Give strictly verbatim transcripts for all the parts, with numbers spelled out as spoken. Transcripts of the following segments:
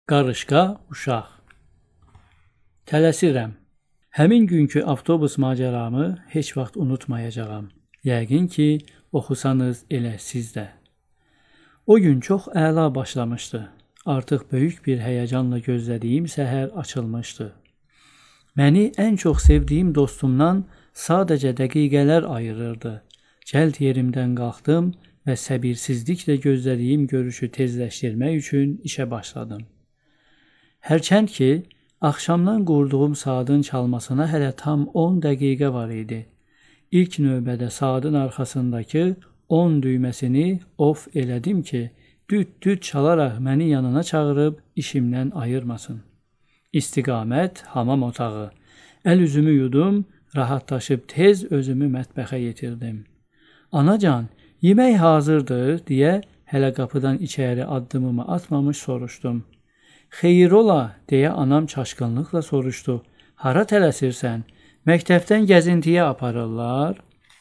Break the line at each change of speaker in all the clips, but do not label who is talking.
Qarışqa uşaq. Tələsirəm. Həmin günkü avtobus macəramı heç vaxt unutmayacağam. Yəqin ki, oxusanız elə siz də. O gün çox əla başlamışdı. Artıq böyük bir həyəcanla gözlədiyim səhər açılmışdı. Məni ən çox sevdiyim dostumdan sadəcə dəqiqələr ayırırdı. Cəld yerimdən qalxdım və səbirsizliklə gözlədiyim görüşü tezləşdirmək üçün işə başladım. Hərçənd ki, axşamdan qurduğum saatın çalmasına hələ tam on dəqiqə var idi. İlk növbədə saatın arxasındakı on düyməsini off elədim ki, düt-düt çalaraq məni yanına çağırıb işimdən ayırmasın. İstiqamət hamam otağı. Əl üzümü yudum, rahatlaşıb tez özümü mətbəxə yetirdim. Anacan, yemək hazırdır deyə hələ qapıdan içəri addımımı atmamış soruşdum. Xeyir ola, deyə anam çaşqınlıqla soruşdu. Hara tələsirsən? Məktəbdən gəzintiyə aparırlar?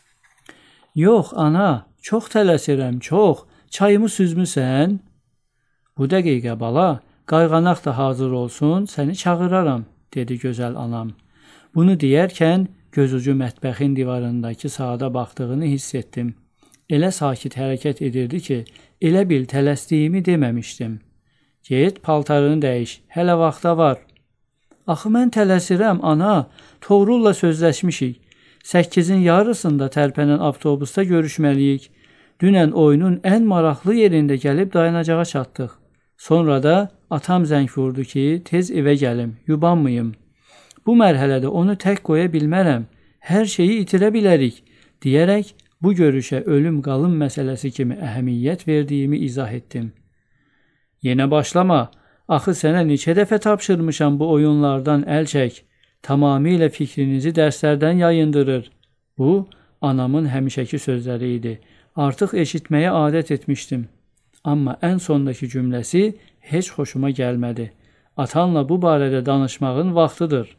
Yox, ana, çox tələsirəm, çox. Çayımı süzmüsən? Bu dəqiqə bala, qayğanaq da hazır olsun, səni çağıraram, dedi gözəl anam. Bunu deyərkən gözucu mətbəxin divarındakı saata baxdığını hiss etdim. Elə sakit hərəkət edirdi ki, elə bil tələsdiyimi deməmişdim. Get, paltarını dəyiş, hələ vaxta var. Axı mən tələsirəm, ana, Toğrulla sözləşmişik. Səkkizin yarısında tərpənən avtobusda görüşməliyik. Dünən oyunun ən maraqlı yerində gəlib dayanacağa çatdıq. Sonra da atam zəng vurdu ki, tez evə gəlim, yubanmayım. Bu mərhələdə onu tək qoya bilmərəm, hər şeyi itirə bilərik, deyərək bu görüşə ölüm-qalım məsələsi kimi əhəmiyyət verdiyimi izah etdim. Yenə başlama, axı sənə neçə dəfə tapşırmışam bu oyunlardan əl çək, tamamilə fikrinizi dərslərdən yayındırır. Bu, anamın həmişəki sözləri idi. Artıq eşitməyə adət etmişdim. Amma ən sondakı cümləsi heç xoşuma gəlmədi. Atanla bu barədə danışmağın vaxtıdır.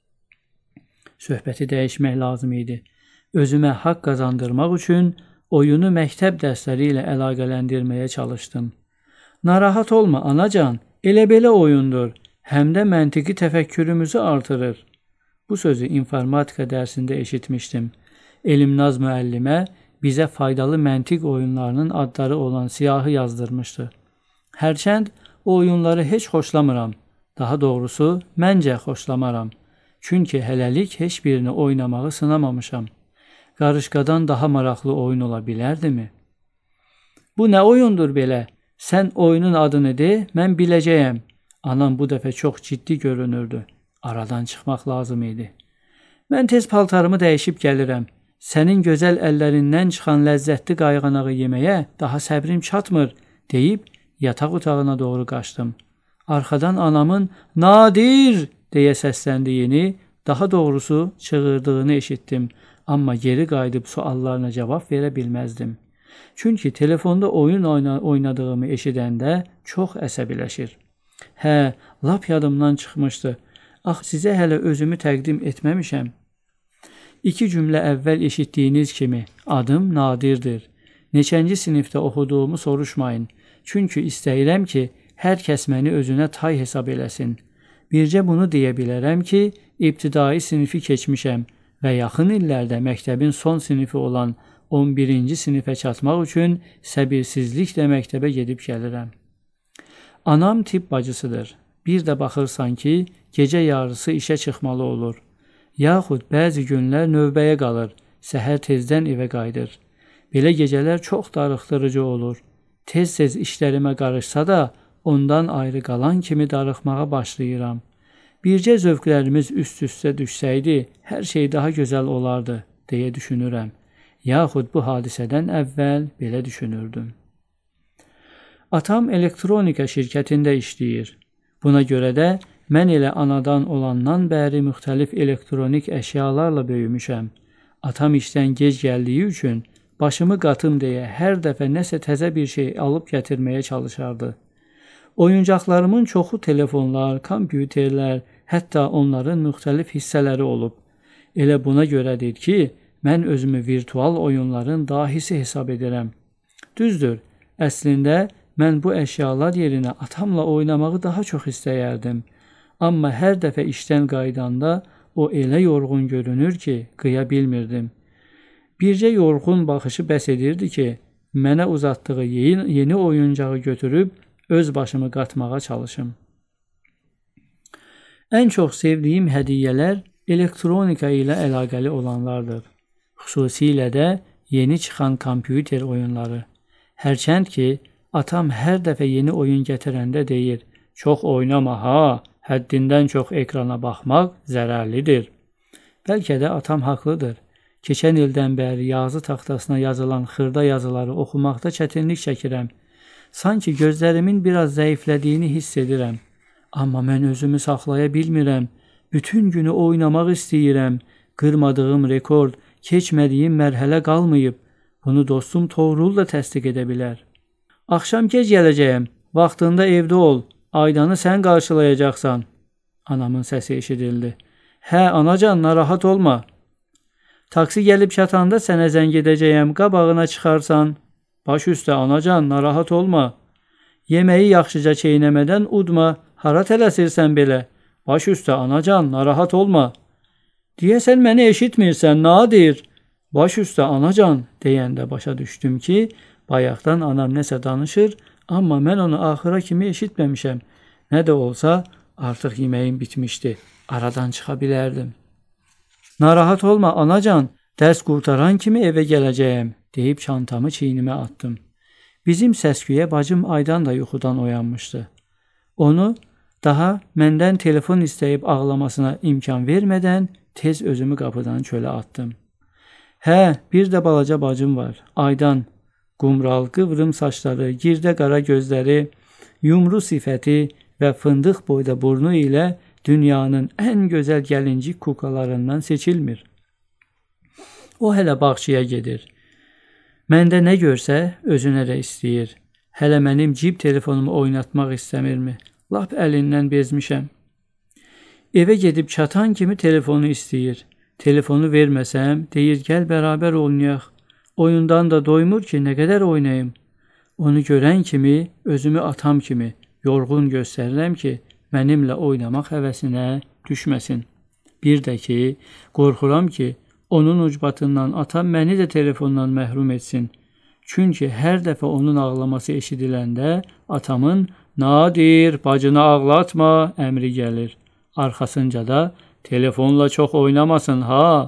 Söhbəti dəyişmək lazım idi. Özümə haqq qazandırmaq üçün oyunu məktəb dərsləri ilə əlaqələndirməyə çalışdım. Narahat olma, anacan, elə belə oyundur, həm də məntiqi təfəkkürümüzü artırır. Bu sözü informatika dərsində eşitmişdim. Elmnaz müəllimə bizə faydalı məntiq oyunlarının adları olan siyahı yazdırmışdı. Hərçənd o oyunları heç xoşlamıram. Daha doğrusu, məncə xoşlamaram. Çünki hələlik heç birini oynamağı sınamamışam. Qarışqadan daha maraqlı oyun ola bilərdimi? Bu nə oyundur belə? Sən oyunun adını de, mən biləcəyəm. Anam bu dəfə çox ciddi görünürdü. Aradan çıxmaq lazım idi. Mən tez paltarımı dəyişib gəlirəm. Sənin gözəl əllərindən çıxan ləzzətli qayğanağı yeməyə daha səbrim çatmır, deyib yataq otağına doğru qaçdım. Arxadan anamın Nadir deyə səsləndiyini, daha doğrusu çığırdığını eşitdim. Amma geri qayıdıb suallarına cavab verə bilməzdim. Çünki telefonda oyun oynadığımı eşidəndə çox əsəbiləşir. Hə, lap yadımdan çıxmışdı. Ax, sizə hələ özümü təqdim etməmişəm. İki cümlə əvvəl eşitdiyiniz kimi, adım Nadirdir. Neçənci sinifdə oxuduğumu soruşmayın. Çünki istəyirəm ki, hər kəs məni özünə tay hesab eləsin. Bircə bunu deyə bilərəm ki, ibtidai sinifi keçmişəm və yaxın illərdə məktəbin son sinifi olan on birinci sinifə çatmaq üçün səbirsizliklə məktəbə gedib gəlirəm. Anam tibb bacısıdır. Bir də baxırsan ki, gecə yarısı işə çıxmalı olur. Yaxud bəzi günlər növbəyə qalır, səhər tezdən evə qayıdır. Belə gecələr çox darıxdırıcı olur. Tez-tez işlərimə qarışsa da, ondan ayrı qalan kimi darıxmağa başlayıram. Bircə zövqlərimiz üst-üstə düşsəydi, hər şey daha gözəl olardı, deyə düşünürəm. Yaxud bu hadisədən əvvəl belə düşünürdüm. Atam elektronika şirkətində işləyir. Buna görə də mən elə anadan olandan bəri müxtəlif elektronik əşyalarla böyümüşəm. Atam işdən gec gəldiyi üçün başımı qatım deyə hər dəfə nəsə təzə bir şey alıb gətirməyə çalışardı. Oyuncaqlarımın çoxu telefonlar, kompüterlər, hətta onların müxtəlif hissələri olub. Elə buna görədir ki, mən özümü virtual oyunların dahisi hesab edirəm. Düzdür, əslində mən bu əşyalar yerinə atamla oynamağı daha çox istəyərdim. Amma hər dəfə işdən qaydanda o elə yorğun görünür ki, qıya bilmirdim. Bircə yorğun baxışı bəs edirdi ki, mənə uzatdığı yeni, yeni oyuncağı götürüb öz başımı qatmağa çalışım. Ən çox sevdiyim hədiyyələr elektronika ilə əlaqəli olanlardır. Xüsusilə də yeni çıxan kompüter oyunları. Hərçənd ki, atam hər dəfə yeni oyun gətirəndə deyir, çox oynama ha, həddindən çox ekrana baxmaq zərərlidir. Bəlkə də atam haqlıdır. Keçən ildən bəri yazı taxtasına yazılan xırda yazıları oxumaqda çətinlik çəkirəm. Sanki gözlərimin biraz zəiflədiyini hiss edirəm. Amma mən özümü saxlaya bilmirəm. Bütün günü oynamaq istəyirəm. Qırmadığım rekord, keçmədiyim mərhələ qalmayıb. Bunu dostum Toğrul da təsdiq edə bilər. Axşam gec gələcəyəm. Vaxtında evdə ol. Aydanı sən qarşılayacaqsan. Anamın səsi eşidildi. Hə, anacan, narahat olma. Taksi gəlib çatanda sənə zəng edəcəyəm. Qabağına çıxarsan. Baş üstə, anacan, narahat olma. Yeməyi yaxşıca çeynəmədən udma. Hara tələsirsən belə? Baş üstə, anacan, narahat olma. Deyəsən məni eşitmirsən, nadir. Baş üstə, anacan, deyəndə başa düşdüm ki, bayaqdan anam nəsə danışır, amma mən onu axıra kimi eşitməmişəm. Nə də olsa, artıq yeməyim bitmişdi. Aradan çıxa bilərdim. Narahat olma, anacan, dərs qurtaran kimi evə gələcəyəm, deyib çantamı çiynimə atdım. Bizim səsküyə bacım Aydan da yuxudan oyanmışdı. Onu daha məndən telefon istəyib ağlamasına imkan vermədən tez özümü qapıdan çölə atdım. Hə, bir də balaca bacım var, Aydan. Qumral, qıvrım saçları, girdə qara gözləri, yumru sifəti və fındıq boyda burnu ilə dünyanın ən gözəl gəlincik kuklalarından seçilmir. O hələ bağçaya gedir. Məndə nə görsə, özünə də istəyir. Hələ mənim cib telefonumu oynatmaq istəmirmi? Lap əlindən bezmişəm. Evə gedib çatan kimi telefonu istəyir. Telefonu verməsəm, deyir, gəl bərabər oynayaq. Oyundan da doymur ki, nə qədər oynayım. Onu görən kimi, özümü atam kimi yorğun göstərirəm ki, mənimlə oynamaq həvəsinə düşməsin. Bir də ki, qorxuram ki, onun ucbatından atam məni də telefondan məhrum etsin. Çünki hər dəfə onun ağlaması eşidiləndə atamın "Nadir, bacını ağlatma" əmri gəlir. Arxasınca da "Telefonla çox oynamasın ha".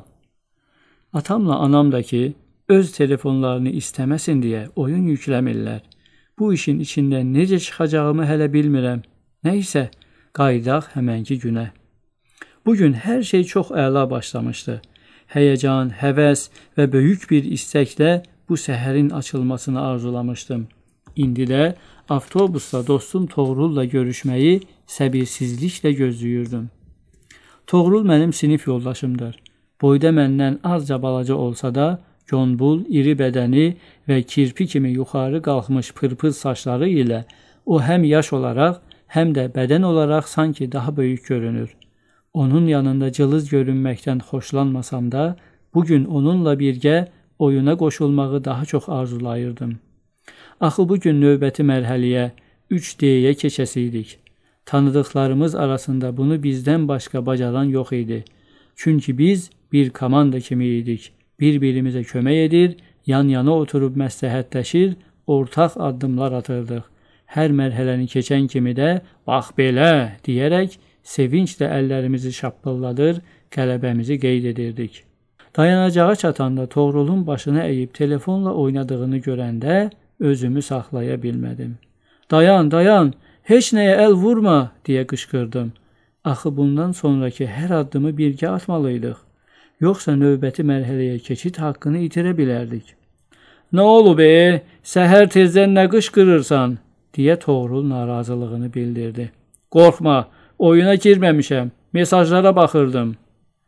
Atamla anam da ki, öz telefonlarını istəməsin deyə oyun yükləmirlər. Bu işin içindən necə çıxacağımı hələ bilmirəm. Nəysə, qayıdaq həmənki günə. Bugün hər şey çox əla başlamışdı. Həyəcan, həvəs və böyük bir istəklə bu səhərin açılmasını arzulamışdım. İndi də avtobusda dostum Toğrulla görüşməyi səbirsizliklə gözləyirdim. Toğrul mənim sinif yoldaşımdır. Boyda məndən azca balaca olsa da, Conbul, iri bədəni və kirpi kimi yuxarı qalxmış pırpır saçları ilə o həm yaş olaraq, həm də bədən olaraq sanki daha böyük görünür. Onun yanında cılız görünməkdən xoşlanmasam da, bugün onunla birgə oyuna qoşulmağı daha çox arzulayırdım. Axı bugün növbəti mərhələyə üç D-yə keçəsiydik. Tanıdıqlarımız arasında bunu bizdən başqa bacaran yox idi. Çünki biz bir komanda kimi idik. Bir-birimizə kömək edir, yan-yana oturub məsləhətləşir, ortaq addımlar atırdıq. Hər mərhələni keçən kimi də "Bax belə" deyərək sevinclə əllərimizi şappılladır, qələbəmizi qeyd edirdik. Dayanacağa çatanda Toğrulun başını əyib telefonla oynadığını görəndə özümü saxlaya bilmədim. "Dayan, dayan, heç nəyə əl vurma" deyə qışqırdım. Axı bundan sonraki hər addımı birgə atmalıydıq. Yoxsa növbəti mərhələyə keçid haqqını itirə bilərdik. "Nə olub e? Səhər tezdən nə qışqırırsan?" deyə Toğrul narazılığını bildirdi. "Qorxma, oyuna girməmişəm, mesajlara baxırdım."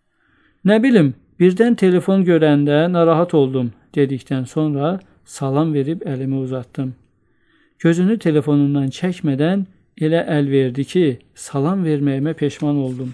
"Nə bilim, birdən telefon görəndə narahat oldum" dedikdən sonra salam verib əlimi uzatdım. Gözünü telefonundan çəkmədən elə əl verdi ki, salam verməyimə peşman oldum.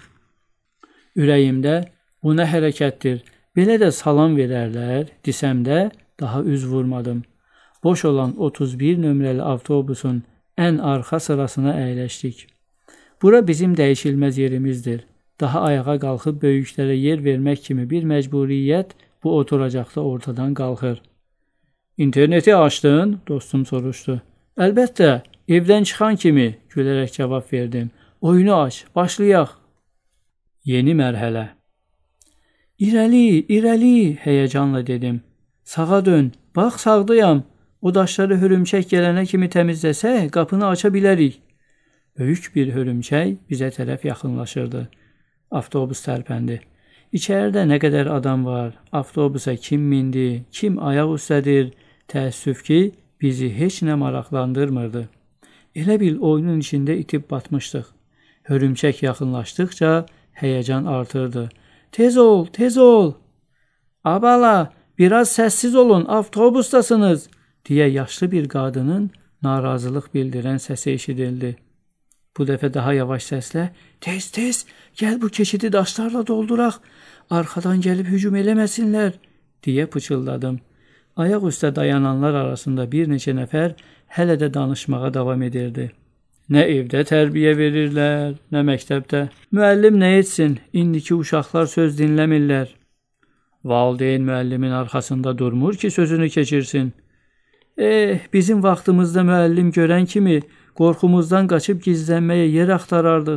Ürəyimdə "Bu nə hərəkətdir, belə də salam verərlər" desəm də daha üz vurmadım. Boş olan otuz bir nömrəli avtobusun ən arxa sırasına əyləşdik. Bura bizim dəyişilməz yerimizdir. Daha ayağa qalxıb böyüklərə yer vermək kimi bir məcburiyyət bu oturacaqda ortadan qalxır. İnterneti açdın? Dostum soruşdu. Əlbəttə, evdən çıxan kimi gülərək cavab verdim. Oyunu aç, başlayaq. Yeni mərhələ. İrəli, irəli, həyəcanla dedim. Sağa dön, bax sağdayam. O daşları hörümçək gələnə kimi təmizləsək, qapını aça bilərik. Böyük bir hörümçək bizə tərəf yaxınlaşırdı. Avtobus tərpəndi. İçəridə nə qədər adam var, avtobusa kim mindi, kim ayaq üstədir, təəssüf ki, bizi heç nə maraqlandırmırdı. Elə bil oyunun içində itib batmışdıq. Hörümçək yaxınlaşdıqca həyəcan artırdı. Tez ol, tez ol. Abala, biraz səssiz olun, avtobusdasınız, deyə yaşlı bir qadının narazılıq bildirən səsi eşidildi. Bu dəfə daha yavaş səslə, tez, tez, gəl bu keçidi daşlarla dolduraq, arxadan gəlib hücum eləməsinlər, deyə pıçıldadım. Ayaq üstə dayananlar arasında bir neçə nəfər hələ də danışmağa davam edirdi. Nə evdə tərbiyə verirlər, nə məktəbdə. Müəllim nə etsin, indiki uşaqlar söz dinləmirlər. Valideyn müəllimin arxasında durmur ki, sözünü keçirsin. Eh, bizim vaxtımızda müəllim görən kimi qorxumuzdan qaçıb gizlənməyə yer axtarardıq.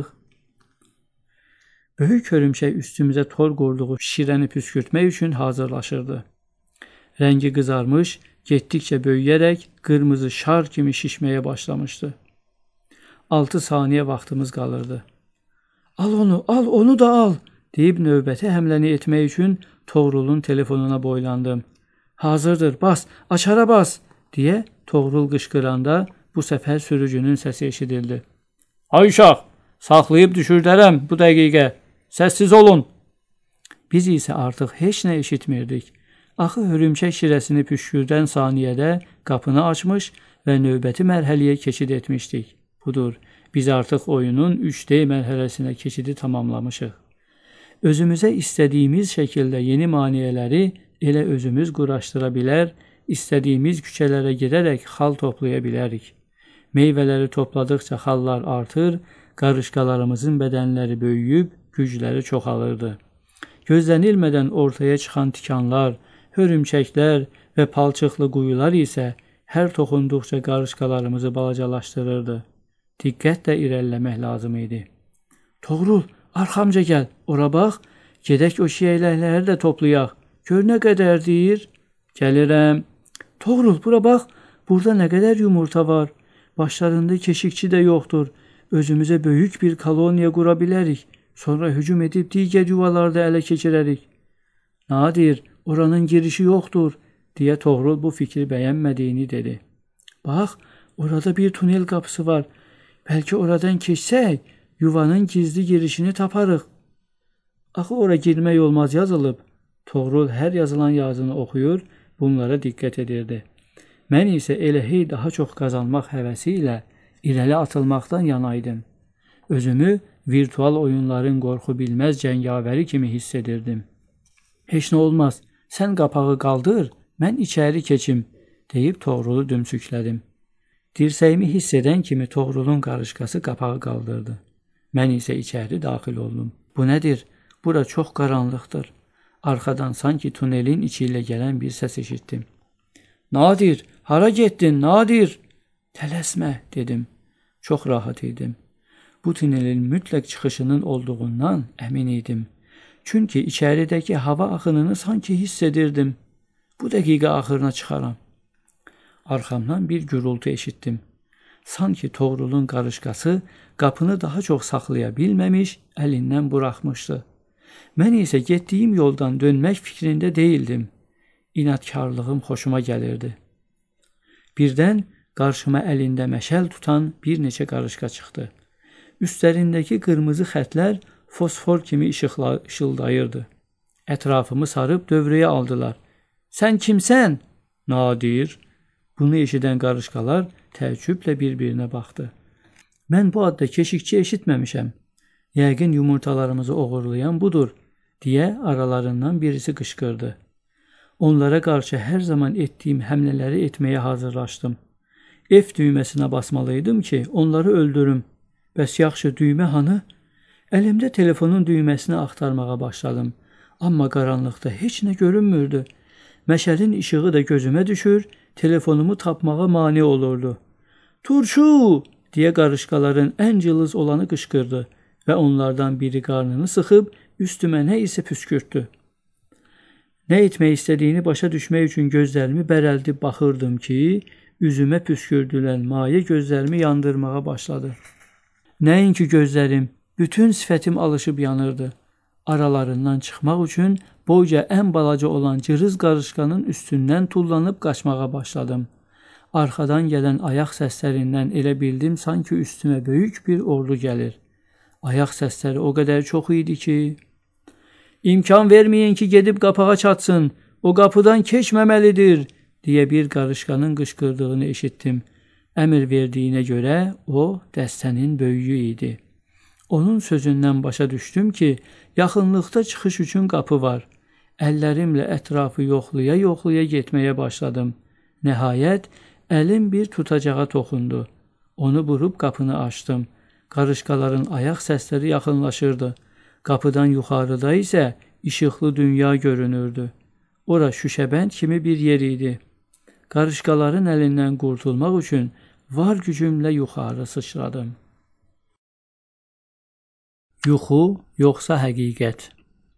Böyük hörümçək üstümüzə tor qurduğu şirəni püskürtmək üçün hazırlaşırdı. Rəngi qızarmış, getdikcə böyüyərək qırmızı şar kimi şişməyə başlamışdı. Altı saniyə vaxtımız qalırdı. Al onu, al onu da al, deyib növbəti həmləni etmək üçün Toğrulun telefonuna boylandım. Hazırdır, bas, açara bas, deyə Toğrul qışqıranda bu səfər sürücünün səsi eşidildi. Ay uşaq, saxlayıb düşürdərəm bu dəqiqə, səssiz olun. Biz isə artıq heç nə eşitmirdik. Axı hörümçək şirəsini püskürdən saniyədə qapını açmış və növbəti mərhələyə keçid etmişdik. Budur, biz artıq oyunun üç D mərhələsinə keçidi tamamlamışıq. Özümüzə istədiyimiz şəkildə yeni maneələri elə özümüz quraşdıra bilər, istədiyimiz küçələrə gedərək xal toplaya bilərik. Meyvələri topladıqca xallar artır, qarışqalarımızın bədənləri böyüyüb, gücləri çoxalırdı. Gözlənilmədən ortaya çıxan tikanlar, hörümçəklər və palçıqlı quyular isə hər toxunduqca qarışqalarımızı balacalaşdırırdı. Diqqətlə irəliləmək lazım idi. Toğrul, arxamca gəl, ora bax, gedək o şiyələkləri də toplayaq. Gör nə qədər deyir? Gəlirəm. Toğrul, bura bax, burada nə qədər yumurta var. Başlarında keşikçi də yoxdur. Özümüzə böyük bir koloniya qura bilərik. Sonra hücum edib digər yuvalarda ələ keçirərik. Nadir, oranın girişi yoxdur, deyə Toğrul bu fikri bəyənmədiyini dedi. Bax, orada bir tunel qapısı var. Bəlkə oradan keçsək, yuvanın gizli girişini taparıq. Axı ora girmək olmaz yazılıb. Toğrul hər yazılan yazını oxuyur, bunlara diqqət edirdi. Mən isə elə hey daha çox qazanmaq həvəsi ilə irəli atılmaqdan yanaydım. Özümü virtual oyunların qorxu bilməz cəngavəri kimi hiss edirdim. Heç nə olmaz, sən qapağı qaldır, mən içəri keçim, deyib Toğrulu dümsüklədim. Dirsəyimi hiss edən kimi Toğrulun qarışqası qapağı qaldırdı. Mən isə içəri daxil oldum. Bu nədir? Bura çox qaranlıqdır. Arxadan sanki tunelin içi ilə gələn bir səs eşitdim. Nadir, hara getdin, Nadir? Tələsmə, dedim. Çox rahat idim. Bu tunelin mütləq çıxışının olduğundan əmin idim. Çünki içəridəki hava axınını sanki hiss edirdim. Bu dəqiqə axırına çıxaram. Arxamdan bir gürültü eşitdim. Sanki Toğrulun qarışqası qapını daha çox saxlaya bilməmiş, əlindən buraxmışdı. Mən isə getdiyim yoldan dönmək fikrində deyildim. İnadkarlığım xoşuma gəlirdi. Birdən qarşıma əlində məşəl tutan bir neçə qarışqa çıxdı. Üstlərindəki qırmızı xətlər fosfor kimi işıqla işıldayırdı. Ətrafımı sarıb dövrəyə aldılar. Sən kimsən? Nadir. Bunu eşidən qarışqalar təəccüblə bir-birinə baxdı. Mən bu adda keşikçi eşitməmişəm. Yəqin yumurtalarımızı oğurlayan budur, deyə aralarından birisi qışqırdı. Onlara qarşı hər zaman etdiyim həmlələri etməyə hazırlaşdım. F düyməsinə basmalıydım ki, onları öldürüm. Bəs yaxşı düymə hanı? Əlimdə telefonun düyməsini axtarmağa başladım. Amma qaranlıqda heç nə görünmürdü. Məşəlin işığı da gözümə düşür, telefonumu tapmağa mane olurdu. Turşu! Deyə qarışqaların ən cılız olanı qışqırdı və onlardan biri qarnını sıxıb üstümə nə isə püskürtdü. Nə etmək istədiyini başa düşmək üçün gözlərimi bərəldib baxırdım ki, üzümə püskürdülən maye gözlərimi yandırmağa başladı. Nəinki gözlərim, bütün sifətim alışıb yanırdı. Aralarından çıxmaq üçün boyca ən balaca olan cırız qarışqanın üstündən tullanıb qaçmağa başladım. Arxadan gələn ayaq səslərindən elə bildim sanki üstümə böyük bir ordu gəlir. Ayaq səsləri o qədər çox idi ki, İmkan verməyin ki, gedib qapağa çatsın, o qapıdan keçməməlidir, deyə bir qarışqanın qışqırdığını eşitdim. Əmr verdiyinə görə o dəstənin böyüyü idi. Onun sözündən başa düşdüm ki, yaxınlıqda çıxış üçün qapı var. Əllərimlə ətrafı yoxlaya-yoxlaya getməyə başladım. Nəhayət, əlim bir tutacağa toxundu. Onu burub qapını açdım. Qarışqaların ayaq səsləri yaxınlaşırdı. Qapıdan yuxarıda isə işıqlı dünya görünürdü. Ora şüşəbənd kimi bir yer idi. Qarışqaların əlindən qurtulmaq üçün var gücümlə yuxarı sıçradım. Yuxu yoxsa həqiqət?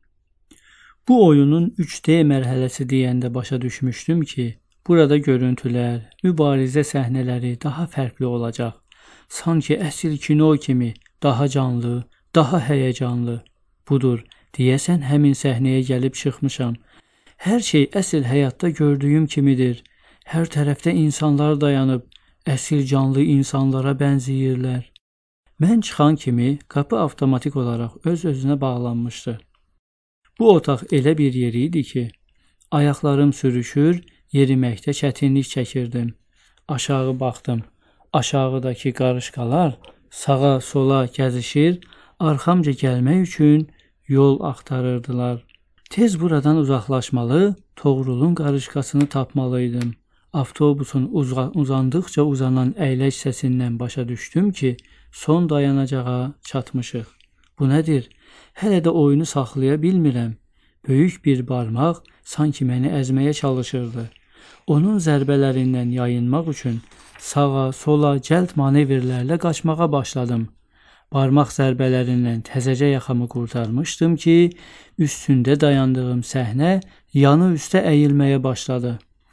Bu oyunun üç D mərhələsi deyəndə başa düşmüşdüm ki, burada görüntülər, mübarizə səhnələri daha fərqli olacaq. Sanki əsl kino kimi daha canlı, daha həyəcanlı. Budur, deyəsən həmin səhnəyə gəlib çıxmışam. Hər şey əsl həyatda gördüyüm kimidir. Hər tərəfdə insanlar dayanıb, əsl canlı insanlara bənzəyirlər. Mən çıxan kimi qapı avtomatik olaraq öz-özünə bağlanmışdı. Bu otaq elə bir yer idi ki, ayaqlarım sürüşür, yeriməkdə çətinlik çəkirdim. Aşağı baxdım. Aşağıdakı qarışqalar sağa, sola gəzişir, arxamca gəlmək üçün yol axtarırdılar. Tez buradan uzaqlaşmalı, Toğrulun qarışqasını tapmalıydım. Avtobusun uza uzandıqca uzanan əyləc səsindən başa düşdüm ki, son dayanacağa çatmışıq. Bu nədir? Hələ də oyunu saxlaya bilmirəm. Böyük bir barmaq sanki məni əzməyə çalışırdı. Onun zərbələrindən yayınmaq üçün sağa, sola cəld manevrlərlə qaçmağa başladım. Barmaq zərbələrindən təzəcə yaxamı qurtarmışdım ki, üstündə dayandığım səhnə yanı üstə əyilməyə başladı.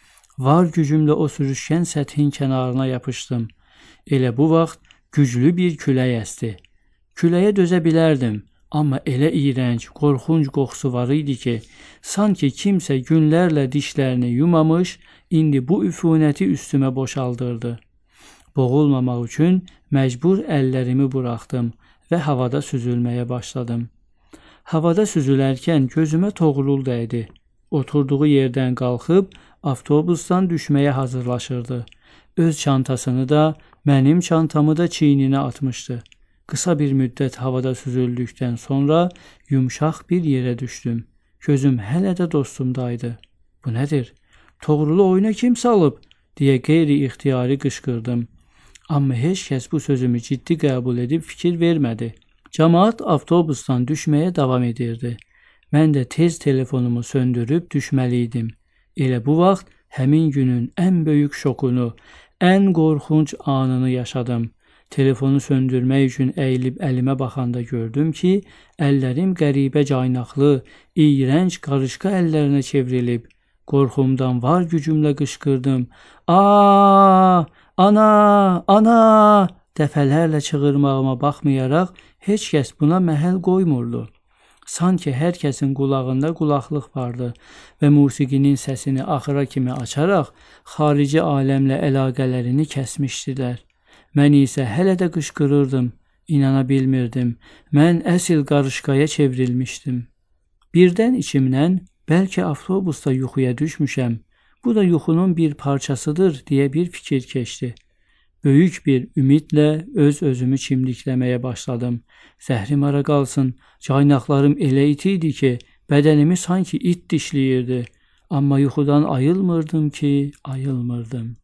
Var gücümlə o sürüşkən səthin kənarına yapışdım. Elə bu vaxt güclü bir külək əsdi. Küləyə dözə bilərdim, amma elə iyrənc, qorxunc qoxusu var idi ki, sanki kimsə günlərlə dişlərini yumamış, indi bu üfunəti üstümə boşaldırdı. Boğulmamaq üçün məcbur əllərimi buraxdım və havada süzülməyə başladım. Havada süzülərkən gözümə Toğrul dəydi. Oturduğu yerdən qalxıb avtobusdan düşməyə hazırlaşırdı. Öz çantasını da, mənim çantamı da çiyninə atmışdı. Qısa bir müddət havada süzüldükdən sonra yumşaq bir yerə düşdüm. Gözüm hələ də dostumdaydı. Bu nədir? Toğrulu oyuna kim salıb? Deyə qeyri-ixtiyari qışqırdım. Amma heç kəs bu sözümü ciddi qəbul edib fikir vermədi. Cəmaət avtobusdan düşməyə davam edirdi. Mən də tez telefonumu söndürüb düşməliydim. Elə bu vaxt həmin günün ən böyük şokunu, ən qorxunc anını yaşadım. Telefonu söndürmək üçün əyilib əlimə baxanda gördüm ki, əllərim qəribə caynaqlı, iyrənc qarışqa əllərinə çevrilib. Qorxumdan var gücümlə qışqırdım. Aa! Ana! Ana! Dəfələrlə çığırmağıma baxmayaraq heç kəs buna məhəl qoymurdu. Sanki hər kəsin qulağında qulaqlıq vardı və musiqinin səsini axıra kimi açaraq xarici aləmlə əlaqələrini kəsmişdilər. Mən isə hələ də qışqırırdım. İnana bilmirdim. Mən əsl qarışqaya çevrilmişdim. Birdən içimdən bəlkə avtobusda yuxuya düşmüşəm. Bu da yuxunun bir parçasıdır deyə bir fikir keçdi. Böyük bir ümidlə öz-özümü çimdikləməyə başladım. Zəhrim ara qalsın, caynaqlarım elə it idi ki, bədənimi sanki it dişləyirdi. Amma yuxudan ayılmırdım ki, ayılmırdım.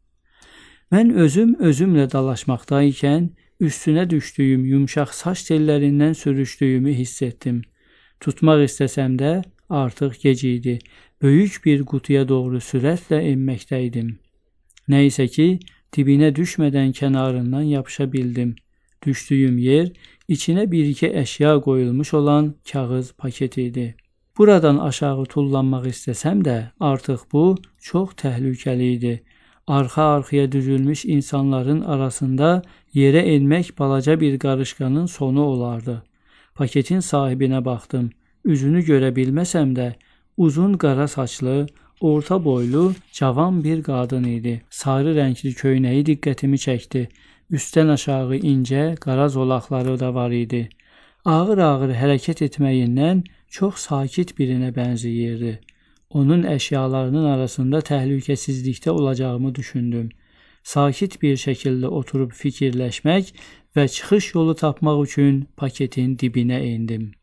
Mən özüm özümlə dalaşmaqdaykən üstünə düşdüyüm yumşaq saç tellərindən sürüşdüyümü hiss etdim. Tutmaq istəsəm də artıq gec idi. Böyük bir qutuya doğru sürətlə enməkdəydim. Nəysə ki, dibinə düşmədən kənarından yapışa bildim. Düşdüyüm yer içinə bir-iki əşya qoyulmuş olan kağız paket idi. Buradan aşağı tullanmaq istəsəm də artıq bu çox təhlükəli idi. Arxa-arxaya düzülmüş insanların arasında yerə enmək balaca bir qarışqanın sonu olardı. Paketin sahibinə baxdım. Üzünü görə bilməsəm də uzun qara saçlı, orta boylu, cavan bir qadın idi. Sarı rəngli köynəyi diqqətimi çəkdi. Üstdən aşağı incə, qara zolaqları da var idi. Ağır-ağır hərəkət etməyindən çox sakit birinə bənzəyirdi. Onun əşyalarının arasında təhlükəsizlikdə olacağımı düşündüm. Sakit bir şəkildə oturub fikirləşmək və çıxış yolu tapmaq üçün paketin dibinə endim.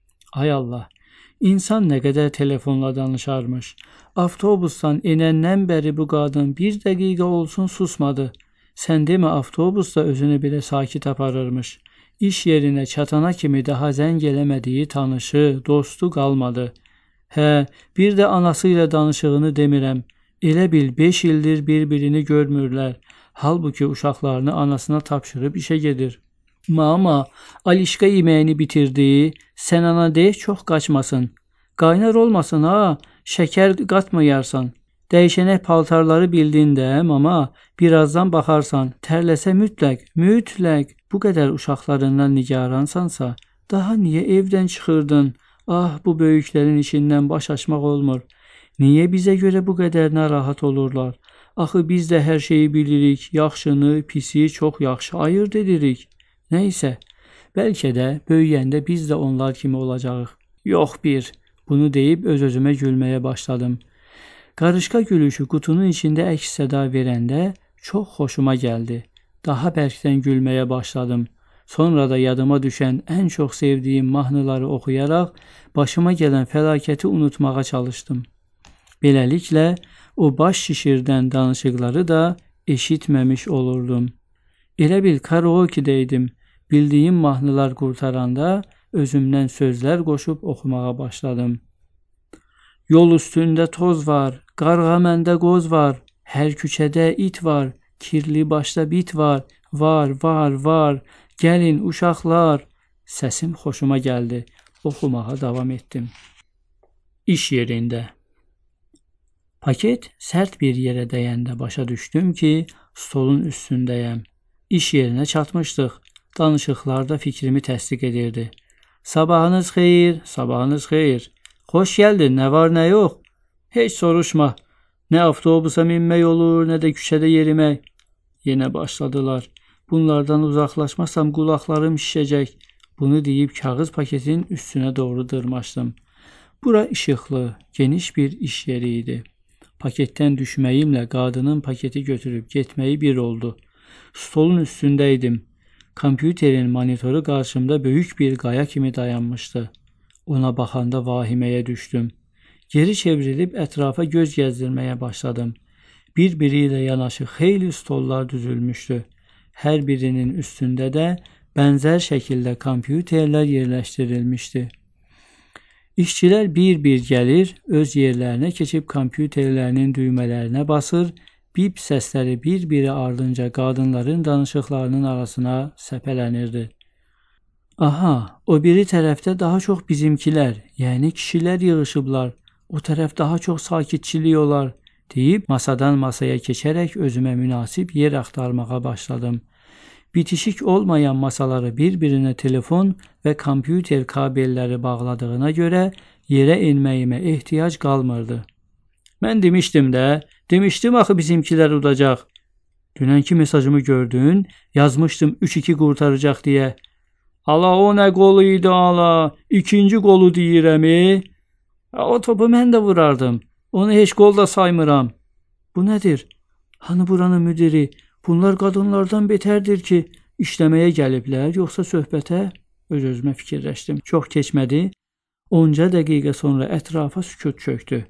Ay Allah! İnsan nə qədər telefonla danışarmış. Avtobusdan enəndən bəri bu qadın bir dəqiqə olsun susmadı. Sən demə avtobusda özünü belə sakit aparırmış. İş yerinə çatana kimi daha zəng eləmədiyi tanışı, dostu qalmadı. Hə, bir də anası ilə danışığını demirəm. Elə bil beş ildir bir-birini görmürlər. Halbuki uşaqlarını anasına tapşırıb işə gedir. Mama, Alişka yeməyini bitirdi. Sən ana de, çox qaçmasın. Qaynar olmasın ha, şəkər qatmayarsan. Dəyişənək paltarları bildin də, mama, birazdan baxarsan. Tərləsə mütləq, mütləq. Bu qədər uşaqlarından nigaransansa, daha niyə evdən çıxırdın? Ah, bu böyüklərin işindən baş açmaq olmur. Niyə bizə görə bu qədər narahat olurlar? Axı biz də hər şeyi bilirik, yaxşını, pisi çox yaxşı ayırd edirik. Nəysə, bəlkə də böyüyəndə biz də onlar kimi olacağıq. Yox bir, bunu deyib öz-özümə gülməyə başladım. Qarışqa gülüşü qutunun içində əks səda verəndə çox xoşuma gəldi. Daha bərkdən gülməyə başladım. Sonra da yadıma düşən ən çox sevdiyim mahnıları oxuyaraq başıma gələn fəlakəti unutmağa çalışdım. Beləliklə, o baş şişirdən danışıqları da eşitməmiş olurdum. Elə bil karaoke-deydim. Bildiyim mahnılar qurtaranda özümdən sözlər qoşub oxumağa başladım. Yol üstündə toz var, qarğa məndə qoz var, hər küçədə it var, kirli başda bit var, var, var, var, gəlin uşaqlar. Səsim xoşuma gəldi, oxumağa davam etdim. İş yerində. Paket sərt bir yerə dəyəndə başa düşdüm ki, stolun üstündəyəm. İş yerinə çatmışdıq. Danışıqlar da fikrimi təsdiq edirdi. Sabahınız xeyir, sabahınız xeyir. Xoş gəldin, nə var, nə yox? Heç soruşma. Nə avtobusa minmək olur, nə də küçədə yerimək. Yenə başladılar. Bunlardan uzaqlaşmasam qulaqlarım şişəcək. Bunu deyib kağız paketin üstünə doğru dırmaşdım. Bura işıqlı, geniş bir iş yeri idi. Paketdən düşməyimlə qadının paketi götürüb getməyi bir oldu. Stolun üstündəydim. Kompüterin monitoru qarşımda böyük bir qaya kimi dayanmışdı. Ona baxanda vahiməyə düşdüm. Geri çevrilib ətrafa göz gəzdirməyə başladım. Bir-biri ilə yanaşı xeyli stollar düzülmüşdü. Hər birinin üstündə də bənzər şəkildə kompüterlər yerləşdirilmişdi. İşçilər bir-bir gəlir, öz yerlərinə keçib kompüterlərinin düymələrinə basır, bip səsləri bir-biri ardınca qadınların danışıqlarının arasına səpələnirdi. Aha, o biri tərəfdə daha çox bizimkilər, yəni kişilər yığışıblar. O tərəf daha çox sakitçilik olar, deyib masadan masaya keçərək özümə münasib yer axtarmağa başladım. Bitişik olmayan masaları bir-birinə telefon və kompüter kabelləri bağladığına görə yerə enməyimə ehtiyac qalmırdı. Mən demişdim də, demişdim axı bizimkilər udacaq. Dünənki mesajımı gördün, yazmışdım üç iki qurtaracaq deyə. Ala o nə qolu idi ala, ikinci qolu deyirəm e. O topu mən də vurardım, onu heç qol da saymıram. Bu nədir? Hani buranın müdiri? Bunlar qadınlardan betərdir ki, işləməyə gəliblər, yoxsa söhbətə? Öz-özümə fikirləşdim. Çox keçmədi. Onca dəqiqə sonra ətrafa sükut çöktü.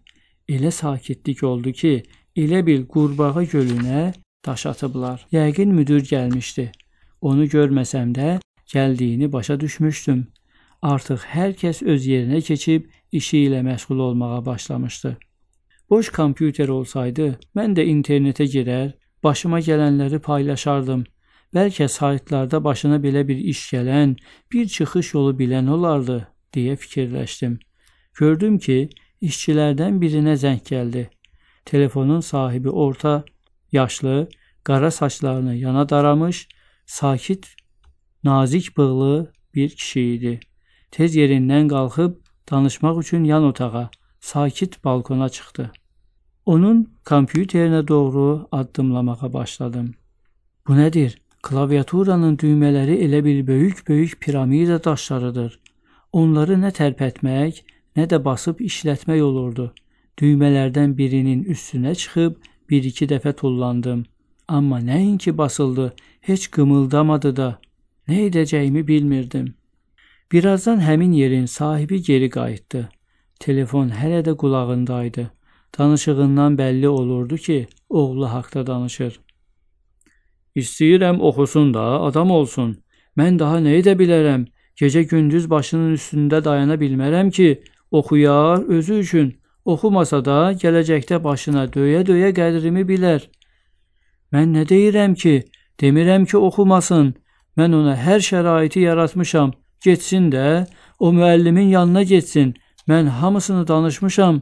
Elə sakitlik oldu ki, elə bil qurbağa gölünə daş atıblar. Yəqin müdür gəlmişdi. Onu görməsəm də gəldiyini başa düşmüşdüm. Artıq hər kəs öz yerinə keçib işi ilə məşğul olmağa başlamışdı. Boş kompüter olsaydı, mən də internetə girər, başıma gələnləri paylaşardım. Bəlkə saytlarda başına belə bir iş gələn, bir çıxış yolu bilən olardı, deyə fikirləşdim. Gördüm ki, işçilərdən birinə zəng gəldi. Telefonun sahibi orta, yaşlı, qara saçlarını yana daramış, sakit, nazik bığlı bir kişi idi. Tez yerindən qalxıb danışmaq üçün yan otağa, sakit balkona çıxdı. Onun kompüterinə doğru addımlamağa başladım. Bu nədir? Klaviaturanın düymələri elə bir böyük-böyük piramida daşlarıdır. Onları nə tərpətmək, nə də basıb işlətmək olurdu. Düymələrdən birinin üstünə çıxıb bir-iki dəfə tullandım. Amma nəinki basıldı, heç qımıldamadı da. Nə edəcəyimi bilmirdim. Birazdan həmin yerin sahibi geri qayıtdı. Telefon hələ də qulağındaydı. Danışığından bəlli olurdu ki, oğlu haqda danışır. İstəyirəm oxusun da, adam olsun. Mən daha nə edə bilərəm? Gecə-gündüz başının üstündə dayana bilmərəm ki, oxuyar özü üçün. Oxumasa da gələcəkdə başına döyə-döyə qədrimi bilər. Mən nə deyirəm ki? Demirəm ki, oxumasın. Mən ona hər şəraiti yaratmışam. Getsin də, o müəllimin yanına getsin. Mən hamısını danışmışam.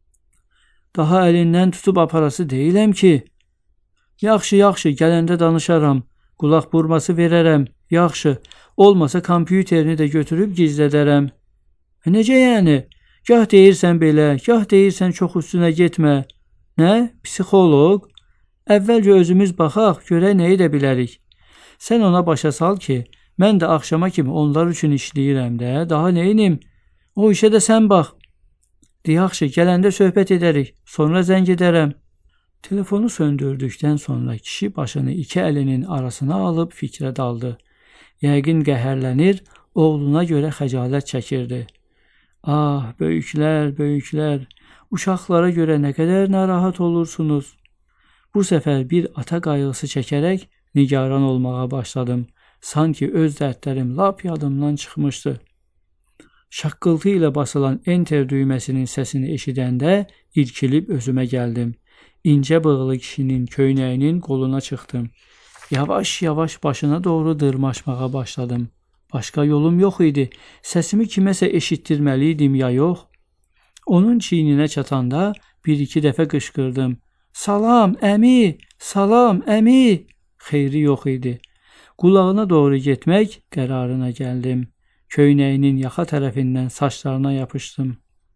Daha əlindən tutub aparası deyiləm ki. Yaxşı, yaxşı, gələndə danışaram. Qulaq burması verərəm. Yaxşı, olmasa kompüterini də götürüb gizlədərəm. Necə yəni? Gah deyirsən belə, gah deyirsən çox üstünə getmə. Nə? Psixoloq? Əvvəlcə özümüz baxaq, görək nə edə bilərik. Sən ona başa sal ki, mən də axşama kimi onlar üçün işləyirəm də, daha neyinim? O işə də sən bax. Yaxşı, gələndə söhbət edərik, sonra zəng edərəm. Telefonu söndürdükdən sonra kişi başını iki əlinin arasına alıb fikrə daldı. Yəqin qəhərlənir, oğluna görə xəcalət çəkirdi. Ah, böyüklər, böyüklər, uşaqlara görə nə qədər narahat olursunuz. Bu səfər bir ata qayğısı çəkərək nigaran olmağa başladım. Sanki öz dərdlərim lap yadımdan çıxmışdı. Şaqqıltı ilə basılan enter düyməsinin səsini eşidəndə irkilib özümə gəldim. İncə bığlı kişinin köynəyinin qoluna çıxdım. Yavaş-yavaş başına doğru dırmaşmağa başladım. Başqa yolum yox idi. Səsimi kiməsə eşitdirməli idim ya yox? Onun çiyninə çatanda bir-iki dəfə qışqırdım. Salam, əmi! Salam, əmi! Xeyri yox idi. Qulağına doğru getmək qərarına gəldim. Köynəyinin yaxa tərəfindən saçlarına yapışdım.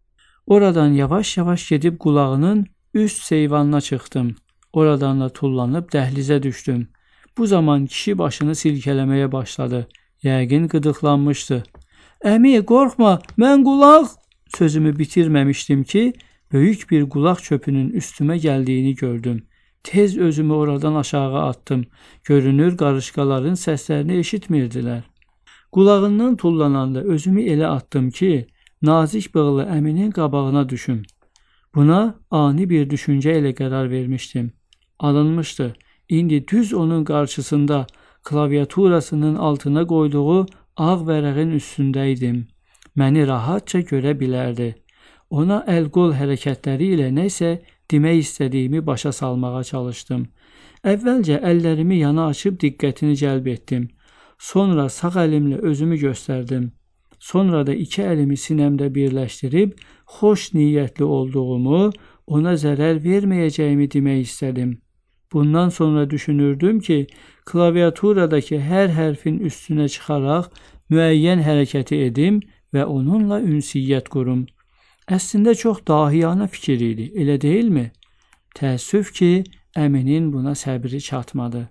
Oradan yavaş-yavaş gedib qulağının üst seyvanına çıxdım. Oradan da tullanıb dəhlizə düşdüm. Bu zaman kişi başını silkələməyə başladı. Yəqin qıdıqlanmışdı. Əmi, qorxma, mən qulaq... Sözümü bitirməmişdim ki, böyük bir qulaq çöpünün üstümə gəldiyini gördüm. Tez özümü oradan aşağı attım. Görünür, qarışqaların səslərini eşitmirdilər. Qulağından tullananda özümü elə attım ki, nazik bığlı əminin qabağına düşüm. Buna ani bir düşüncə ilə qərar vermişdim. Alınmışdı. İndi düz onun qarşısında klaviaturasının altına qoyduğu ağ vərəqin üstündəydim. Məni rahatca görə bilərdi. Ona əl-qol hərəkətləri ilə nəsə demək istədiyimi başa salmağa çalışdım. Əvvəlcə əllərimi yana açıb diqqətini cəlb etdim. Sonra sağ əlimlə özümü göstərdim. Sonra da iki əlimi sinəmdə birləşdirib xoş niyyətli olduğumu, ona zərər verməyəcəyimi demək istədim. Bundan sonra düşünürdüm ki, klaviaturadakı hər hərfin üstünə çıxaraq müəyyən hərəkəti edim və onunla ünsiyyət qurum. Əslində çox dahiyana fikir idi, elə deyilmi? Təəssüf ki, əminin buna səbri çatmadı.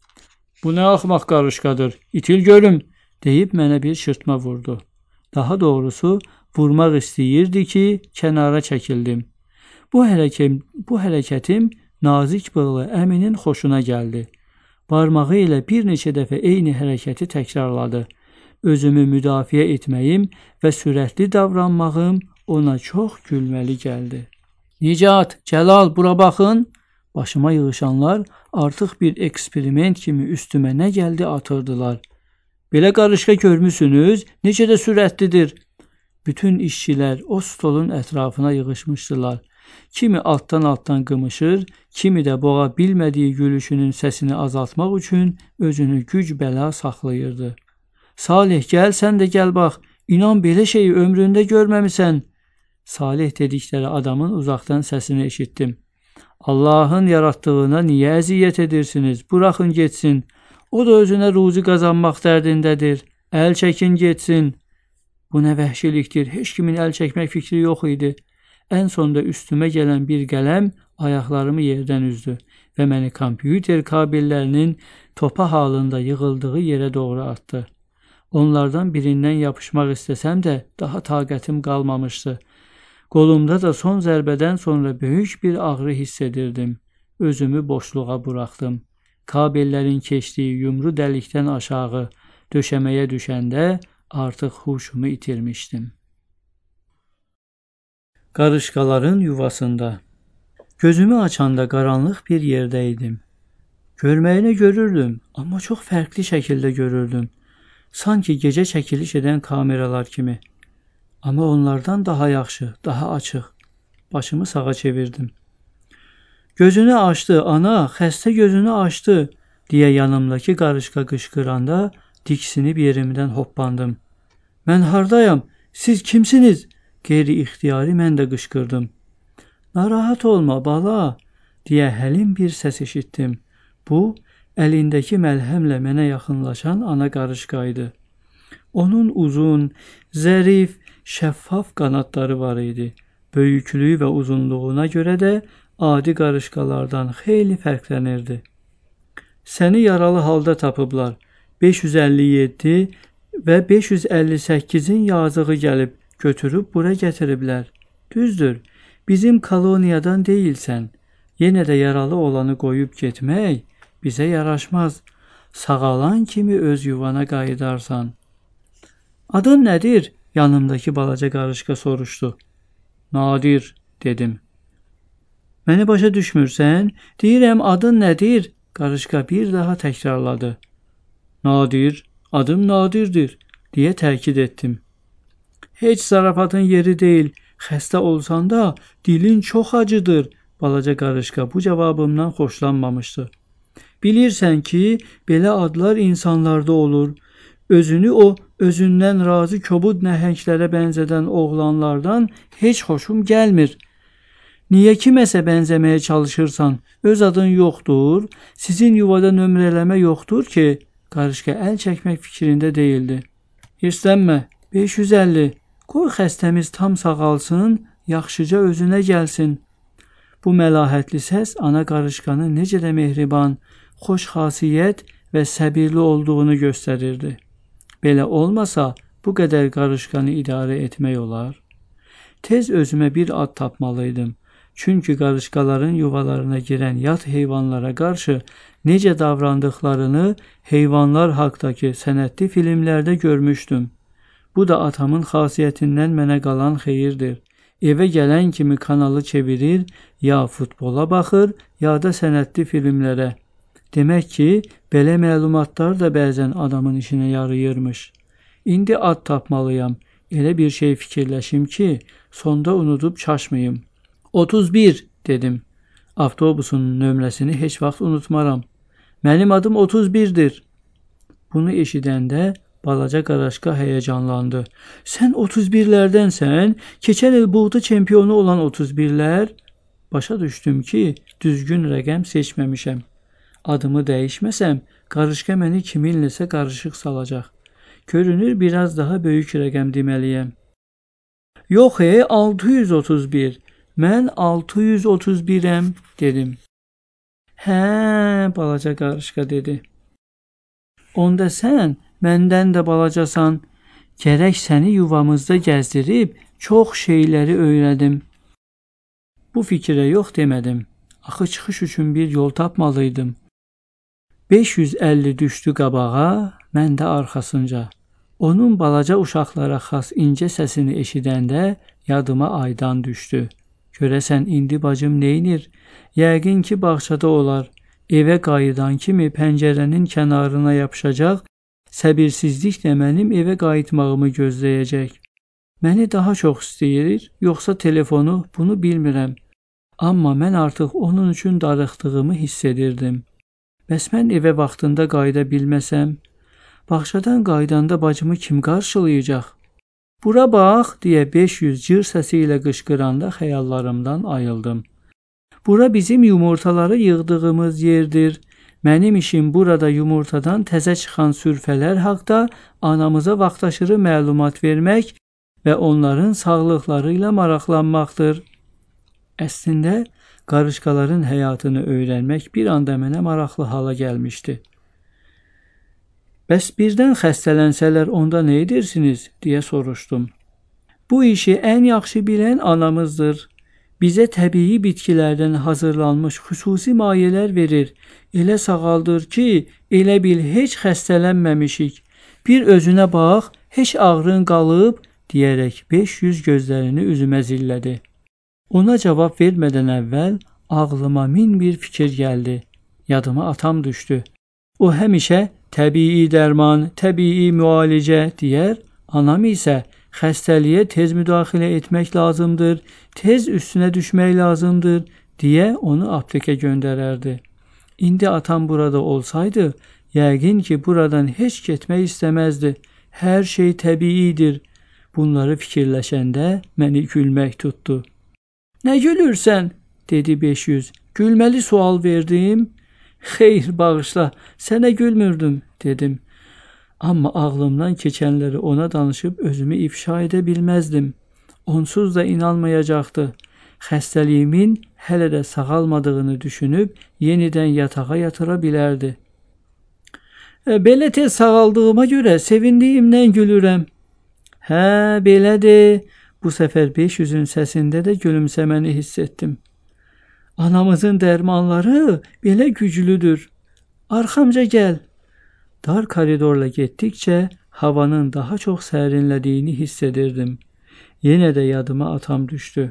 Bu nə axmaq qarışqadır, itil görüm, deyib mənə bir şırtma vurdu. Daha doğrusu, vurmaq istəyirdi ki, kənara çəkildim. Bu hərəkətim, bu hərəkətim nazik bığlı əminin xoşuna gəldi. Barmağı ilə bir neçə dəfə eyni hərəkəti təkrarladı. Özümü müdafiə etməyim və sürətli davranmağım ona çox gülməli gəldi. Nicat, Cəlal, bura baxın. Başıma yığışanlar artıq bir eksperiment kimi üstümə nə gəldi atırdılar. Belə qarışqa görmüsünüz, necə də sürətlidir. Bütün işçilər o stolun ətrafına yığışmışdılar. Kimi altdan-altdan qımışır, kimi də boğa bilmədiyi gülüşünün səsini azaltmaq üçün özünü güc-bəla saxlayırdı. Salih, gəl, sən də gəl bax. İnan belə şeyi ömründə görməmisən. Salih dedikləri adamın uzaqdan səsini eşitdim. Allahın yaratdığına niyə əziyyət edirsiniz? Buraxın getsin. O da özünə ruzi qazanmaq dərdindədir. Əl çəkin getsin. Bu nə vəhşilikdir. Heç kimin əl çəkmək fikri yox idi. Ən sonda üstümə gələn bir qələm ayaqlarımı yerdən üzdü və məni kompüter kabellərinin topa halında yığıldığı yerə doğru atdı. Onlardan birindən yapışmaq istəsəm də daha taqətim qalmamışdı. Qolumda da son zərbədən sonra böyük bir ağrı hiss edirdim. Özümü boşluğa buraxdım. Kabellərin keçdiyi yumru dəlikdən aşağı döşəməyə düşəndə artıq huşumu itirmişdim. Qarışqaların yuvasında. Gözümü açanda qaranlıq bir yerdə idim. Görməyini görürdüm, amma çox fərqli şəkildə görürdüm. Sanki gecə çəkiliş edən kameralar kimi. Amma onlardan daha yaxşı, daha açıq. Başımı sağa çevirdim. Gözünü açdı, ana, xəstə gözünü açdı, deyə yanımdakı qarışqa qışqıranda diksinib yerimdən hoppandım. Mən hardayam? Siz kimsiniz? Qeyri-ixtiyari mən də qışqırdım. Narahat olma, bala, deyə həlim bir səs eşitdim. Bu, əlindəki məlhəmlə mənə yaxınlaşan ana qarışqa idi. Onun uzun, zərif, şəffaf qanadları var idi. Böyüklüyü və uzunluğuna görə də adi qarışqalardan xeyli fərqlənirdi. Səni yaralı halda tapıblar. beş yüz əlli yeddi və beş yüz əlli səkkizin yazığı gəlib, götürüb bura gətiriblər. Düzdür, bizim koloniyadan deyilsən. Yenə də yaralı olanı qoyub getmək bizə yaraşmaz. Sağalan kimi öz yuvana qayıdarsan. Adın nədir? Yanımdakı balaca qarışqa soruşdu. Nadir, dedim. Məni başa düşmürsən? Deyirəm, adın nədir? Qarışqa bir daha təkrarladı. Nadir, adım Nadirdir, deyə təkid etdim. Heç zarafatın yeri deyil. Xəstə olsan da dilin çox acıdır. Balaca qarışqa bu cavabımdan xoşlanmamışdı. Bilirsən ki, belə adlar insanlarda olur. Özünü o özündən razı kobud nəhənglərə bənzədən oğlanlardan heç xoşum gəlmir. Niyə kiməsə bənzəməyə çalışırsan? Öz adın yoxdur. Sizin yuvada nömrələmə yoxdur ki, qarışqa əl çəkmək fikrində deyildi. Hirslənmə, beş yüz əlli. Qoy xəstəmiz tam sağalsın, yaxşıca özünə gəlsin. Bu məlahətli səs ana qarışqanın necə də mehriban, xoş xasiyyət və səbirli olduğunu göstərirdi. Belə olmasa, bu qədər qarışqanı idarə etmək olar. Tez özümə bir ad tapmalıydım. Çünki qarışqaların yuvalarına girən yad heyvanlara qarşı necə davrandıqlarını heyvanlar haqqdakı sənədli filmlərdə görmüşdüm. Bu da atamın xasiyyətindən mənə qalan xeyirdir. Evə gələn kimi kanalı çevirir, ya futbola baxır, ya da sənədli filmlərə. Demək ki, belə məlumatlar da bəzən adamın işinə yarayırmış. İndi ad tapmalıyam. Elə bir şey fikirləşim ki, sonda unudub çaşmayım. otuz bir, dedim. Avtobusun nömrəsini heç vaxt unutmaram. Mənim adım otuz birdir. Bunu eşidəndə balaca qarışqa həyəcanlandı. Sən otuz birlərdənsən, keçən il buğda çempionu olan otuz birlər? Başa düşdüm ki, düzgün rəqəm seçməmişəm. Adımı dəyişməsəm, qarışqa məni kiminləsə qarışıq salacaq. Görünür, biraz daha böyük rəqəm deməliyəm. Yox, ey, altı yüz otuz bir. Mən altı yüz otuz birəm, dedim. Hə, balaca qarışqa dedi. Onda sən məndən də balacasan. Gərək səni yuvamızda gəzdirib çox şeyləri öyrədim. Bu fikrə yox demədim. Axı çıxış üçün bir yol tapmalıydım. beş yüz əlli düşdü qabağa, mən də arxasınca. Onun balaca uşaqlara xas incə səsini eşidəndə yadıma aydan düşdü. Görəsən indi bacım neynir? Yəqin ki, bağçada olar. Evə qayıdan kimi pəncərənin kənarına yapışacaq, səbirsizliklə mənim evə qayıtmağımı gözləyəcək. Məni daha çox istəyir, yoxsa telefonu, bunu bilmirəm. Amma mən artıq onun üçün darıxdığımı hiss edirdim. Bəs mən evə vaxtında qayıda bilməsəm? Bağçadan qaydanda bacımı kim qarşılayacaq? Bura bax, deyə beş yüz cır səsi ilə qışqıranda xəyallarımdan ayıldım. Bura bizim yumurtaları yığdığımız yerdir. Mənim işim burada yumurtadan təzə çıxan sürfələr haqda anamıza vaxtaşırı məlumat vermək və onların sağlıqları ilə maraqlanmaqdır. Əslində, qarışqaların həyatını öyrənmək bir anda mənə maraqlı hala gəlmişdi. Bəs birdən xəstələnsələr onda nə edirsiniz, deyə soruşdum. Bu işi ən yaxşı bilən anamızdır. Bizə təbii bitkilərdən hazırlanmış xüsusi mayələr verir. Elə sağaldır ki, elə bil heç xəstələnməmişik. Bir özünə bax, heç ağrın qalıb, deyərək beş yüz gözlərini üzümə zillədi. Ona cavab vermədən əvvəl ağlıma min bir fikir gəldi. Yadıma atam düşdü. O həmişə təbii dərman, təbii müalicə deyər, anam isə xəstəliyə tez müdaxilə etmək lazımdır, tez üstünə düşmək lazımdır deyə onu aptekə göndərərdi. İndi atam burada olsaydı, yəqin ki, buradan heç getmək istəməzdi. Hər şey təbiidir. Bunları fikirləşəndə məni gülmək tutdu. Nə gülürsən? Dedi beş yüz. Gülməli sual verdim. Xeyr, bağışla, sənə gülmürdüm, dedim. Amma ağlımdan keçənləri ona danışıb özümü ifşa edə bilməzdim. Onsuz da inanmayacaqdı. Xəstəliyimin hələ də sağalmadığını düşünüb yenidən yatağa yatıra bilərdi. E, belə tez sağaldığıma görə sevindiyimdən gülürəm. Hə, belədir. Bu səfər beş yüzün səsində də gülümsəməni hiss etdim. Anamızın dərmanları belə güclüdür. Arxamca gəl. Dar koridorla getdikcə havanın daha çox sərinlədiyini hiss edirdim. Yenə də yadıma atam düşdü.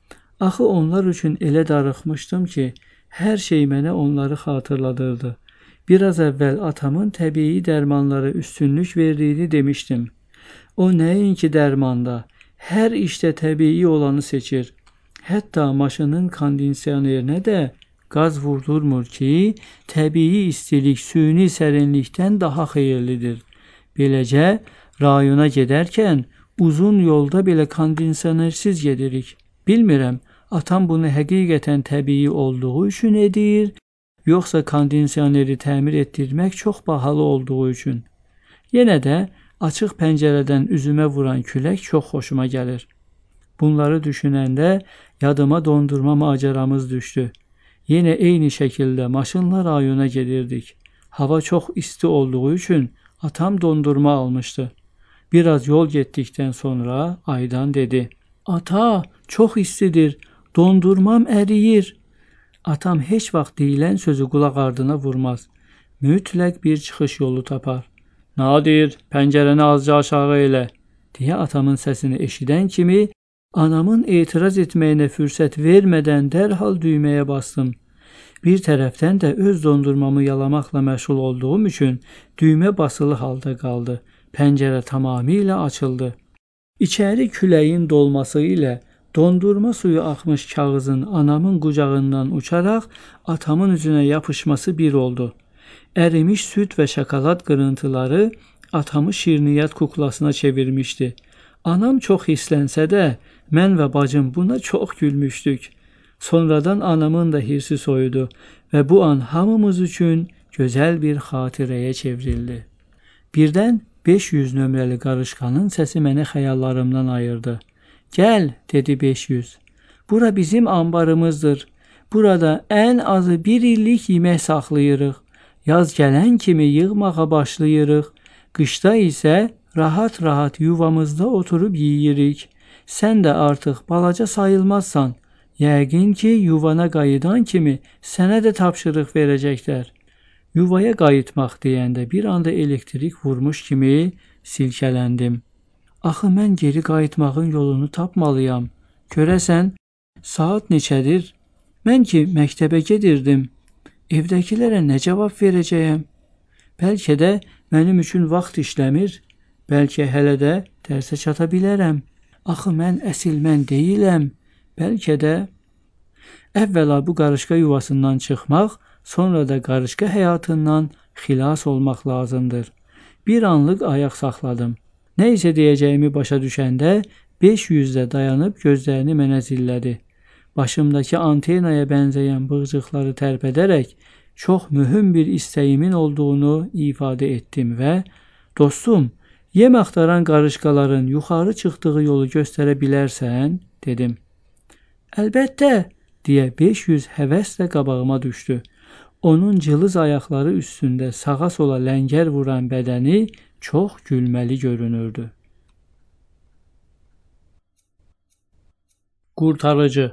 Axı onlar üçün elə darıxmışdım ki, hər şey mənə onları xatırladırdı. Biraz əvvəl atamın təbii dərmanlara üstünlük verdiyini demişdim. O nəinki dərmanda, hər işdə təbii olanı seçir. Hətta maşının kondisionerinə də qaz vurdurmur ki, təbii istilik süni sərinlikdən daha xeyirlidir. Beləcə, rayona gedərkən uzun yolda belə kondisionersiz gedirik. Bilmirəm, atam bunu həqiqətən təbii olduğu üçün edir, yoxsa kondisioneri təmir etdirmək çox bahalı olduğu üçün. Yenə də açıq pəncərədən üzümə vuran külək çox xoşuma gəlir. Bunları düşünəndə yadıma dondurma macəramız düşdü. Yenə eyni şəkildə maşınla rayona gedirdik. Hava çox isti olduğu üçün atam dondurma almışdı. Biraz yol getdikdən sonra Aydan dedi. Ata, çox istidir, dondurmam əriyir. Atam heç vaxt deyilən sözü qulaq ardına vurmaz. Mütləq bir çıxış yolu tapar. Nadir, pəncərəni azca aşağı elə, deyə atamın səsini eşidən kimi anamın etiraz etməyinə fürsət vermədən dərhal düyməyə bastım. Bir tərəfdən də öz dondurmamı yalamaqla məşğul olduğum üçün düymə basılı halda qaldı. Pəncərə tamamilə açıldı. İçəri küləyin dolması ilə dondurma suyu axmış kağızın anamın qucağından uçaraq atamın üzünə yapışması bir oldu. Ərimiş süd və şokolad qırıntıları atamı şirniyyat kuklasına çevirmişdi. Anam çox hisslənsə də, mən və bacım buna çox gülmüşdük. Sonradan anamın da hirsi soyudu və bu an hamımız üçün gözəl bir xatirəyə çevrildi. Birdən beş yüz nömrəli qarışqanın səsi məni xəyallarımdan ayırdı. Gəl, dedi beş yüz. Bura bizim ambarımızdır. Burada ən azı bir illik yemək saxlayırıq. Yaz gələn kimi yığmağa başlayırıq. Qışda isə rahat-rahat yuvamızda oturub yeyirik. Sən də artıq balaca sayılmazsan. Yəqin ki, yuvana qayıdan kimi sənə də tapşırıq verəcəklər. Yuvaya qayıtmaq deyəndə bir anda elektrik vurmuş kimi silkələndim. Axı mən geri qayıtmağın yolunu tapmalıyam. Görəsən, saat neçədir? Mən ki məktəbə gedirdim. Evdəkilərə nə cavab verəcəyəm? Bəlkə də mənim üçün vaxt işləmir. Bəlkə hələ də dərsə çata bilərəm. Axı mən əsil mən deyiləm. Bəlkə də əvvəla bu qarışqa yuvasından çıxmaq, sonra da qarışqa həyatından xilas olmaq lazımdır. Bir anlıq ayaq saxladım. Nə isə deyəcəyimi başa düşəndə beş yüzdə dayanıb gözlərini mənə zillədi. Başımdakı antenaya bənzəyən bığcıqları tərpədərək çox mühüm bir istəyimin olduğunu ifadə etdim və dostum, yem axtaran qarışqaların yuxarı çıxdığı yolu göstərə bilərsən, dedim. Əlbəttə, deyə beş yüz həvəslə qabağıma düşdü. Onun cılız ayaqları üstündə sağa sola ləngər vuran bədəni çox gülməli görünürdü. Qurtarıcı.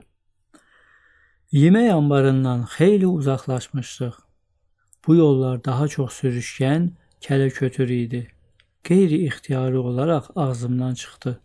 Yemək anbarından xeyli uzaqlaşmışdıq. Bu yollar daha çox sürüşkən, kələ-kötür idi. Qeyri-ixtiyari olaraq ağzımdan çıxdı.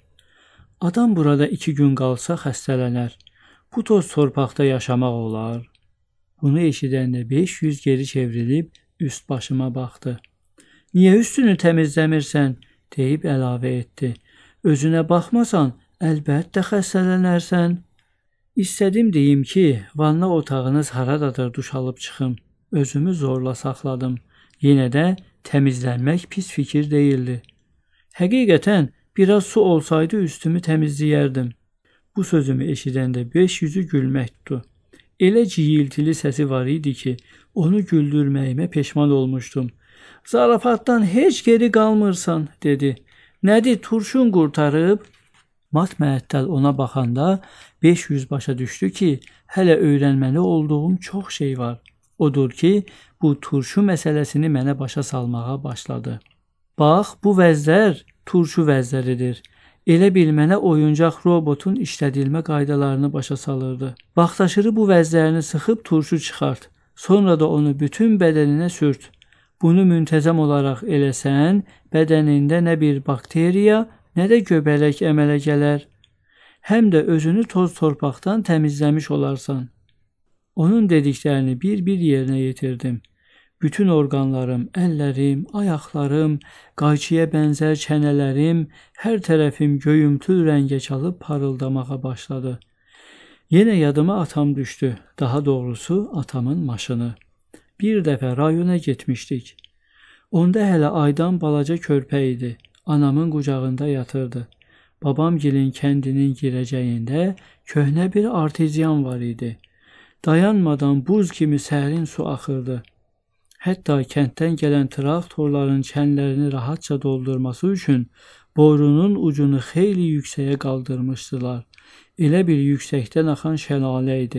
Adam burada iki gün qalsa xəstələnər. Bu toz torpaqda yaşamaq olar. Bunu eşidəndə beş yüz geri çevrilib üst başıma baxdı. Niyə üstünü təmizləmirsən? Deyib əlavə etdi. Özünə baxmasan, əlbəttə xəstələnərsən. İstədim deyim ki, vanna otağınız haradadır, duş alıb çıxım. Özümü zorla saxladım. Yenə də təmizlənmək pis fikir deyildi. Həqiqətən, biraz su olsaydı üstümü təmizləyərdim. Bu sözümü eşidəndə beş yüzü gülmək tutdu. Elə ciyiltili səsi var idi ki, onu güldürməyimə peşman olmuşdum. Zarafatdan heç geri qalmırsan, dedi. Nədir, turşun qurtarıb? Mat məəttəl ona baxanda beş yüz başa düşdü ki, hələ öyrənməli olduğum çox şey var. Odur ki, bu turşu məsələsini mənə başa salmağa başladı. Bax, bu vəzlər turşu vəzləridir. Elə bil mənə oyuncaq robotun işlədilmə qaydalarını başa salırdı. Vaxtaşırı bu vəzlərini sıxıb turşu çıxart. Sonra da onu bütün bədəninə sürt. Bunu müntəzəm olaraq eləsən, bədənində nə bir bakteriya, nə də göbələk əmələ gələr. Həm də özünü toz torpaqdan təmizləmiş olarsan. Onun dediklərini bir-bir yerinə yetirdim. Bütün orqanlarım, əllərim, ayaqlarım, qayçıya bənzər çənələrim, hər tərəfim göyümtül rəngə çalıb parıldamağa başladı. Yenə yadıma atam düşdü, daha doğrusu atamın maşını. Bir dəfə rayona getmişdik. Onda hələ aydan balaca körpə idi. Anamın qucağında yatırdı. Babamgilin kəndinin girəcəyində köhnə bir artezyan var idi. Dayanmadan buz kimi sərin su axırdı. Hətta kənddən gələn traktorların çənlərini rahatca doldurması üçün boyrunun ucunu xeyli yüksəyə qaldırmışdılar. Elə bir yüksəkdən axan şəlalə idi.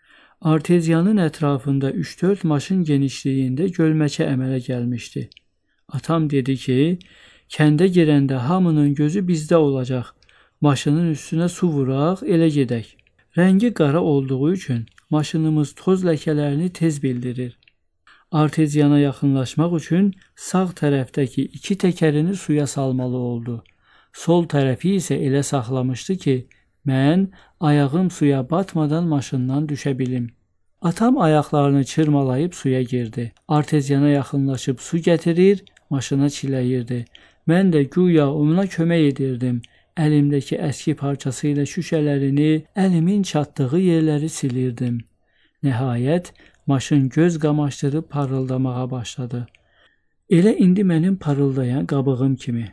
Artezyanın ətrafında üç dörd maşın genişliyində gölməçə əmələ gəlmişdi. Atam dedi ki, kəndə girəndə hamının gözü bizdə olacaq. Maşının üstünə su vuraq, elə gedək. Rəngi qara olduğu üçün maşınımız toz ləkələrini tez bildirir. Artezyana yaxınlaşmaq üçün sağ tərəfdəki iki təkərini suya salmalı oldu. Sol tərəfi isə elə saxlamışdı ki, mən ayağım suya batmadan maşından düşə bilim. Atam ayaqlarını çırmalayıb suya girdi. Artezyana yaxınlaşıb su gətirir, maşına çiləyirdi. Mən də güya ona kömək edirdim. Əlimdəki əski parçası ilə şüşələrini, əlimin çatdığı yerləri silirdim. Nəhayət, maşın göz qamaşdırıb parıldamağa başladı. Elə indi mənim parıldayan qabığım kimi.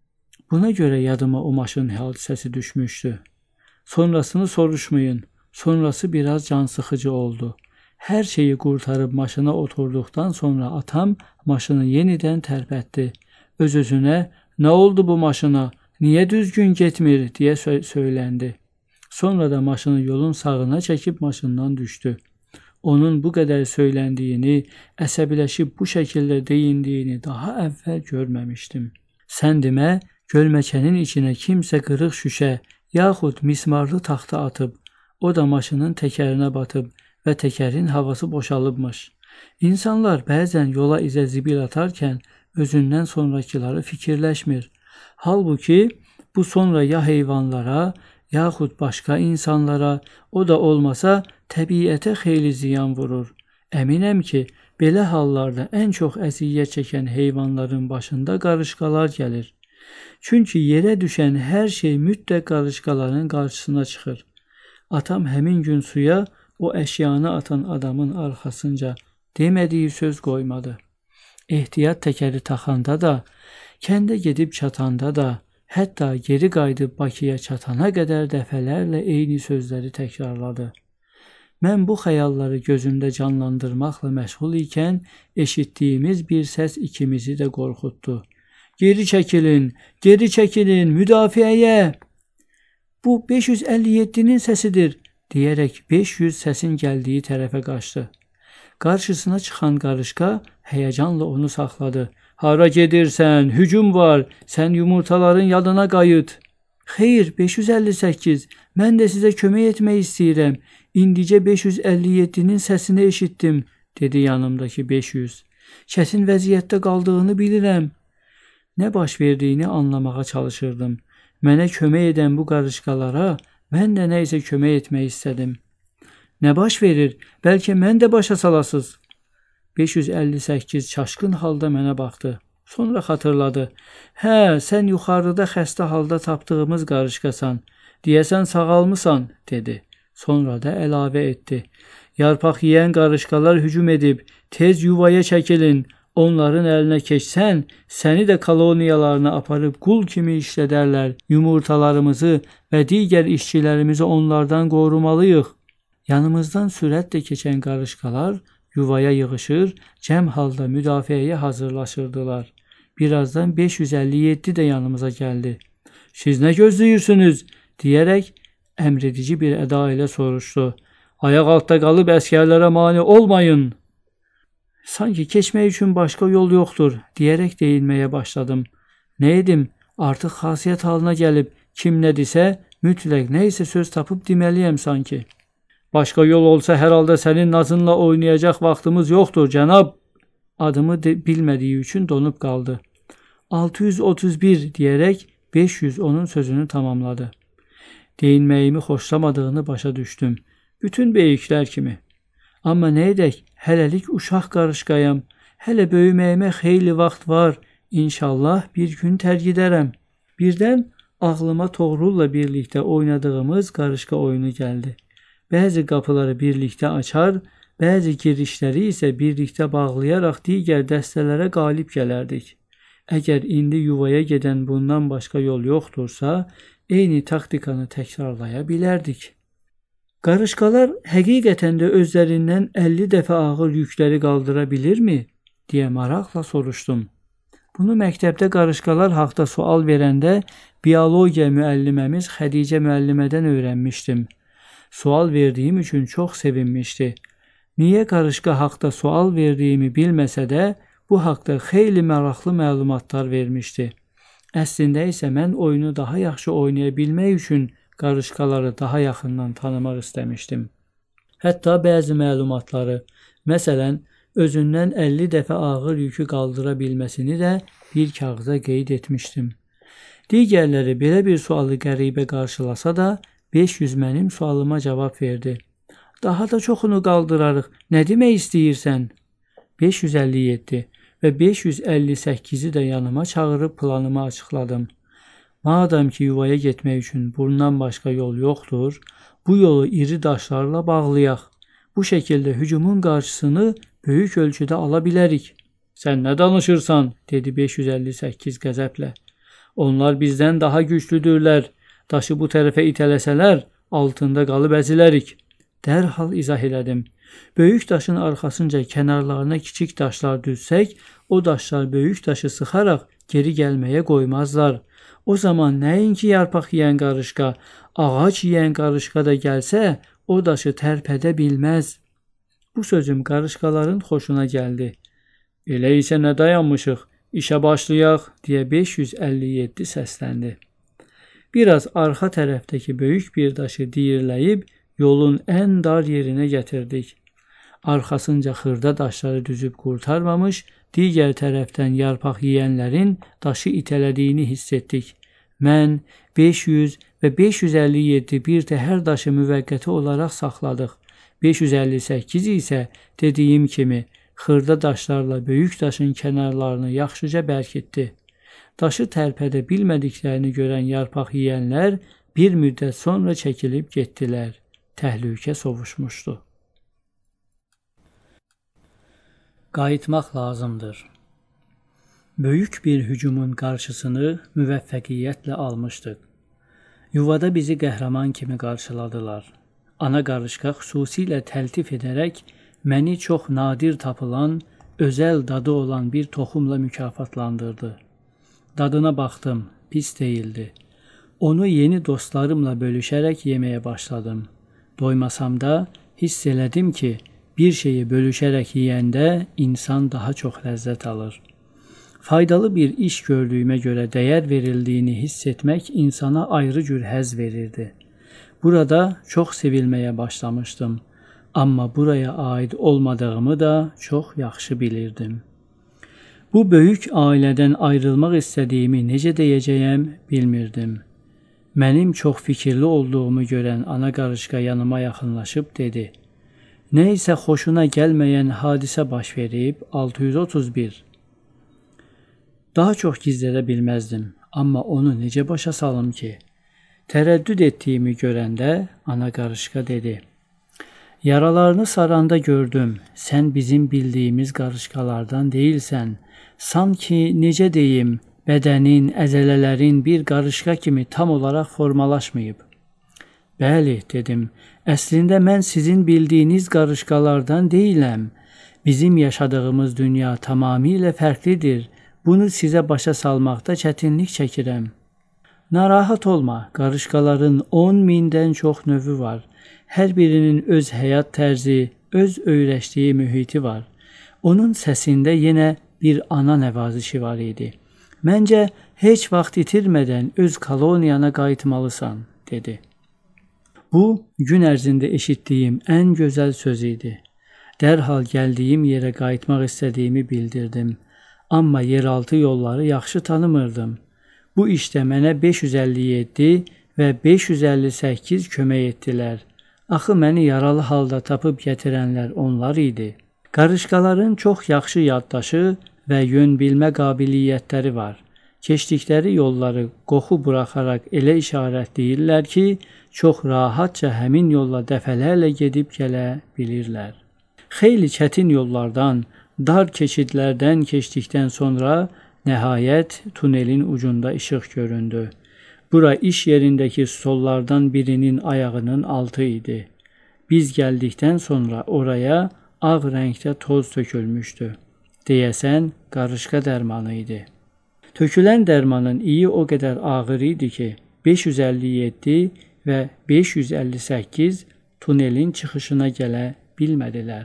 Buna görə yadıma o maşın hadisəsi düşmüşdü. Sonrasını soruşmayın. Sonrası biraz cansıxıcı oldu. Hər şeyi qurtarıb maşına oturduqdan sonra atam maşını yenidən tərpətdi. Öz-özünə, nə oldu bu maşına, niyə düzgün getmir, deyə sö söyləndi. Sonra da maşını yolun sağına çəkib maşından düşdü. Onun bu qədər söyləndiyini, əsəbiləşib bu şəkildə deyindiyini daha əvvəl görməmişdim. Sən demə, gölməçənin içinə kimsə qırıq şüşə, yaxud mismarlı taxta atıb, o da maşının təkərinə batıb və təkərin havası boşalıbmış. İnsanlar bəzən yola izə zibil atarkən özündən sonrakıları fikirləşmir. Halbuki bu sonra ya heyvanlara, yaxud başqa insanlara, o da olmasa təbiətə xeyli ziyan vurur. Əminəm ki, belə hallarda ən çox əziyyət çəkən heyvanların başında qarışqalar gəlir. Çünki yerə düşən hər şey mütləq qarışqaların qarşısına çıxır. Atam həmin gün suya o əşyanı atan adamın arxasınca demədiyi söz qoymadı. Ehtiyat təkəri taxanda da, kəndə gedib çatanda da, hətta geri qayıdıb Bakıya çatana qədər dəfələrlə eyni sözləri təkrarladı. Mən bu xəyalları gözümdə canlandırmaqla məşğul ikən eşitdiyimiz bir səs ikimizi də qorxutdu. Geri çəkilin, geri çəkilin, müdafiəyə! Bu beş yüz əlli yeddinin səsidir, deyərək beş yüz səsin gəldiyi tərəfə qaçdı. Qarşısına çıxan qarışqa həyəcanla onu saxladı. Hara gedirsən? Hücum var. Sən yumurtaların yadına qayıt. Xeyr, beş yüz əlli səkkiz. Mən də sizə kömək etmək istəyirəm. İndicə beş yüz əlli yeddinin səsini eşitdim, dedi yanımdakı beş yüz. Çətin vəziyyətdə qaldığını bilirəm. Nə baş verdiyini anlamağa çalışırdım. Mənə kömək edən bu qarışqalara mən də nə isə kömək etmək istədim. Nə baş verir? Bəlkə mən də başa salasız. beş yüz əlli səkkiz çaşqın halda mənə baxdı. Sonra xatırladı. Hə, sən yuxarıda xəstə halda tapdığımız qarışqasan. Deyəsən sağalmısan, dedi. Sonra da əlavə etdi. Yarpaq yeyən qarışqalar hücum edib. Tez yuvaya çəkilin. Onların əlinə keçsən, səni də koloniyalarına aparıb qul kimi işlədərlər. Yumurtalarımızı və digər işçilərimizi onlardan qorumalıyıq. Yanımızdan sürətlə keçən qarışqalar yuvaya yığışır, cəm halda müdafiəyə hazırlaşırdılar. Birazdan beş yüz əlli yeddi də yanımıza gəldi. Siz nə gözləyirsiniz? Deyərək əmredici bir əda ilə soruşdu. Ayaq altda qalıb əskərlərə mane olmayın. Sanki keçmək üçün başqa yol yoxdur, deyərək deyinməyə başladım. Nə edim? Artıq xasiyyət halına gəlib, kim nə desə, mütləq nə isə söz tapıb deməliyəm sanki. Başqa yol olsa hər halda sənin nazınla oynayacaq vaxtımız yoxdur, cənab. Adımı bilmədiyi üçün donub qaldı. altı yüz otuz bir deyərək beş yüz onun sözünü tamamladı. Deyinməyimi xoşlamadığını başa düşdüm. Bütün beyiklər kimi. Amma nə edək, hələlik uşaq qarışqayam. Hələ böyüməyimə xeyli vaxt var. İnşallah bir gün tərgidərəm. Birdən ağlıma Toğrulla birlikdə oynadığımız qarışqa oyunu gəldi. Bəzi qapıları birlikdə açar, bəzi girişləri isə birlikdə bağlayaraq digər dəstələrə qalib gələrdik. Əgər indi yuvaya gedən bundan başqa yol yoxdursa, eyni taktikanı təkrarlaya bilərdik. Qarışqalar həqiqətən də özlərindən əlli dəfə ağır yükləri qaldıra bilirmi? Deyə maraqla soruşdum. Bunu məktəbdə qarışqalar haqda sual verəndə biologiya müəlliməmiz Xədicə müəllimədən öyrənmişdim. Sual verdiyim üçün çox sevinmişdi. Niyə qarışqa haqda sual verdiyimi bilməsə də, bu haqda xeyli maraqlı məlumatlar vermişdi. Əslində isə mən oyunu daha yaxşı oynaya bilmək üçün qarışqaları daha yaxından tanımaq istəmişdim. Hətta bəzi məlumatları, məsələn, özündən əlli dəfə ağır yükü qaldıra bilməsini də bir kağıza qeyd etmişdim. Digərləri belə bir sualı qəribə qarşılasa da, beş yüz mənim sualıma cavab verdi. Daha da çoxunu qaldırarıq, nə demək istəyirsən? beş yüz əlli yeddi və beş yüz əlli səkkizi də yanıma çağırıb planımı açıqladım. Madam ki yuvaya getmək üçün bundan başqa yol yoxdur, bu yolu iri daşlarla bağlayaq. Bu şəkildə hücumun qarşısını böyük ölçüdə ala bilərik. Sən nə danışırsan, dedi beş yüz əlli səkkiz qəzəblə. Onlar bizdən daha güclüdürlər. Daşı bu tərəfə itələsələr, altında qalıb əzilərik. Dərhal izah elədim. Böyük daşın arxasınca kənarlarına kiçik daşlar düzsək, o daşlar böyük daşı sıxaraq geri gəlməyə qoymazlar. O zaman nəinki yarpaq yeyən qarışqa, ağac yeyən qarışqa da gəlsə, o daşı tərpədə bilməz. Bu sözüm qarışqaların xoşuna gəldi. Elə isə nə dayanmışıq, işə başlayaq, deyə beş yüz əlli yeddi səsləndi. Biraz arxa tərəfdəki böyük bir daşı diyirləyib, yolun ən dar yerinə gətirdik. Arxasınca xırda daşları düzüb qurtarmamış, digər tərəfdən yarpaq yeyənlərin daşı itələdiyini hiss etdik. Mən beş yüz və beş yüz əlli yeddi bir təhər daşı müvəqqəti olaraq saxladıq. beş yüz əlli səkkiz isə dediyim kimi xırda daşlarla böyük daşın kənarlarını yaxşıca bərkitdi. Daşı tərpədə bilmədiklərini görən yarpaq yeyənlər bir müddət sonra çəkilib getdilər. Təhlükə sovuşmuşdu. Qayıtmaq lazımdır. Böyük bir hücumun qarşısını müvəffəqiyyətlə almışdıq. Yuvada bizi qəhrəman kimi qarşıladılar. Ana qarışqa xüsusilə təltif edərək məni çox nadir tapılan, özəl dadı olan bir toxumla mükafatlandırdı. Dadına baxdım, pis değildi. Onu yeni dostlarımla bölüşərək yeməyə başladım. Doymasam da hiss elədim ki, bir şeyi bölüşərək yeyəndə insan daha çox ləzzət alır. Faydalı bir iş gördüyümə görə dəyər verildiyini hiss etmək insana ayrı cür həzz verirdi. Burada çox sevilməyə başlamışdım. Amma buraya aid olmadığımı da çox yaxşı bilirdim. Bu böyük ailədən ayrılmaq istədiyimi necə deyəcəyəm bilmirdim. Mənim çox fikirli olduğumu görən ana qarışqa yanıma yaxınlaşıb dedi. Nə isə xoşuna gəlməyən hadisə baş verib altı yüz otuz bir. Daha çox gizlədə bilməzdim, amma onu necə başa salım ki? Tərəddüd etdiyimi görəndə ana qarışqa dedi. Yaralarını saranda gördüm, sən bizim bildiyimiz qarışqalardan deyilsən. Sanki, necə deyim, bədənin, əzələlərin bir qarışqa kimi tam olaraq formalaşmayıb. Bəli, dedim, əslində mən sizin bildiyiniz qarışqalardan deyiləm. Bizim yaşadığımız dünya tamamilə fərqlidir. Bunu sizə başa salmaqda çətinlik çəkirəm. Narahat olma, qarışqaların on mindən çox növü var. Hər birinin öz həyat tərzi, öz öyrəşdiyi mühiti var. Onun səsində yenə bir ana nəvazişi var idi. Məncə, heç vaxt itirmədən öz koloniyana qayıtmalısan, dedi. Bu, gün ərzində eşitdiyim ən gözəl söz idi. Dərhal gəldiyim yerə qayıtmaq istədiyimi bildirdim. Amma yeraltı yolları yaxşı tanımırdım. Bu işdə mənə beş yüz əlli yeddi və beş yüz əlli səkkiz kömək etdilər. Axı məni yaralı halda tapıb gətirənlər onlar idi. Qarışqaların çox yaxşı yaddaşı və yön bilmə qabiliyyətləri var. Keçdikləri yolları qoxu buraxaraq elə işarətləyirlər ki, çox rahatca həmin yolla dəfələrlə gedib gələ bilirlər. Xeyli çətin yollardan, dar keçidlərdən keçdikdən sonra nəhayət tunelin ucunda işıq göründü. Bura iş yerindəki stollardan birinin ayağının altı idi. Biz gəldikdən sonra oraya ağ rəngdə toz tökülmüşdü. Deyəsən, qarışqa dərmanı idi. Tökülən dərmanın iyi o qədər ağır idi ki, beş yüz əlli yeddi və beş yüz əlli səkkiz tunelin çıxışına gələ bilmədilər.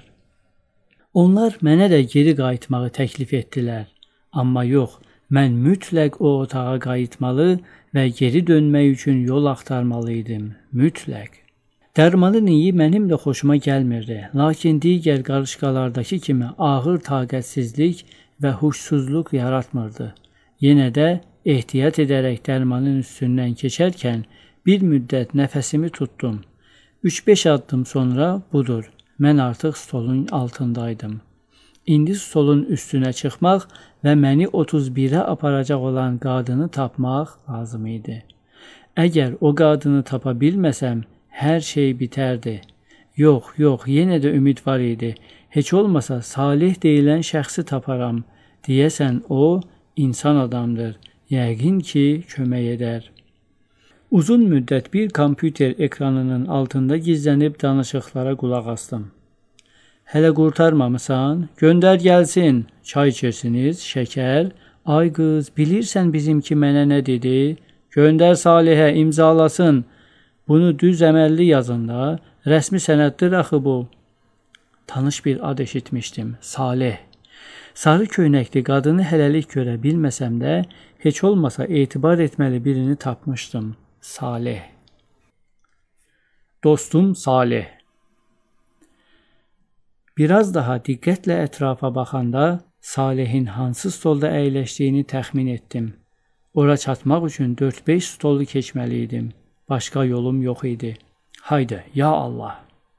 Onlar mənə də geri qayıtmağı təklif etdilər. Amma yox, mən mütləq o otağa qayıtmalı və geri dönmək üçün yol axtarmalıydım. Mütləq. Dərmanın iyi mənim də xoşuma gəlmirdi. Lakin digər qarışqalardakı kimi ağır taqətsizlik və huşsuzluq yaratmırdı. Yenə də ehtiyat edərək dərmanın üstündən keçərkən bir müddət nəfəsimi tutdum. üç beş addım sonra budur. Mən artıq stolun altındaydım. İndi stolun üstünə çıxmaq və məni otuz birə aparacaq olan qadını tapmaq lazım idi. Əgər o qadını tapa bilməsəm, hər şey bitərdi. Yox, yox, yenə də ümid var idi. Heç olmasa Salih deyilən şəxsi taparam. Deyəsən o, insan adamdır. Yəqin ki, kömək edər. Uzun müddət bir kompüter ekranının altında gizlənib danışıqlara qulaq asdım. Hələ qurtarmamısan? Göndər gəlsin. Çay içirsiniz, şəkər. Ay qız, bilirsən bizimki mənə nə dedi? Göndər Salihə, imzalasın. Bunu düz əməlli yazın da. Rəsmi sənəddir axı bu. Tanış bir ad eşitmişdim. Salih. Sarı köynəkli qadını hələlik görə bilməsəm də, heç olmasa etibar etməli birini tapmışdım. Salih. Dostum Salih. Biraz daha diqqətlə ətrafa baxanda Salihin hansı stolda əyləşdiyini təxmin etdim. Ora çatmaq üçün dörd beş stolu keçməli idim. Başqa yolum yox idi. Haydi, ya Allah.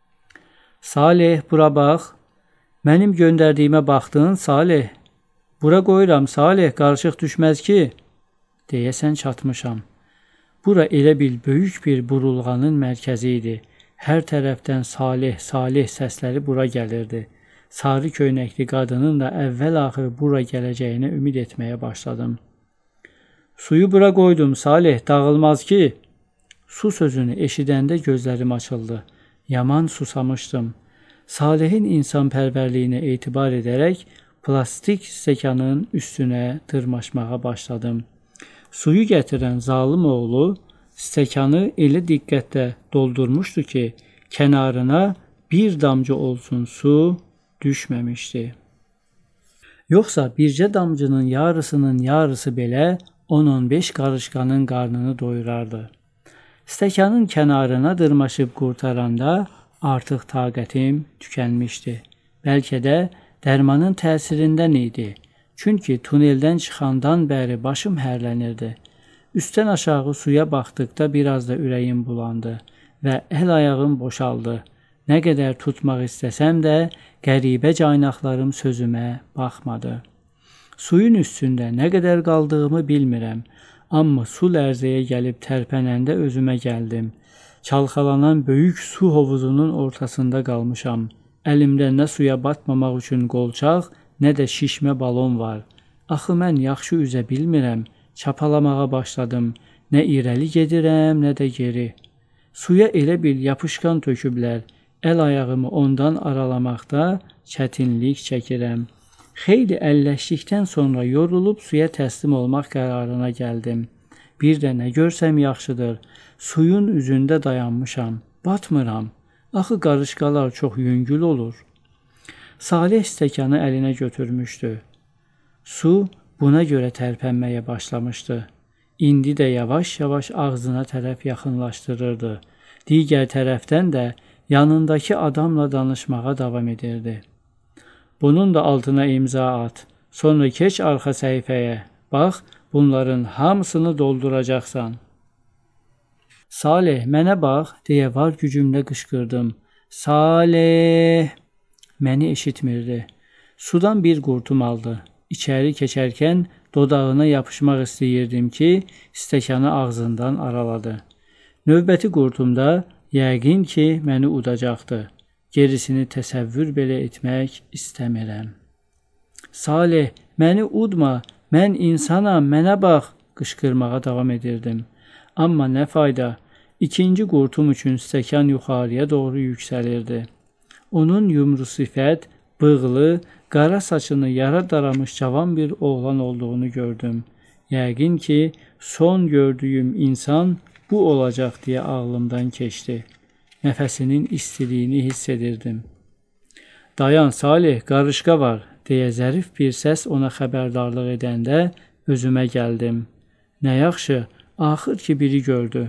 Salih, bura bax. Mənim göndərdiyimə baxdın, Salih. Bura qoyuram, Salih, qarışıq düşməz ki. Deyəsən çatmışam. Bura elə bil böyük bir burulğanın mərkəzi idi. Hər tərəfdən Salih, Salih səsləri bura gəlirdi. Sarı köynəkli qadının da əvvəl-axır bura gələcəyinə ümid etməyə başladım. Suyu bura qoydum, Salih, dağılmaz ki. Su sözünü eşidəndə gözlərim açıldı. Yaman susamışdım. Salihin insanpərvərliyinə etibar edərək plastik stəkanın üstünə dırmaşmağa başladım. Suyu gətirən zalım oğlu stəkanı elə diqqətlə doldurmuşdu ki, kənarına bir damcı olsun su düşməmişdi. Yoxsa bircə damcının yarısının yarısı belə on on beş qarışqanın qarnını doyurardı. Stəkanın kənarına dırmaşıb qurtaranda artıq taqətim tükənmişdi. Bəlkə də dərmanın təsirindən idi. Çünki tuneldən çıxandan bəri başım hərlənirdi. Üstdən aşağı suya baxdıqda biraz da ürəyim bulandı və əl-ayağım boşaldı. Nə qədər tutmaq istəsəm də qəribə caynaqlarım sözümə baxmadı. Suyun üstündə nə qədər qaldığımı bilmirəm, amma su lərzəyə gəlib tərpənəndə özümə gəldim. Çalxalanan böyük su hovuzunun ortasında qalmışam. Əlimdə nə suya batmamaq üçün qolçaq, nə də şişmə balon var. Axı mən yaxşı üzə bilmirəm. Çapalamağa başladım. Nə irəli gedirəm, nə də geri. Suya elə bil yapışqan töküblər. Əl-ayağımı ondan aralamaqda çətinlik çəkirəm. Xeyli əlləşdikdən sonra yorulub suya təslim olmaq qərarına gəldim. Bir də nə görsəm yaxşıdır. Suyun üzündə dayanmışam. Batmıram. Axı qarışqalar çox yüngül olur. Salih stəkanı əlinə götürmüşdü. Su buna görə tərpənməyə başlamışdı. İndi də yavaş-yavaş ağzına tərəf yaxınlaşdırırdı. Digər tərəfdən də yanındakı adamla danışmağa davam edirdi. Bunun da altına imza at. Sonra keç arxa səhifəyə. Bax, bunların hamısını dolduracaqsan. Salih, mənə bax, deyə var gücümlə qışqırdım. Salih! Məni eşitmirdi. Sudan bir qurtum aldı. İçəri keçərkən dodağına yapışmaq istəyirdim ki, stəkanı ağzından araladı. Növbəti qurtumda yəqin ki, məni udacaqdı. Gerisini təsəvvür belə etmək istəmirəm. Salih, məni udma, mən insanam, mənə bax, qışqırmağa davam edirdim. Amma nə fayda, ikinci qurtum üçün stəkan yuxarıya doğru yüksəlirdi. Onun yumru sifət, bığlı, qara saçını yara daramış cavan bir oğlan olduğunu gördüm. Yəqin ki, son gördüyüm insan bu olacaq deyə ağlımdan keçdi. Nəfəsinin istiliyini hiss edirdim. Dayan Salih, qarışqa var, deyə zərif bir səs ona xəbərdarlıq edəndə özümə gəldim. Nə yaxşı, axır ki biri gördü.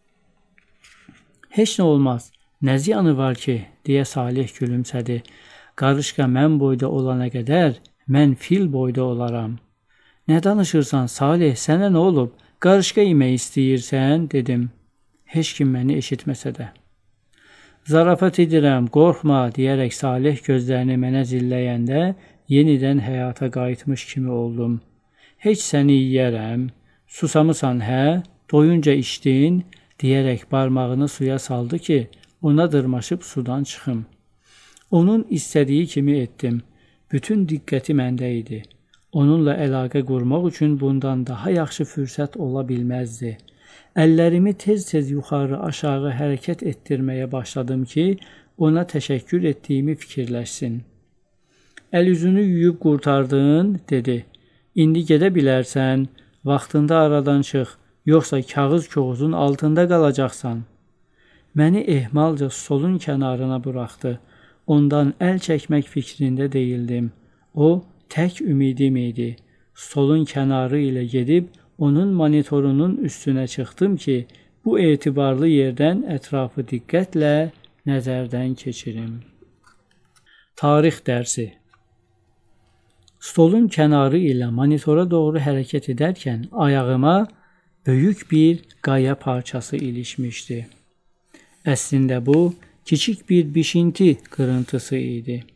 Heç nə olmaz, nə ziyanı var ki, deyə Salih gülümsədi. Qarışqa mən boyda olana qədər, mən fil boyda olaram. Nə danışırsan Salih, sənə nə olub? Qarışqa yemək istəyirsən, dedim. Heç kim məni eşitməsə də. Zarafat edirəm, qorxma, deyərək Salih gözlərini mənə zilləyəndə yenidən həyata qayıtmış kimi oldum. Heç səni yiyərəm, susamısan hə, doyunca içdin, deyərək barmağını suya saldı ki, ona dırmaşıb sudan çıxım. Onun istədiyi kimi etdim. Bütün diqqəti məndə idi. Onunla əlaqə qurmaq üçün bundan daha yaxşı fürsət ola bilməzdi. Əllərimi tez-tez yuxarı aşağı hərəkət etdirməyə başladım ki, ona təşəkkür etdiyimi fikirləşsin. Əl üzünü yuyub qurtardın, dedi. İndi gedə bilərsən, vaxtında aradan çıx, yoxsa kağız koğuzun altında qalacaqsan. Məni ehmalca stolun kənarına buraxdı. Ondan əl çəkmək fikrində deyildim. O, tək ümidim idi. Stolun kənarı ilə gedib, onun monitorunun üstünə çıxdım ki, bu etibarlı yerdən ətrafı diqqətlə nəzərdən keçirim. Tarix dərsi. Stolun kənarı ilə monitora doğru hərəkət edərkən ayağıma böyük bir qaya parçası ilişmişdi. Əslində bu, kiçik bir bişinti qırıntısı idi.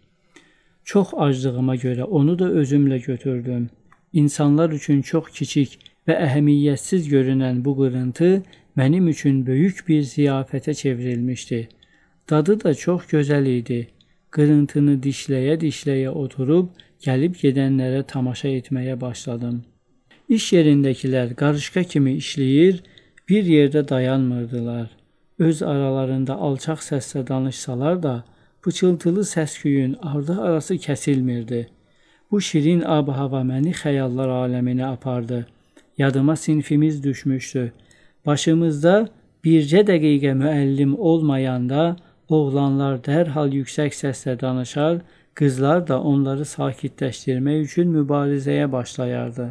Çox aclığıma görə onu da özümlə götürdüm. İnsanlar üçün çox kiçik və əhəmiyyətsiz görünən bu qırıntı mənim üçün böyük bir ziyafətə çevrilmişdi. Dadı da çox gözəl idi. Qırıntını dişləyə-dişləyə oturub, gəlib gedənlərə tamaşa etməyə başladım. İş yerindəkilər qarışqa kimi işləyir, bir yerdə dayanmırdılar. Öz aralarında alçaq səslə danışsalar da, pıçıltılı səs-küyün ardı arası kəsilmirdi. Bu şirin ab-hava məni xəyallar aləminə apardı. Yadıma sinfimiz düşmüşdü. Başımızda bircə dəqiqə müəllim olmayanda oğlanlar dərhal yüksək səslə danışar, qızlar da onları sakitləşdirmək üçün mübarizəyə başlayardı.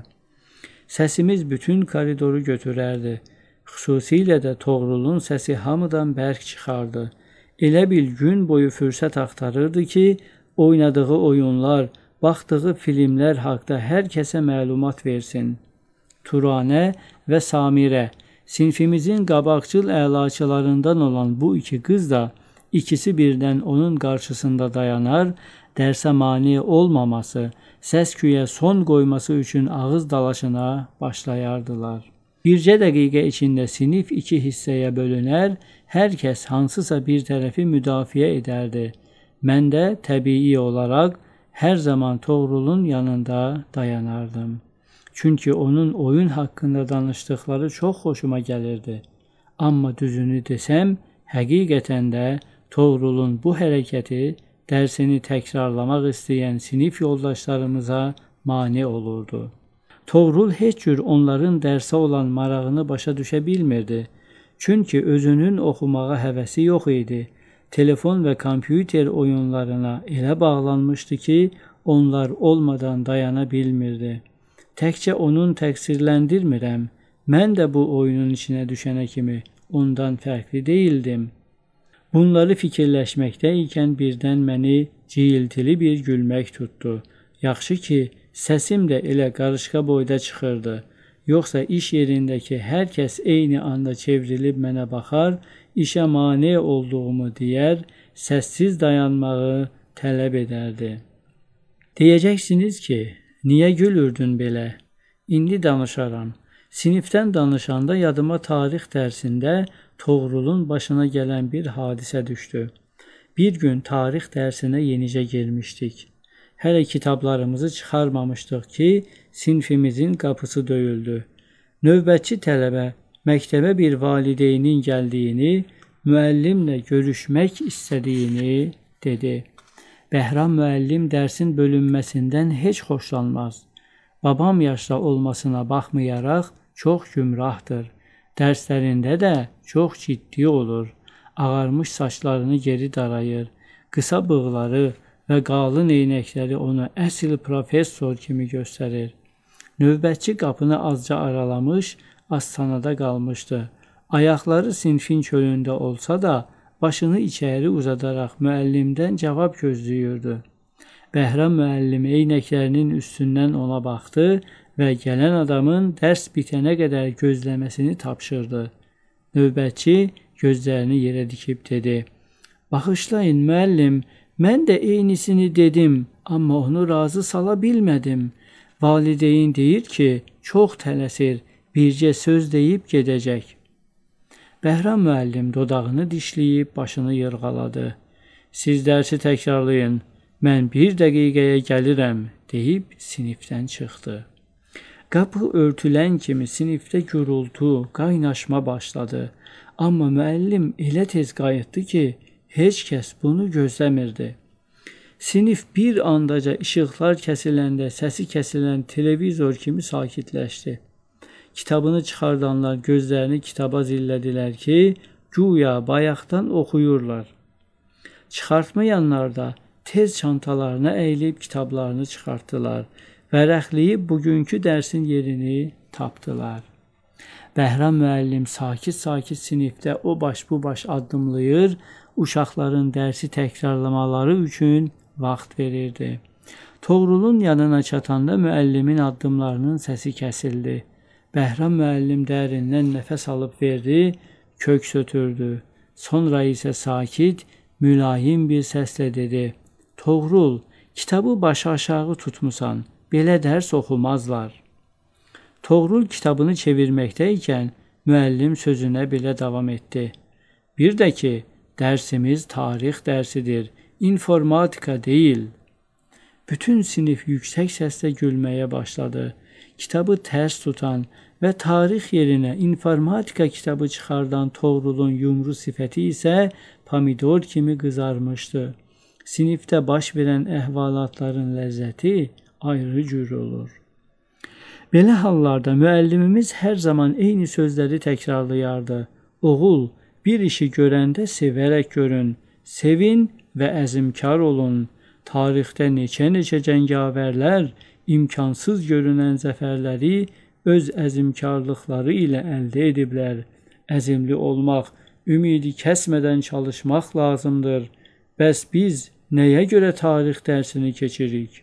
Səsimiz bütün koridoru götürərdi. Xüsusilə də Toğrulun səsi hamıdan bərk çıxardı. Elə bil gün boyu fürsət axtarırdı ki, oynadığı oyunlar, baxdığı filmlər haqda hər kəsə məlumat versin. Turanə və Samirə, sinfimizin qabaqcıl əlaçılarından olan bu iki qız da ikisi birdən onun qarşısında dayanar, dərsə mane olmaması, səs-küyə son qoyması üçün ağız dalaşına başlayardılar. Bircə dəqiqə içində sinif iki hissəyə bölünər, hər kəs hansısa bir tərəfi müdafiə edərdi. Mən də təbii olaraq hər zaman Toğrulun yanında dayanardım. Çünki onun oyun haqqında danışdıqları çox xoşuma gəlirdi. Amma düzünü desəm, həqiqətən də Toğrulun bu hərəkəti dərsini təkrarlamaq istəyən sinif yoldaşlarımıza mane olurdu. Toğrul heç cür onların dərsə olan marağını başa düşə bilmirdi. Çünki özünün oxumağa həvəsi yox idi. Telefon və kompüter oyunlarına elə bağlanmışdı ki, onlar olmadan dayana bilmirdi. Təkcə onun təqsirləndirmirəm. Mən də bu oyunun içinə düşənə kimi ondan fərqli deyildim. Bunları fikirləşməkdə ikən birdən məni ciyiltili bir gülmək tutdu. Yaxşı ki, səsim də elə qarışqa boyda çıxırdı. Yoxsa iş yerindəki hər kəs eyni anda çevrilib mənə baxar, işə mane olduğumu deyər, səssiz dayanmağı tələb edərdi. Deyəcəksiniz ki, niyə gülürdün belə? İndi danışaram. Sinifdən danışanda yadıma tarix dərsində Toğrulun başına gələn bir hadisə düşdü. Bir gün tarix dərsinə yenicə girmişdik. Hələ kitablarımızı çıxarmamışdıq ki, sinfimizin qapısı döyüldü. Növbətçi tələbə məktəbə bir valideynin gəldiyini, müəllimlə görüşmək istədiyini dedi. Bəhram müəllim dərsin bölünməsindən heç xoşlanmaz. Babam yaşda olmasına baxmayaraq çox gümrahdır. Dərslərində də çox ciddi olur. Ağarmış saçlarını geri darayır. Qısa bığları və qalın eynəkləri onu əsl professor kimi göstərir. Növbətçi qapını azca aralamış, astanada qalmışdı. Ayaqları sinfin çölündə olsa da, başını içəri uzadaraq müəllimdən cavab gözləyirdi. Bəhram müəllim eynəklərinin üstündən ona baxdı və gələn adamın dərs bitənə qədər gözləməsini tapşırdı. Növbətçi gözlərini yerə dikib dedi: "Bağışlayın müəllim, mən də eynisini dedim, amma onu razı sala bilmədim. Valideyn deyir ki, çox tələsir, bircə söz deyib gedəcək." Bəhram müəllim dodağını dişləyib başını yırğaladı. "Siz dərsi təkrarlayın, mən bir dəqiqəyə gəlirəm," deyib sinifdən çıxdı. Qapı örtülən kimi sinifdə gürultu, qaynaşma başladı. Amma müəllim elə tez qayıtdı ki, heç kəs bunu gözləmirdi. Sinif bir andaca işıqlar kəsiləndə səsi kəsilən televizor kimi sakitləşdi. Kitabını çıxardanlar gözlərini kitaba zillədilər ki, güya bayaqdan oxuyurlar. Çıxartmayanlar da tez çantalarına əyilib kitablarını çıxartdılar. Vərəqləyib bugünkü dərsin yerini tapdılar. Bəhram müəllim sakit-sakit sinifdə o baş bu baş addımlayır, uşaqların dərsi təkrarlamaları üçün vaxt verirdi. Toğrulun yanına çatanda müəllimin addımlarının səsi kəsildi. Bəhram müəllim dərindən nəfəs alıb verdi, köks ötürdü. Sonra isə sakit, mülayim bir səslə dedi: "Toğrul, kitabı başı aşağı tutmusan, belə dərs oxumazlar." Toğrul kitabını çevirməkdəykən müəllim sözünə belə davam etdi: "Bir də ki, dərsimiz tarix dərsidir, informatika deyil." Bütün sinif yüksək səslə gülməyə başladı. Kitabı tərs tutan və tarix yerinə informatika kitabı çıxardan Toğrulun yumru sifəti isə pomidor kimi qızarmışdı. Sinifdə baş verən əhvalatların ləzzəti ayrı cür olur. Belə hallarda müəllimimiz hər zaman eyni sözləri təkrarlayardı. Oğul, bir işi görəndə sevərək görün, sevin və əzmkar olun. Tarixdə neçə-neçə cəngavərlər imkansız görünən zəfərləri öz əzmkarlıqları ilə əldə ediblər. Əzmli olmaq, ümidi kəsmədən çalışmaq lazımdır. Bəs biz nəyə görə tarix dərsini keçirik?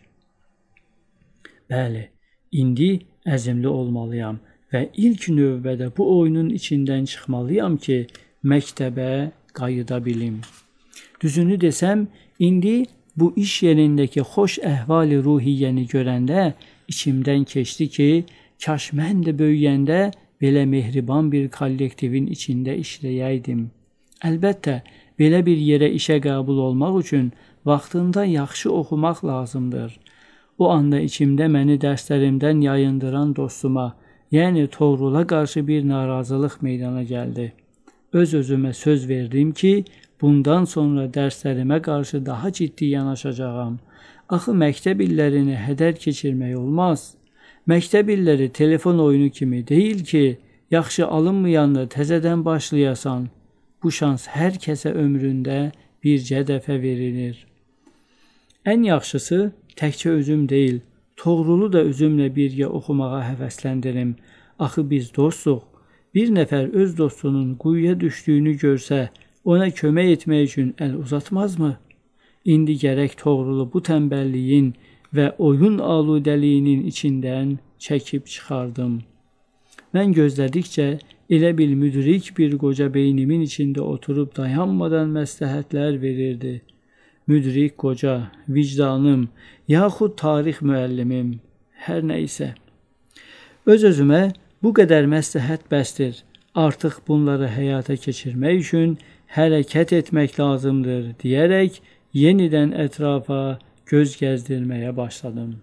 Bəli, indi əzmli olmalıyam və ilk növbədə bu oyunun içindən çıxmalıyam ki, məktəbə qayıda bilim. Düzünü desəm, indi bu iş yerindəki xoş əhval-i ruhiyyəni görəndə içimdən keçdi ki, kaş mən də böyüyəndə belə mehriban bir kollektivin içində işləyəydim. Əlbəttə, belə bir yerə işə qəbul olmaq üçün vaxtında yaxşı oxumaq lazımdır. O anda içimdə məni dərslərimdən yayındıran dostuma, yəni Toğrula qarşı bir narazılıq meydana gəldi. Öz-özümə söz verdim ki, bundan sonra dərslərimə qarşı daha ciddi yanaşacağam. Axı məktəb illərini hədər keçirmək olmaz. Məktəb illəri telefon oyunu kimi deyil ki, yaxşı alınmayanda təzədən başlayasan. Bu şans hər kəsə ömründə bircə dəfə verilir. Ən yaxşısı təkcə özüm deyil, Toğrulu da özümlə birgə oxumağa həvəsləndirim. Axı biz dostuq. Bir nəfər öz dostunun quyuya düşdüyünü görsə, ona kömək etmək üçün əl uzatmazmı? İndi gərək Toğrulu bu tənbəlliyin və oyun aludəliyinin içindən çəkib çıxardım. Mən gözlədikcə elə bil müdrik bir qoca beynimin içində oturub dayanmadan məsləhətlər verirdi. Müdrik qoca, vicdanım, yaxud tarix müəllimim, hər nəysə. Öz-özümə bu qədər məsləhət bəsdir. Artıq bunları həyata keçirmək üçün hərəkət etmək lazımdır deyərək yenidən ətrafa göz gəzdirməyə başladım.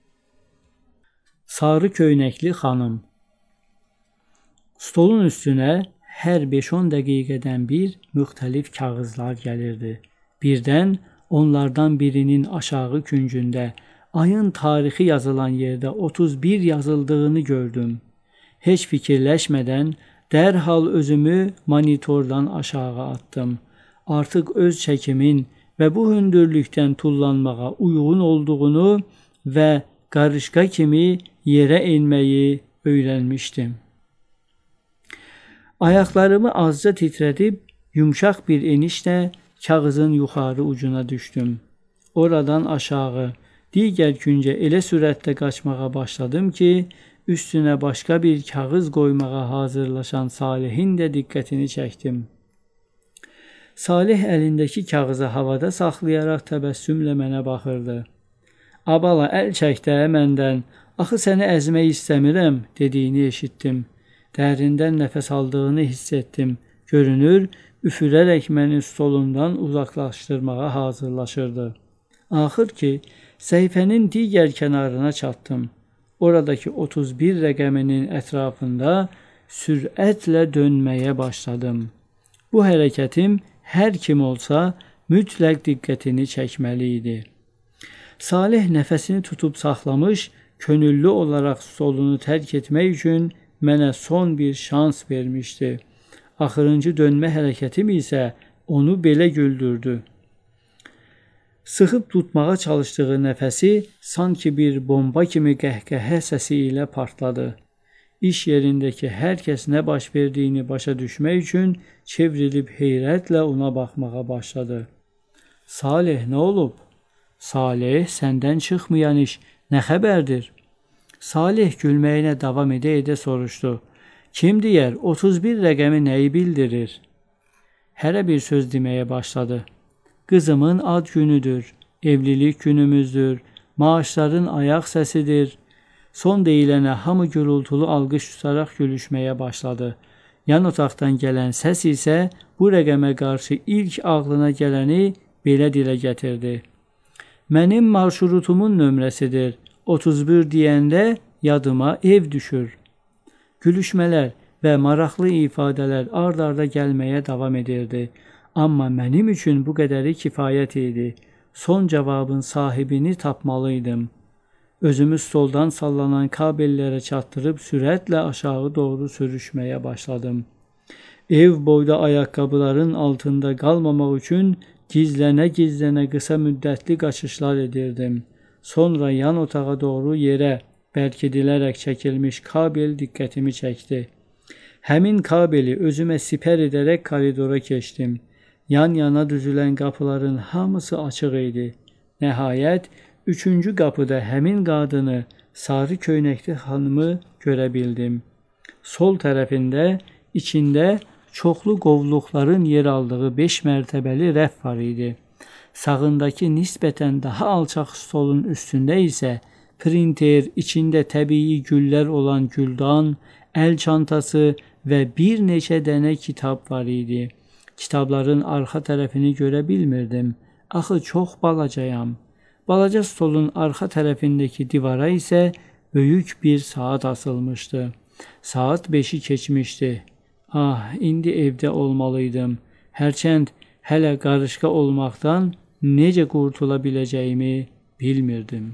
Sarı köynəkli xanım. Stolun üstünə hər beş-on dəqiqədən bir müxtəlif kağızlar gəlirdi. Birdən onlardan birinin aşağı küncündə ayın tarixi yazılan yerdə otuz bir yazıldığını gördüm. Heç fikirləşmədən dərhal özümü monitordan aşağı atdım. Artıq öz çəkimin və bu hündürlükdən tullanmağa uyğun olduğunu və qarışqa kimi yerə enməyi öyrənmişdim. Ayaqlarımı azca titrədib, yumşaq bir enişlə kağızın yuxarı ucuna düşdüm. Oradan aşağı, digər küncə elə sürətlə qaçmağa başladım ki, üstünə başqa bir kağız qoymağa hazırlaşan Salihin də diqqətini çəkdim. Salih əlindəki kağızı havada saxlayaraq təbəssümlə mənə baxırdı. "Abala, əl çək də məndən, axı səni əzmək istəmirəm," dediyini eşitdim. Dərindən nəfəs aldığını hiss etdim. Görünür, üfürərək məni stolundan uzaqlaşdırmağa hazırlaşırdı. Axır ki, səhifənin digər kənarına çatdım. Oradakı otuz bir rəqəminin ətrafında sürətlə dönməyə başladım. Bu hərəkətim hər kim olsa mütləq diqqətini çəkməli idi. Salih nəfəsini tutub saxlamış, könüllü olaraq stolunu tərk etmək üçün mənə son bir şans vermişdi. Axırıncı dönmə hərəkətim isə onu belə güldürdü. Sıxıb tutmağa çalışdığı nəfəsi sanki bir bomba kimi qəhqəhə səsi ilə partladı. İş yerindəki hər kəs nə baş verdiyini başa düşmək üçün çevrilib heyrətlə ona baxmağa başladı. "Salih, nə olub?" "Salih, səndən çıxmayan iş nə xəbərdir?" Salih gülməyinə davam edə-edə soruşdu. Kim deyər, otuz bir rəqəmi nəyi bildirir? Hərə bir söz deməyə başladı. Qızımın ad günüdür, evlilik günümüzdür, maaşların ayaq səsidir. Son deyilənə hamı gürültülü alqış tutaraq gülüşməyə başladı. Yan otaqdan gələn səs isə bu rəqəmə qarşı ilk ağlına gələni belə dilə gətirdi. Mənim marşrutumun nömrəsidir. otuz bir deyəndə yadıma ev düşür. Gülüşmələr və maraqlı ifadələr ard-arda gəlməyə davam edirdi. Amma mənim üçün bu qədəri kifayət idi. Son cavabın sahibini tapmalıydım. Özümü stoldan sallanan kabellərə çatdırıb sürətlə aşağı doğru sürüşməyə başladım. Ev boyda ayaqqabıların altında qalmamaq üçün gizlənə-gizlənə qısa müddətli qaçışlar edirdim. Sonra yan otağa doğru yerə bərkidilərək çəkilmiş kabel diqqətimi çəkdi. Həmin kabeli özümə sipər edərək koridora keçdim. Yan-yana düzülən qapıların hamısı açıq idi. Nəhayət, üçüncü qapıda həmin qadını, sarı köynəkli xanımı görə bildim. Sol tərəfində, içində çoxlu qovluqların yer aldığı beş mərtəbəli rəf var idi. Sağındakı nisbətən daha alçaq stolun üstündə isə printer, içində təbii güllər olan güldan, əl çantası və bir neçə dənə kitab var idi. Kitabların arxa tərəfini görə bilmirdim. Axı çox balacayam. Balaca stolun arxa tərəfindəki divara isə böyük bir saat asılmışdı. Saat beşi keçmişdi. Ah, indi evdə olmalıydım. Hərçənd hələ qarışqa olmaqdan necə qurtula biləcəyimi bilmirdim.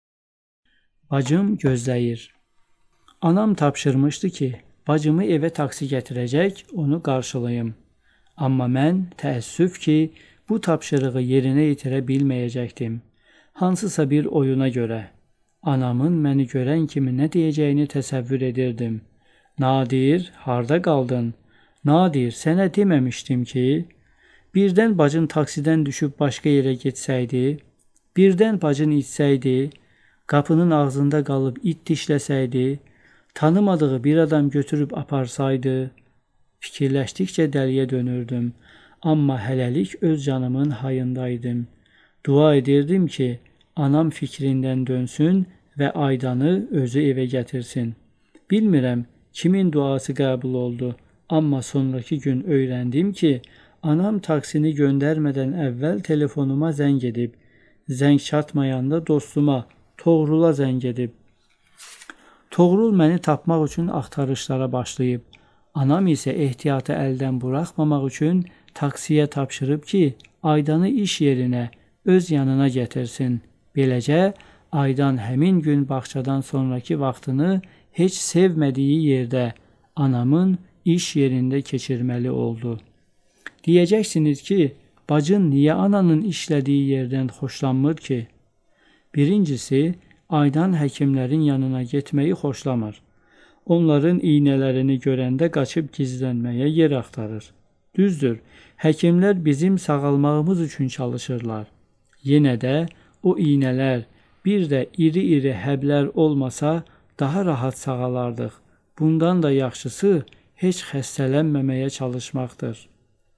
Bacım gözləyir. Anam tapşırmışdı ki, bacımı evə taksi gətirəcək, onu qarşılayım. Amma mən təəssüf ki, bu tapşırığı yerinə yetirə bilməyəcəkdim. Hansısa bir oyuna görə. Anamın məni görən kimi nə deyəcəyini təsəvvür edirdim. Nadir, harda qaldın? Nadir, sənə deməmişdim ki, birdən bacın taksidən düşüb başqa yerə getsəydi, birdən bacın içsəydi, qapının ağzında qalıb it dişləsəydi, tanımadığı bir adam götürüb aparsaydı, fikirləşdikcə dəliyə dönürdüm. Amma hələlik öz canımın hayındaydım. Dua edirdim ki, anam fikrindən dönsün və Aydanı özü evə gətirsin. Bilmirəm, kimin duası qəbul oldu, amma sonraki gün öyrəndim ki, anam taksini göndərmədən əvvəl telefonuma zəng edib, zəng çatmayanda dostuma, Toğrula zəng edib. Toğrul məni tapmaq üçün axtarışlara başlayıb. Anam isə ehtiyatı əldən buraxmamaq üçün taksiyə tapşırıb ki, Aydanı iş yerinə, öz yanına gətirsin. Beləcə, Aydan həmin gün bağçadan sonraki vaxtını heç sevmədiyi yerdə, anamın iş yerində keçirməli oldu. Deyəcəksiniz ki, bacın niyə ananın işlədiyi yerdən xoşlanmır ki? Birincisi, Aydan həkimlərin yanına getməyi xoşlamır. Onların iynələrini görəndə qaçıb gizlənməyə yer axtarır. Düzdür, həkimlər bizim sağalmağımız üçün çalışırlar. Yenə də o iynələr, bir də iri-iri həblər olmasa daha rahat sağalardıq. Bundan da yaxşısı heç xəstələnməməyə çalışmaqdır.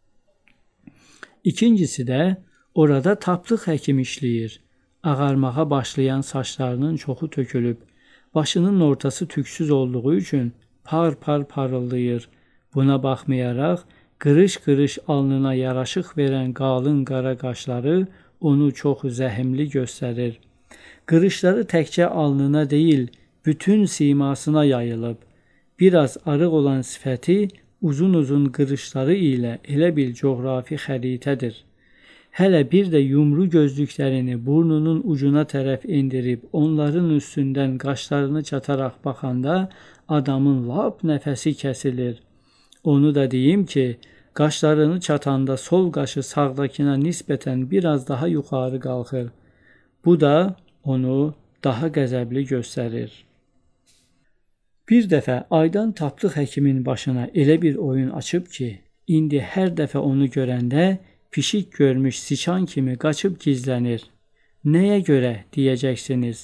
İkincisi də orada tapdıq həkim işləyir. Ağarmağa başlayan saçlarının çoxu tökülüb. Başının ortası tüksüz olduğu üçün par-par parıldayır. Buna baxmayaraq, qırış-qırış alnına yaraşıq verən qalın qara qaşları onu çox zəhimli göstərir. Qırışları təkcə alnına deyil, bütün simasına yayılıb. Biraz arıq olan sifəti uzun-uzun qırışları ilə elə bil coğrafi xəritədir. Hələ bir də yumru gözlüklərini burnunun ucuna tərəf endirib, onların üstündən qaşlarını çataraq baxanda adamın lap nəfəsi kəsilir. Onu da deyim ki, qaşlarını çatanda sol qaşı sağdakına nisbətən biraz daha yuxarı qalxır. Bu da onu daha qəzəbli göstərir. Bir dəfə Aydan tapdıq həkimin başına elə bir oyun açıb ki, indi hər dəfə onu görəndə pişik görmüş siçan kimi qaçıb gizlənir. Nəyə görə deyəcəksiniz?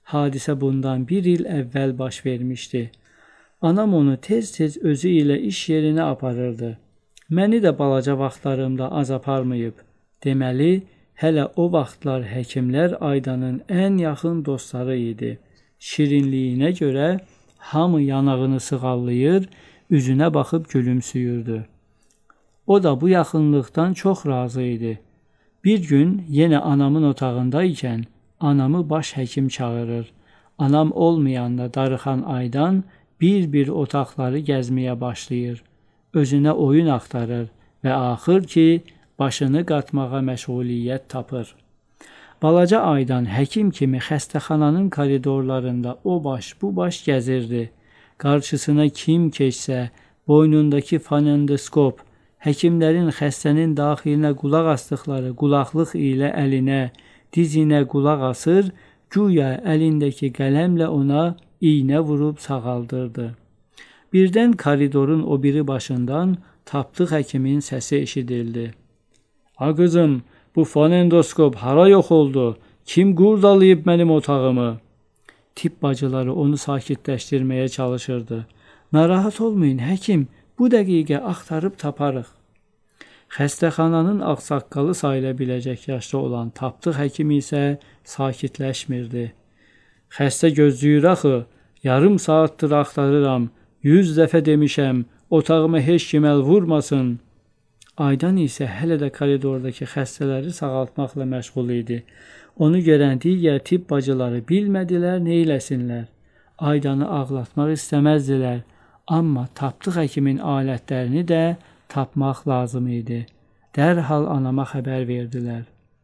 Hadisə bundan bir il əvvəl baş vermişdi. Anam onu tez-tez özü ilə iş yerinə aparırdı. Məni də balaca vaxtlarımda az aparmayıb. Deməli, hələ o vaxtlar həkimlər Aydanın ən yaxın dostları idi. Şirinliyinə görə hamı yanağını sığallayır, üzünə baxıb gülümsüyürdü. O da bu yaxınlıqdan çox razı idi. Bir gün yenə anamın otağında ikən anamı baş həkim çağırır. Anam olmayanda darıxan Aydan bir-bir otaqları gəzməyə başlayır. Özünə oyun axtarır və axır ki, başını qatmağa məşğuliyyət tapır. Balaca Aydan həkim kimi xəstəxananın koridorlarında o baş bu baş gəzirdi. Qarşısına kim keçsə, boynundakı fonendoskop, həkimlərin xəstənin daxilinə qulaq asdıqları qulaqlıq ilə əlinə, dizinə qulaq asır, güya əlindəki qələmlə ona iynə vurub sağaldırdı. Birdən koridorun o biri başından Tapdıq həkimin səsi eşidildi. "Ha qızım, bu fonendoskop hara yox oldu? Kim qurdalayıb mənim otağımı?" Tibb bacıları onu sakitləşdirməyə çalışırdı. "Narahat olmayın həkim, bu dəqiqə axtarıb taparıq." Xəstəxananın ağsaqqalı sayıla biləcək yaşda olan Tapdıq həkim isə sakitləşmirdi. "Xəstə gözləyir axı, yarım saatdır axtarıram, yüz dəfə demişəm, otağıma heç kim əl vurmasın." Aydan isə hələ də koridordakı xəstələri sağaltmaqla məşğul idi. Onu görən digər tibb bacıları bilmədilər, neyləsinlər. Aydanı ağlatmaq istəməzdilər, amma Tapdıq həkimin alətlərini də tapmaq lazım idi. Dərhal anama xəbər verdilər.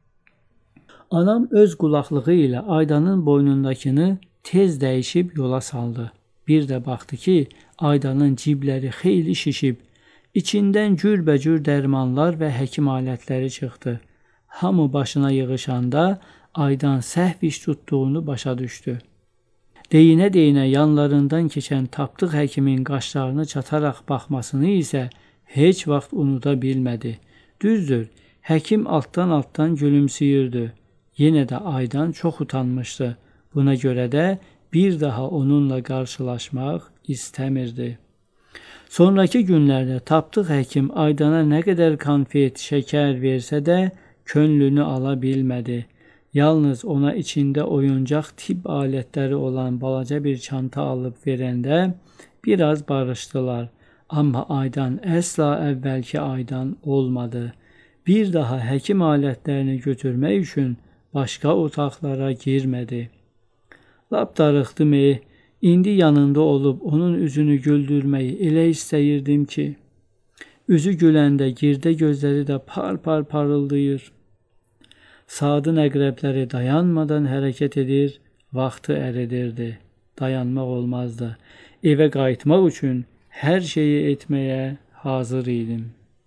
Anam öz qulaqlığı ilə Aydanın boynundakını tez dəyişib yola saldı. Bir də baxdı ki, Aydanın cibləri xeyli şişib. İçindən cürbəcür dərmanlar və həkim alətləri çıxdı. Hamı başına yığışanda Aydan səhv iş tutduğunu başa düşdü. Deyinə-deyinə yanlarından keçən Tapdıq həkimin qaşlarını çataraq baxmasını isə heç vaxt unuda bilmədi. Düzdür, həkim altdan-altdan gülümsüyürdü. Yenə də Aydan çox utanmışdı. Buna görə də bir daha onunla qarşılaşmaq istəmirdi. Sonrakı günlərdə Tapdıq həkim Aydana nə qədər konfet, şəkər versə də könlünü ala bilmədi. Yalnız ona içində oyuncaq tibb alətləri olan balaca bir çanta alıb verəndə biraz barışdılar. Amma Aydan əsla əvvəlki Aydan olmadı. Bir daha həkim alətlərini götürmək üçün başqa otaqlara girmədi. Lap darıxdım e, indi yanında olub onun üzünü güldürməyi elə istəyirdim ki. Üzü güləndə girdə gözləri də par-par parıldayır. Saatın əqrəbləri dayanmadan hərəkət edir, vaxtı əridirdi. Dayanmaq olmazdı. Evə qayıtmaq üçün hər şeyi etməyə hazır idim.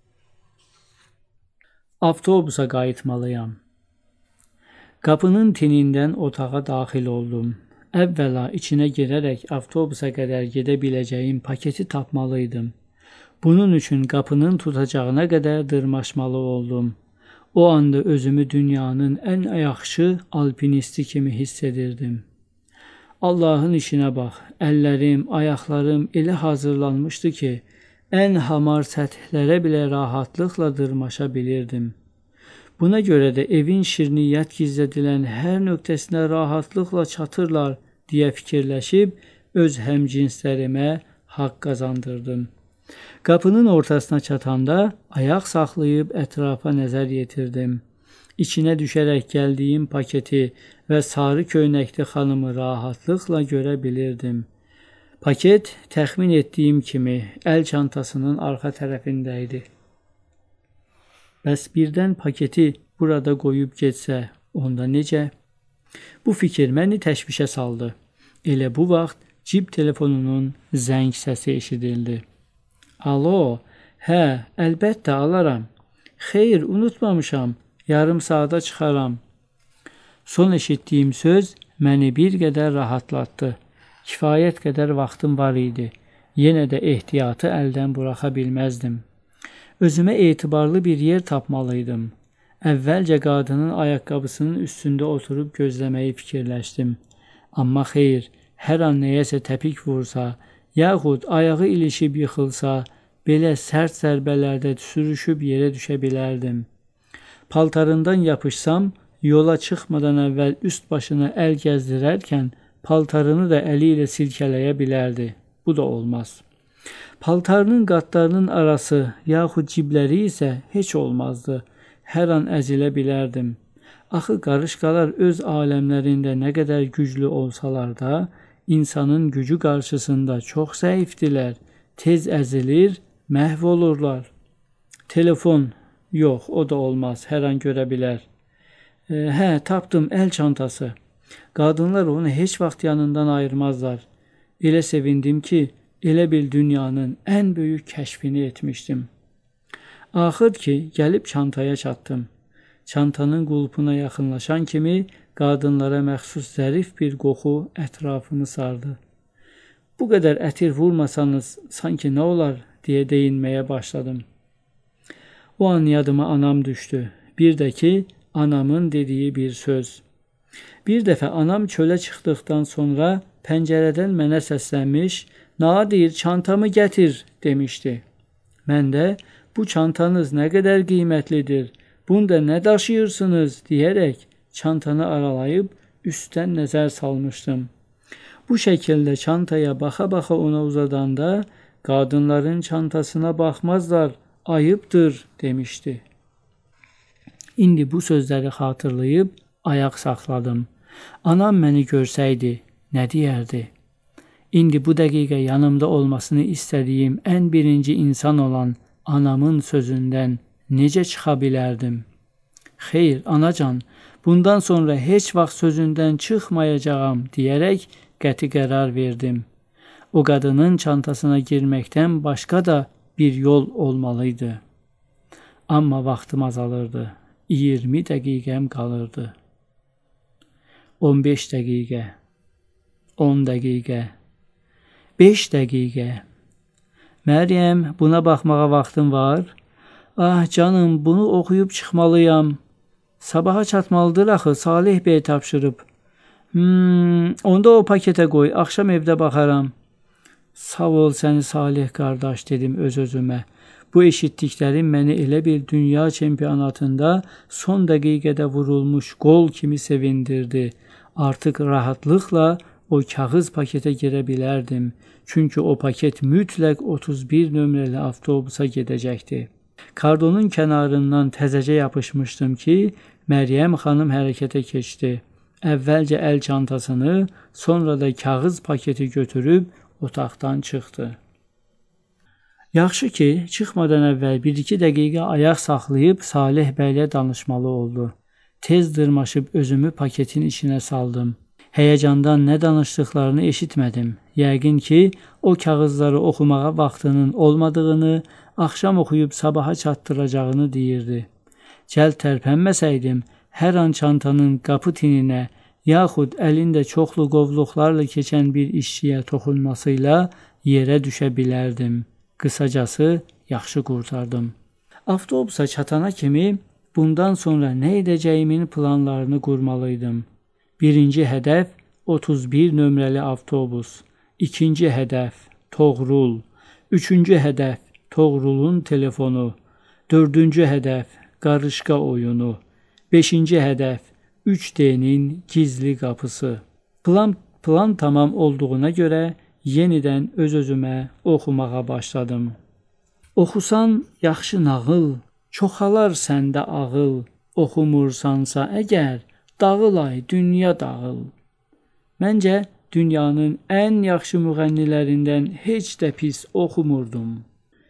Avtobusa qayıtmalıyam. Qapının tinindən otağa daxil oldum. Əvvəla içinə girərək avtobusa qədər gedə biləcəyim paketi tapmalıydım. Bunun üçün qapının tutacağına qədər dırmaşmalı oldum. O anda özümü dünyanın ən yaxşı alpinisti kimi hiss edirdim. Allahın işinə bax, əllərim, ayaqlarım elə hazırlanmışdı ki, ən hamar səthlərə belə rahatlıqla dırmaşa bilirdim. Buna görə də evin şirniyyət gizlədilən hər nöqtəsinə rahatlıqla çatırlar deyə fikirləşib öz həmcinslərimə haqq qazandırdım. Qapının ortasına çatanda ayaq saxlayıb ətrafa nəzər yetirdim. İçinə düşərək gəldiyim paketi və sarı köynəkli xanımı rahatlıqla görə bilirdim. Paket təxmin etdiyim kimi əl çantasının arxa tərəfində idi. Bəs birdən paketi burada qoyub getsə, onda necə? Bu fikir məni təşvişə saldı. Elə bu vaxt cib telefonunun zəng səsi eşidildi. Alo, hə, əlbəttə alaram. Xeyr, unutmamışam, yarım saata çıxaram. Son eşitdiyim söz məni bir qədər rahatlatdı. Kifayət qədər vaxtım var idi. Yenə də ehtiyatı əldən buraxa bilməzdim. Özümə etibarlı bir yer tapmalıydım. Əvvəlcə qadının ayaqqabısının üstündə oturub gözləməyi fikirləşdim. Amma xeyr, hər an nəyəsə təpik vursa, yaxud ayağı ilişib yıxılsa, belə sərt zərbələrdə sürüşüb yerə düşə bilərdim. Paltarından yapışsam, yola çıxmadan əvvəl üst başına əl gəzdirərkən paltarını da əli ilə silkələyə bilərdi. Bu da olmaz. Paltarının qatlarının arası, yaxud cibləri isə heç olmazdı. Hər an əzilə bilərdim. Axı qarışqalar öz aləmlərində nə qədər güclü olsalar da, insanın gücü qarşısında çox zəifdilər. Tez əzilir, məhv olurlar. Telefon, yox, o da olmaz, hər an görə bilər. E, hə, tapdım, əl çantası. Qadınlar onu heç vaxt yanından ayırmazlar. Elə sevindim ki, elə bil dünyanın ən böyük kəşfini etmişdim. Axır ki, gəlib çantaya çatdım. Çantanın qulpuna yaxınlaşan kimi qadınlara məxsus zərif bir qoxu ətrafımı sardı. Bu qədər ətir vurmasanız sanki nə olar deyə deyinməyə başladım. O an yadıma anam düşdü. Bir də ki, anamın dediyi bir söz. Bir dəfə anam çölə çıxdıqdan sonra pəncərədən mənə səslənmiş, "Nadir, çantamı gətir" demişdi. Mən də, "Bu çantanız nə qədər qiymətlidir, bunda nə daşıyırsınız" deyərək çantanı aralayıb üstdən nəzər salmışdım. Bu şəkildə çantaya baxa-baxa ona uzadanda, "Qadınların çantasına baxmazlar, ayıbdır" demişdi. İndi bu sözləri xatırlayıb ayaq saxladım. Anam məni görsəydi, nə deyərdi? İndi bu dəqiqə yanımda olmasını istədiyim ən birinci insan olan anamın sözündən necə çıxa bilərdim? Xeyr, anacan, bundan sonra heç vaxt sözündən çıxmayacağam deyərək qəti qərar verdim. O qadının çantasına girməkdən başqa da bir yol olmalıydı. Amma vaxtım azalırdı. iyirmi dəqiqəm qalırdı. on beş dəqiqə, on dəqiqə, beş dəqiqə. Məryəm, buna baxmağa vaxtın var? Ah canım, bunu oxuyub çıxmalıyam. Sabaha çatmalıdır axı, Salih bəy tapşırıb. Hmm, onda o paketə qoy, axşam evdə baxaram. Sağ ol səni Salih qardaş, dedim öz-özümə. Bu eşitdiklərim məni elə bir dünya çempionatında son dəqiqədə vurulmuş qol kimi sevindirdi. Artıq rahatlıqla o kağız paketə girə bilərdim. Çünki o paket mütləq otuz bir nömrəli avtobusa gedəcəkdi. Kardonun kənarından təzəcə yapışmışdım ki, Məryəm xanım hərəkətə keçdi. Əvvəlcə əl çantasını, sonra da kağız paketi götürüb otaqdan çıxdı. Yaxşı ki, çıxmadan əvvəl bir-iki dəqiqə ayaq saxlayıb Salih bəylə danışmalı oldu. Tez dırmaşıb özümü paketin içinə saldım. Həyəcandan nə danışdıqlarını eşitmədim. Yəqin ki, o kağızları oxumağa vaxtının olmadığını, axşam oxuyub sabaha çatdıracağını deyirdi. Cəld tərpənməsəydim, hər an çantanın qapı tininə, yaxud əlində çoxlu qovluqlarla keçən bir işçiyə toxunmasıyla yerə düşə bilərdim. Qısacası, yaxşı qurtardım. Avtobusa çatana kimi bundan sonra nə edəcəyimin planlarını qurmalıydım. Birinci hədəf otuz bir nömrəli avtobus. İkinci hədəf Toğrul. Üçüncü hədəf Toğrulun telefonu. Dördüncü hədəf qarışqa oyunu. Beşinci hədəf üç D-nin gizli qapısı. Plan, plan tamam olduğuna görə yenidən öz-özümə oxumağa başladım. Oxusan yaxşı nağıl, çoxalar səndə ağıl, oxumursansa əgər, dağılay dünya dağıl. Məncə, dünyanın ən yaxşı müğənnilərindən heç də pis oxumurdum.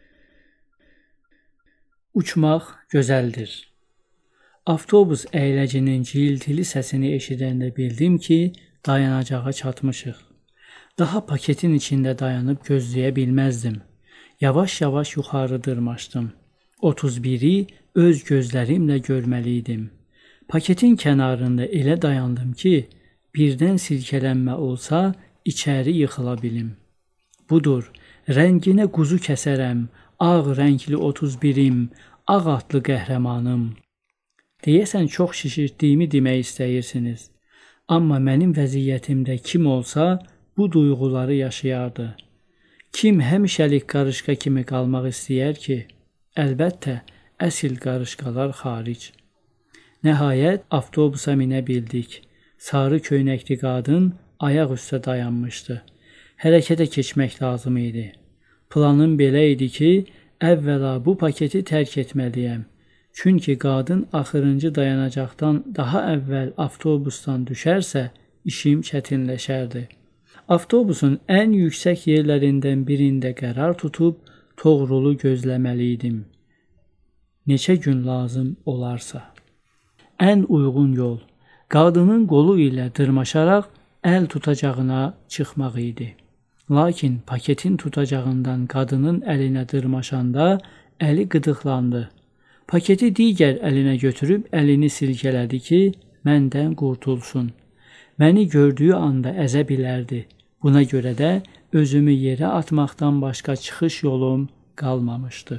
Uçmaq gözəldir. Avtobus əyləcinin cildili səsini eşidəndə bildim ki, dayanacağa çatmışıq. Daha paketin içində dayanıb gözləyə bilməzdim. Yavaş-yavaş yuxarı dırmaşdım. otuz biri öz gözlərimlə görməliydim. Paketin kənarında elə dayandım ki, birdən silkələnmə olsa, içəri yıxıla bilim. Budur, rənginə quzu kəsərəm, ağ rəngli otuz birim, ağ atlı qəhrəmanım. Deyəsən çox şişirdiyimi demək istəyirsiniz. Amma mənim vəziyyətimdə kim olsa bu duyğuları yaşayardı. Kim həmişəlik qarışqa kimi qalmaq istəyər ki? Əlbəttə, əsl qarışqalar xaric. Nəhayət, avtobusa minə bildik. Sarı köynəkli qadın ayaq üstə dayanmışdı. Hərəkətə keçmək lazım idi. Planım belə idi ki, əvvəla bu paketi tərk etməliyəm. Çünki qadın axırıncı dayanacaqdan daha əvvəl avtobusdan düşərsə, işim çətinləşərdi. Avtobusun ən yüksək yerlərindən birində qərar tutub, Toğrulu gözləməliydim. Neçə gün lazım olarsa. Ən uyğun yol, qadının qolu ilə dırmaşaraq əl tutacağına çıxmaq idi. Lakin paketin tutacağından qadının əlinə dırmaşanda əli qıdıqlandı. Paketi digər əlinə götürüb əlini silkələdi ki, məndən qurtulsun. Məni gördüyü anda əzə bilərdi. Buna görə də özümü yerə atmaqdan başqa çıxış yolum qalmamışdı.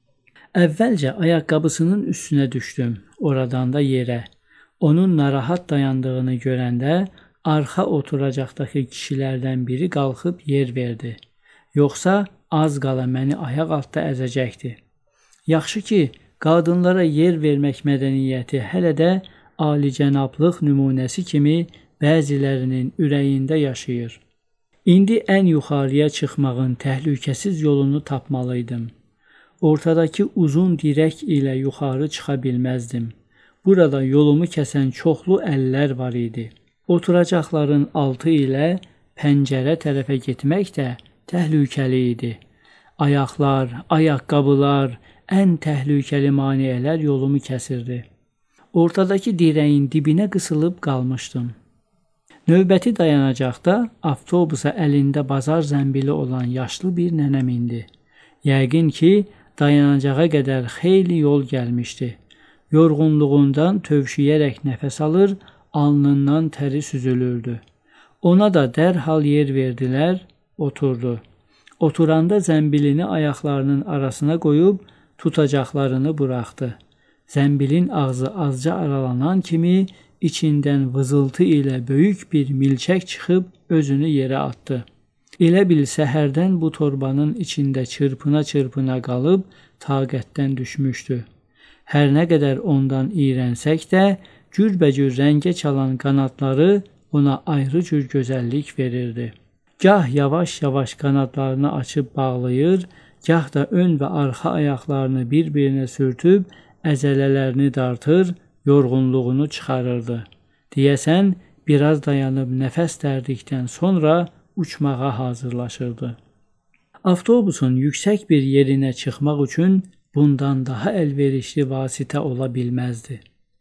Əvvəlcə ayaqqabısının üstünə düşdüm, oradan da yerə. Onun narahat dayandığını görəndə arxa oturacaqdakı kişilərdən biri qalxıb yer verdi. Yoxsa az qala məni ayaq altda əzəcəkdi. Yaxşı ki, qadınlara yer vermək mədəniyyəti hələ də alicənablıq nümunəsi kimi bəzilərinin ürəyində yaşayır. İndi ən yuxarıya çıxmağın təhlükəsiz yolunu tapmalıydım. Ortadakı uzun dirək ilə yuxarı çıxa bilməzdim. Burada yolumu kəsən çoxlu əllər var idi. Oturacaqların altı ilə pəncərə tərəfə getmək də təhlükəli idi. Ayaqlar, ayaqqabılar, ən təhlükəli maneələr yolumu kəsirdi. Ortadakı dirəyin dibinə qısılıb qalmışdım. Növbəti dayanacaqda avtobusa əlində bazar zəmbili olan yaşlı bir nənəm indi. Yəqin ki, dayanacağa qədər xeyli yol gəlmişdi. Yorğunluğundan tövşüyərək nəfəs alır, alnından təri süzülürdü. Ona da dərhal yer verdilər, oturdu. Oturanda zəmbilini ayaqlarının arasına qoyub tutacaqlarını buraxdı. Zəmbilin ağzı azca aralanan kimi içindən vızıltı ilə böyük bir milçək çıxıb özünü yerə atdı. Elə bil səhərdən bu torbanın içində çırpına-çırpına qalıb taqətdən düşmüşdü. Hər nə qədər ondan iyrənsək də cürbəcür rəngə çalan qanadları ona ayrı cür gözəllik verirdi. Gah yavaş-yavaş qanadlarını açıb bağlayır, gah da ön və arxa ayaqlarını bir-birinə sürtüb əzələlərini dartır, yorğunluğunu çıxarırdı. Deyəsən, biraz dayanıb nəfəs dərdikdən sonra uçmağa hazırlaşırdı. Avtobusun yüksək bir yerinə çıxmaq üçün bundan daha əlverişli vasitə ola bilməzdi.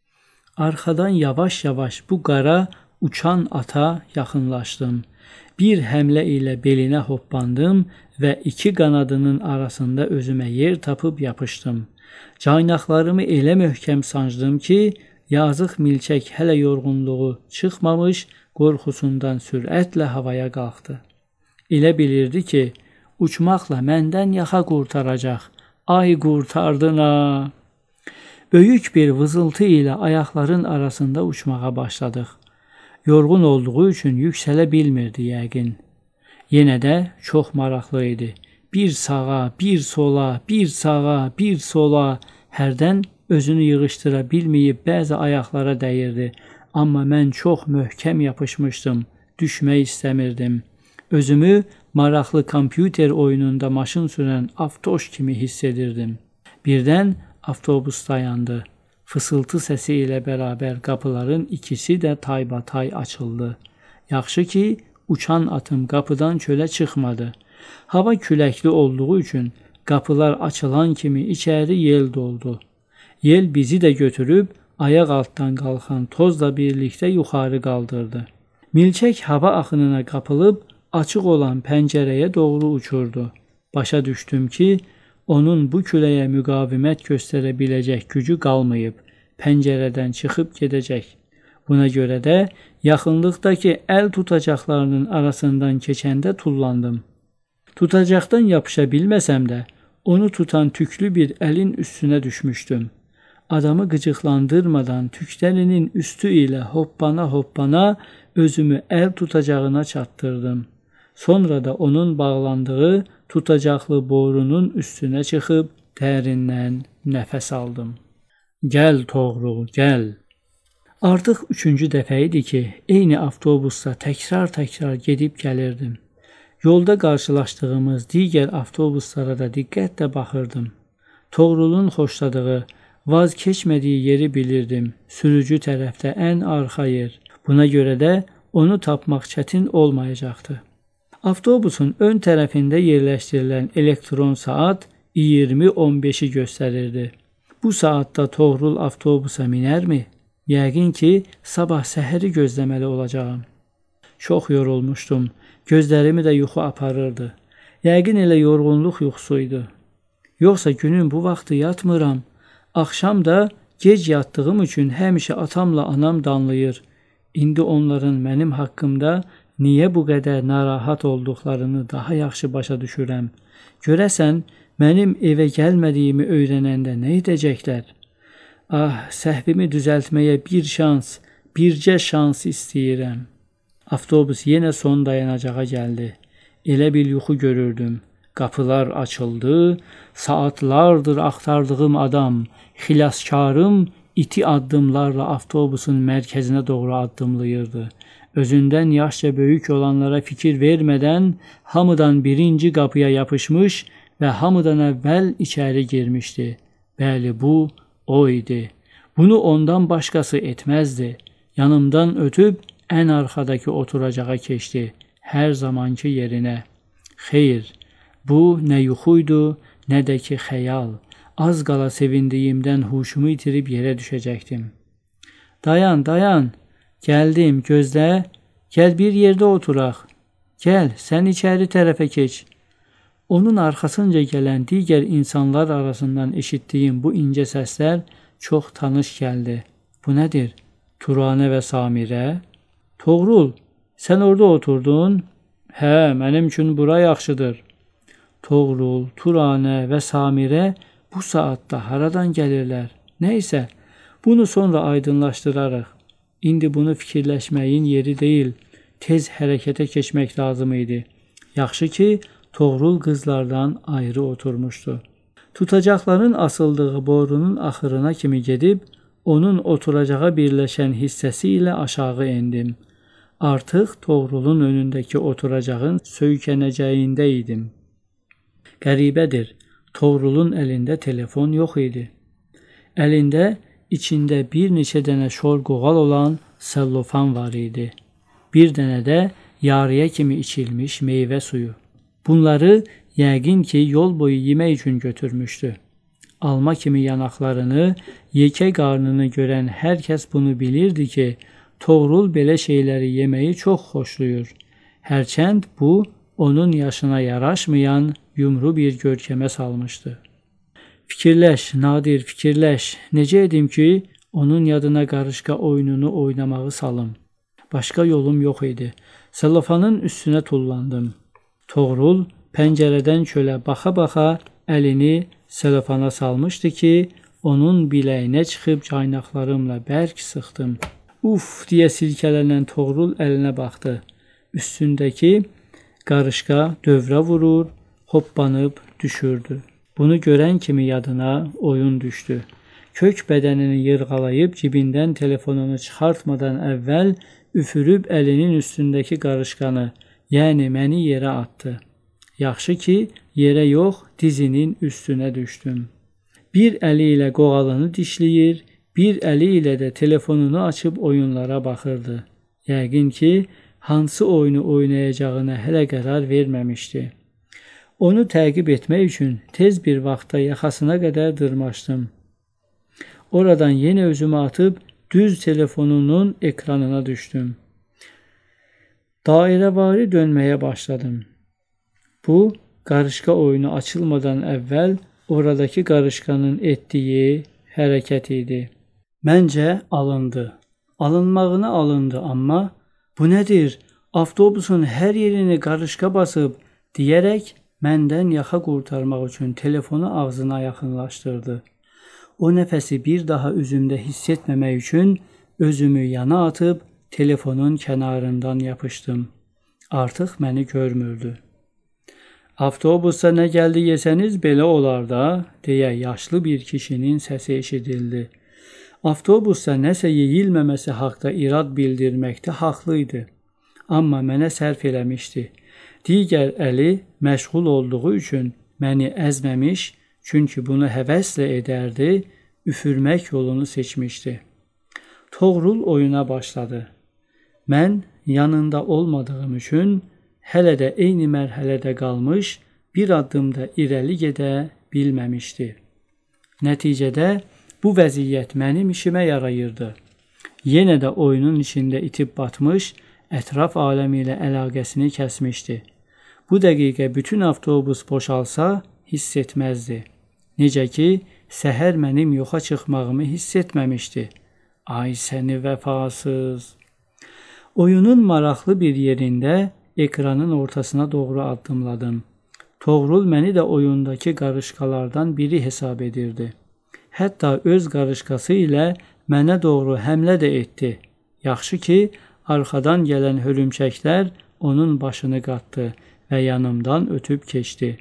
Arxadan yavaş-yavaş bu qara uçan ata yaxınlaşdım. Bir həmlə ilə belinə hoppandım və iki qanadının arasında özümə yer tapıb yapışdım. Caynaqlarımı elə möhkəm sancdım ki, yazıq milçək hələ yorğunluğu çıxmamış, qorxusundan sürətlə havaya qalxdı. Elə bilirdi ki, uçmaqla məndən yaxa qurtaracaq. Ay qurtardın ha! Böyük bir vızıltı ilə ayaqların arasında uçmağa başladıq. Yorğun olduğu üçün yüksələ bilmirdi yəqin. Yenə də çox maraqlı idi. Bir sağa, bir sola, bir sağa, bir sola, hərdən özünü yığışdıra bilməyib bəzi ayaqlara dəyirdi. Amma mən çox möhkəm yapışmışdım, düşmək istəmirdim. Özümü maraqlı kompüter oyununda maşın sürən avtoş kimi hiss edirdim. Birdən avtobus dayandı. Fısıltı səsi ilə bərabər qapıların ikisi də taybatay açıldı. Yaxşı ki, uçan atım qapıdan çölə çıxmadı. Hava küləkli olduğu üçün qapılar açılan kimi içəri yel doldu. Yel bizi də götürüb ayaq altdan qalxan tozla birlikdə yuxarı qaldırdı. Milçək hava axınına qapılıb açıq olan pəncərəyə doğru uçurdu. Başa düşdüm ki, onun bu küləyə müqavimət göstərə biləcək gücü qalmayıb, pəncərədən çıxıb gedəcək. Buna görə də yaxınlıqdakı əl tutacaqlarının arasından keçəndə tullandım. Tutacaqdan yapışa bilməsəm də, onu tutan tüklü bir əlin üstünə düşmüşdüm. adamı gıcıqlandırmadan tüklərinin üstü ilə hoppana hoppana özümü əl tutacağına çatdırdım. Sonra da onun bağlandığı tutacaqlı borunun üstünə çıxıb dərindən nəfəs aldım. Gəl Toğrul, gəl. Artıq üçüncü dəfə idi ki, eyni avtobusda təkrar-təkrar gedib gəlirdim. Yolda qarşılaşdığımız digər avtobuslara da diqqətlə baxırdım. Toğrulun xoşladığı, vaz keçmədiyi yeri bilirdim. Sürücü tərəfdə ən arxa yer. Buna görə də onu tapmaq çətin olmayacaqdı. Avtobusun ön tərəfində yerləşdirilən elektron saat iyirmi on beşi göstərirdi. Bu saatda Toğrul avtobusa minərmi? Yəqin ki, sabah səhəri gözləməli olacağam. Çox yorulmuşdum. Gözlərimi də yuxu aparırdı. Yəqin elə yorğunluq yuxusuydu. Yoxsa günün bu vaxtı yatmıram. Axşam da gec yatdığım üçün həmişə atamla anam danlayır. İndi onların mənim haqqımda niyə bu qədər narahat olduqlarını daha yaxşı başa düşürəm. Görəsən, mənim evə gəlmədiyimi öyrənəndə nə edəcəklər? Ah, səhvimi düzəltməyə bir şans, bircə şans istəyirəm. Avtobus yenə son dayanacağa gəldi. Elə bil yuxu görürdüm. Qapılar açıldı. Saatlardır axtardığım adam, xilaskarım iti addımlarla avtobusun mərkəzinə doğru addımlayırdı. Özündən yaşca böyük olanlara fikir vermədən hamıdan birinci qapıya yapışmış və hamıdan əvvəl içəri girmişdi. Bəli, bu o idi. Bunu ondan başqası etməzdi. Yanımdan ötüb ən arxadakı oturacağa keçdi. Hər zamanki yerinə. Xeyr, bu nə yuxuydu, nə də ki xəyal. Az qala sevindiyimdən huşumu itirib yerə düşəcəkdim. Dayan, dayan. Gəldim, gözlə. Gəl bir yerdə oturaq. Gəl, sən içəri tərəfə keç. Onun arxasınca gələn digər insanlar arasından eşitdiyim bu incə səslər çox tanış gəldi. Bu nədir? Turanə və Samirə? Toğrul, sən orada oturdun? Hə, mənim üçün bura yaxşıdır. Toğrul, Turanə və Samirə bu saatda haradan gəlirlər? Nəysə, bunu sonra aydınlaşdırarıq. İndi bunu fikirləşməyin yeri deyil. Tez hərəkətə keçmək lazım idi. Yaxşı ki, Toğrul qızlardan ayrı oturmuşdu. Tutacaqların asıldığı borunun axırına kimi gedib, onun oturacağa birləşən hissəsi ilə aşağı endim. Artıq Toğrulun önündəki oturacağın söykənəcəyində idim. Qəribədir, Toğrulun əlində telefon yox idi. Əlində içində bir neçə dənə şor qoğal olan sellofan var idi. Bir dənə də yarıya kimi içilmiş meyvə suyu. Bunları yəqin ki, yol boyu yemək üçün götürmüşdü. Alma kimi yanaqlarını, yekə qarnını görən hər kəs bunu bilirdi ki, Toğrul belə şeyləri yeməyi çox xoşlayır. Hərçənd bu, onun yaşına yaraşmayan yumru bir görkəmə salmışdı. Fikirləş, Nadir, fikirləş. Necə edim ki, onun yadına qarışqa oyununu oynamağı salım. Başqa yolum yox idi. Sellofanın üstünə tullandım. Toğrul pəncərədən çölə baxa-baxa əlini sellofana salmışdı ki, onun biləyinə çıxıb caynaqlarımla bərk sıxdım. Uf, deyə silkələnən Toğrul əlinə baxdı. Üstündəki qarışqa dövrə vurur, hoppanıb düşürdü. Bunu görən kimi yadına oyun düşdü. Kök bədənini yırğalayıb cibindən telefonunu çıxartmadan əvvəl üfürüb əlinin üstündəki qarışqanı, yəni məni yerə atdı. Yaxşı ki, yerə yox, dizinin üstünə düşdüm. Bir əli ilə qoğalını dişləyir, bir əli ilə də telefonunu açıb oyunlara baxırdı. Yəqin ki, hansı oyunu oynayacağına hələ qərar verməmişdi. Onu təqib etmək üçün tez bir vaxtda yaxasına qədər dırmaşdım. Oradan yenə özümü atıb düz telefonunun ekranına düşdüm. Dairəvari dönməyə başladım. Bu, qarışqa oyunu açılmadan əvvəl oradakı qarışqanın etdiyi hərəkət idi. Məncə alındı. Alınmağına alındı, amma bu nədir? Avtobusun hər yerini qarışqa basıb deyərək məndən yaxa qurtarmaq üçün telefonu ağzına yaxınlaşdırdı. O nəfəsi bir daha üzümdə hiss etməmək üçün özümü yana atıb telefonun kənarından yapışdım. Artıq məni görmürdü. Avtobusda nə gəldi yesəniz belə olar da, deyə yaşlı bir kişinin səsi eşidildi. Avtobusda nəsə yeyilməməsi haqda irad bildirməkdə haqlı idi. Amma mənə sərf eləmişdi. Digər əli məşğul olduğu üçün məni əzməmiş, çünki bunu həvəslə edərdi, üfürmək yolunu seçmişdi. Toğrul oyuna başladı. Mən yanında olmadığım üçün hələ də eyni mərhələdə qalmış, bir addım da irəli gedə bilməmişdi. Nəticədə bu vəziyyət mənim işimə yarayırdı. Yenə də oyunun içində itib batmış, ətraf aləmi ilə əlaqəsini kəsmişdi. Bu dəqiqə bütün avtobus boşalsa hiss etməzdi. Necə ki, səhər mənim yoxa çıxmağımı hiss etməmişdi. Ay səni vəfasız. Oyunun maraqlı bir yerində ekranın ortasına doğru addımladım. Toğrul məni də oyundakı qarışqalardan biri hesab edirdi. Hətta öz qarışqası ilə mənə doğru həmlə də etdi. Yaxşı ki, arxadan gələn hörümçəklər onun başını qatdı və yanımdan ötüb keçdi.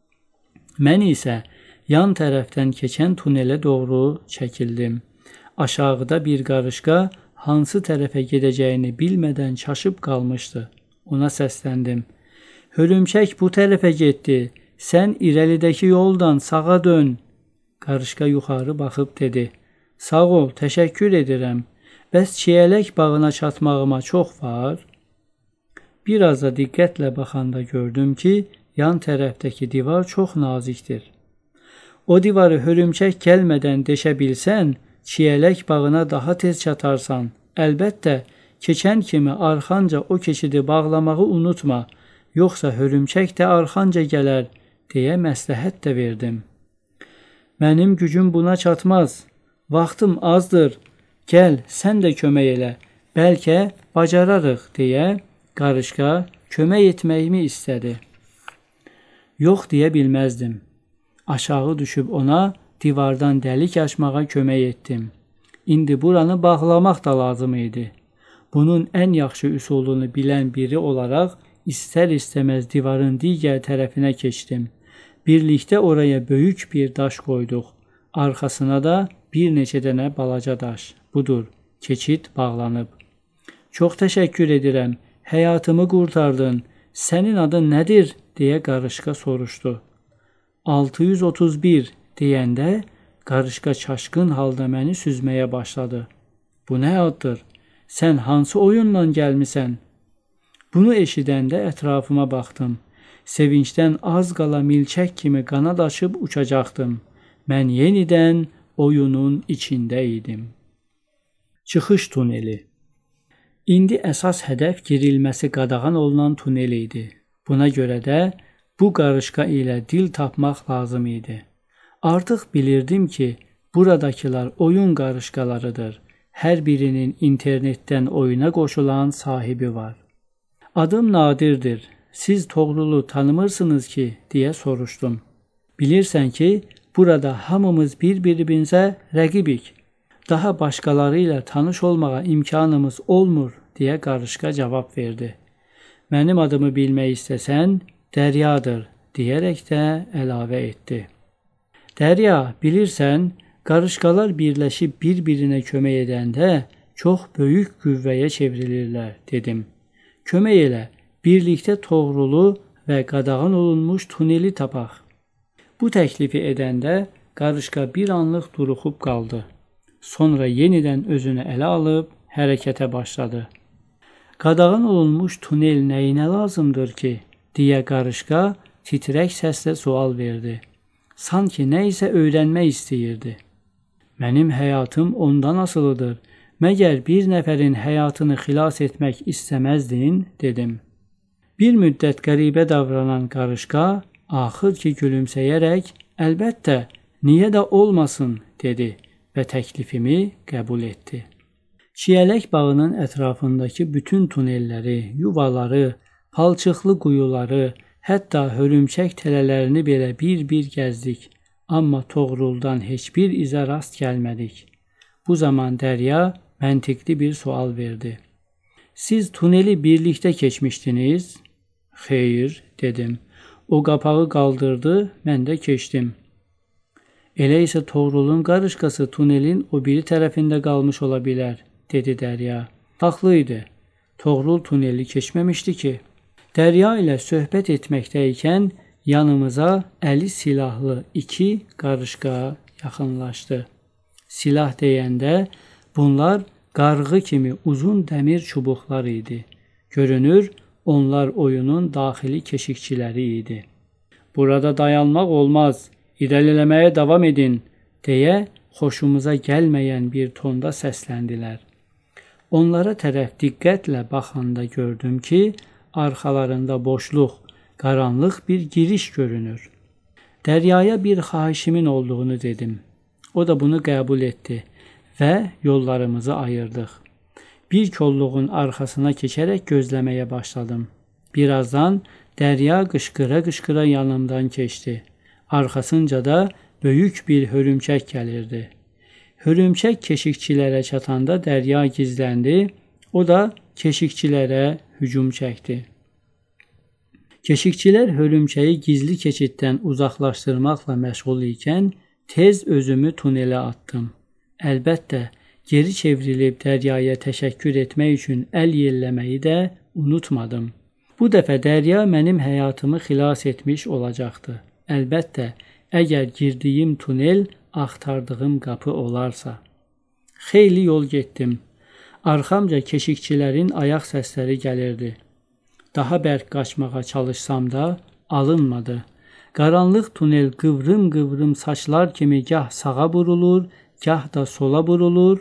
Mən isə yan tərəfdən keçən tunelə doğru çəkildim. Aşağıda bir qarışqa hansı tərəfə gedəcəyini bilmədən çaşıb qalmışdı. Ona səsləndim. Hörümçək bu tərəfə getdi. Sən irəlidəki yoldan sağa dön. Qarışqa yuxarı baxıb dedi. Sağ ol, təşəkkür edirəm. Bəs çiyələk bağına çatmağıma çox var? Biraz da diqqətlə baxanda gördüm ki, yan tərəfdəki divar çox nazikdir. O divarı hörümçək gəlmədən deşə bilsən, çiyələk bağına daha tez çatarsan. Əlbəttə, keçən kimi arxanca o keçidi bağlamağı unutma, yoxsa hörümçək də arxanca gələr, deyə məsləhət də verdim. Mənim gücüm buna çatmaz, vaxtım azdır, gəl sən də kömək elə, bəlkə bacararıq, deyə qarışqa kömək etməyimi istədi. Yox deyə bilməzdim. Aşağı düşüb ona divardan dəlik açmağa kömək etdim. İndi buranı bağlamaq da lazım idi. Bunun ən yaxşı üsulunu bilən biri olaraq istər-istəməz divarın digər tərəfinə keçdim. Birlikdə oraya böyük bir daş qoyduq. Arxasına da bir neçə dənə balaca daş. Budur, keçid bağlanıb. Çox təşəkkür edirəm, həyatımı qurtardın. Sənin adın nədir? Deyə qarışqa soruşdu. altı yüz otuz bir deyəndə qarışqa çaşqın halda məni süzməyə başladı. Bu nə addır? Sən hansı oyundan gəlmisən? Bunu eşidəndə ətrafıma baxdım. Sevincdən az qala milçək kimi qanad açıb uçacaqdım. Mən yenidən oyunun içində idim. Çıxış tuneli. İndi əsas hədəf girilməsi qadağan olunan tunel idi. Buna görə də bu qarışqa ilə dil tapmaq lazım idi. Artıq bilirdim ki, buradakılar oyun qarışqalarıdır. Hər birinin internetdən oyuna qoşulan sahibi var. Adım Nadirdir. Siz Toğrulu tanımırsınız ki, deyə soruşdum. Bilirsən ki, burada hamımız bir-birimizə rəqibik. Daha başqaları ilə tanış olmağa imkanımız olmur, deyə qarışqa cavab verdi. Mənim adımı bilmək istəsən, Dəryadır, deyərək də əlavə etdi. Dərya, bilirsən, qarışqalar birləşib bir-birinə kömək edəndə çox böyük qüvvəyə çevrilirlər, dedim. Kömək elə, birlikdə Toğrulu və qadağan olunmuş tuneli tapaq. Bu təklifi edəndə qarışqa bir anlıq duruxub qaldı. Sonra yenidən özünü ələ alıb hərəkətə başladı. Qadağan olunmuş tunel nəyinə lazımdır ki? Deyə qarışqa titrək səslə sual verdi. Sanki nə isə öyrənmək istəyirdi. Mənim həyatım ondan asılıdır. Məgər bir nəfərin həyatını xilas etmək istəməzdin, dedim. Bir müddət qəribə davranan qarışqa axır ki gülümsəyərək, əlbəttə, niyə də olmasın, dedi və təklifimi qəbul etdi. Çiyələk bağının ətrafındakı bütün tunelləri, yuvaları, palçıqlı quyuları, hətta hörümçək tələlərini belə bir-bir gəzdik. Amma Toğruldan heç bir izə rast gəlmədik. Bu zaman Dərya məntiqli bir sual verdi. Siz tuneli birlikte keçmişdiniz? Xeyr, dedim. O qapağı qaldırdı, mən də keçdim. Elə isə Toğrulun qarışqası tunelin o biri tərəfində qalmış ola bilər, dedi Dərya. Haqlıydı. Toğrul tuneli keçməmişdi ki. Dərya ilə söhbət etməkdəykən yanımıza əli silahlı iki qarışqa yaxınlaşdı. Silah deyəndə bunlar qarğı kimi uzun dəmir çubuqlar idi. Görünür, onlar oyunun daxili keşikçiləri idi. Burada dayanmaq olmaz, irəliləməyə davam edin, deyə xoşumuza gəlməyən bir tonda səsləndilər. Onlara tərəf diqqətlə baxanda gördüm ki, arxalarında boşluq, qaranlıq bir giriş görünür. Dəryaya bir xahişimin olduğunu dedim. O da bunu qəbul etdi və yollarımızı ayırdıq. Bir kolluğun arxasına keçərək gözləməyə başladım. Birazdan Dərya qışqıra-qışqıra yanımdan keçdi. Arxasınca da böyük bir hörümçək gəlirdi. Hörümçək keşikçilərə çatanda Dərya gizləndi, o da keşikçilərə hücum çəkdi. Keşikçilər hörümçəyi gizli keçiddən uzaqlaşdırmaqla məşğul ikən tez özümü tunelə atdım. Əlbəttə, geri çevrilib Dəryaya təşəkkür etmək üçün əl yelləməyi də unutmadım. Bu dəfə Dərya mənim həyatımı xilas etmiş olacaqdı. Əlbəttə, əgər girdiyim tunel axtardığım qapı olarsa. Xeyli yol getdim. Arxamca keşikçilərin ayaq səsləri gəlirdi. Daha bərk qaçmağa çalışsam da alınmadı. Qaranlıq tunel qıvrım-qıvrım saçlar kimi gah sağa burulur, gah da sola burulur.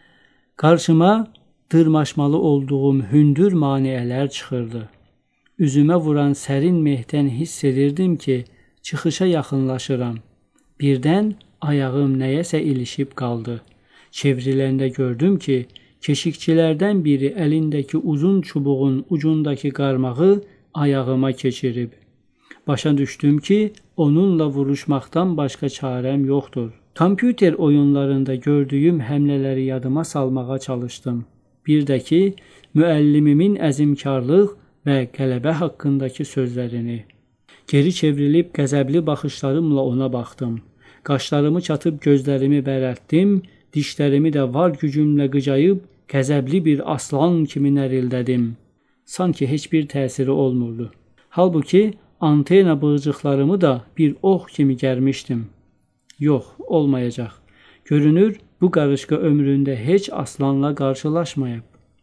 Qarşıma dırmaşmalı olduğum hündür maneələr çıxırdı. Üzümə vuran sərin mehdən hiss edirdim ki, çıxışa yaxınlaşıram. Birdən ayağım nəyəsə ilişib qaldı. Çevriləndə gördüm ki, keşikçilərdən biri əlindəki uzun çubuğun ucundakı qarmağı ayağıma keçirib. Başa düşdüm ki, onunla vuruşmaqdan başqa çarəm yoxdur. Kompüter oyunlarında gördüyüm həmlələri yadıma salmağa çalışdım. Bir də ki, müəllimimin əzimkarlıq və qələbə haqqındakı sözlərini. Geri çevrilib qəzəbli baxışlarımla ona baxdım. Qaşlarımı çatıb gözlərimi bərəltdim, dişlərimi də var gücümlə qıcayıb qəzəbli bir aslan kimi nərildədim. Sanki heç bir təsiri olmurdu. Halbuki antena bığcıqlarımı da bir ox kimi gərmişdim. Yox, olmayacaq. Görünür, bu qarışqa ömründə heç aslanla qarşılaşmayıb.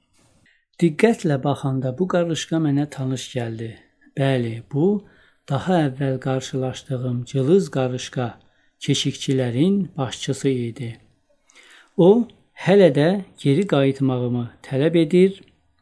Diqqətlə baxanda bu qarışqa mənə tanış gəldi. Bəli, bu, daha əvvəl qarşılaşdığım cılız qarışqa, keşikçilərin başçısı idi. O, hələ də geri qayıtmağımı tələb edir,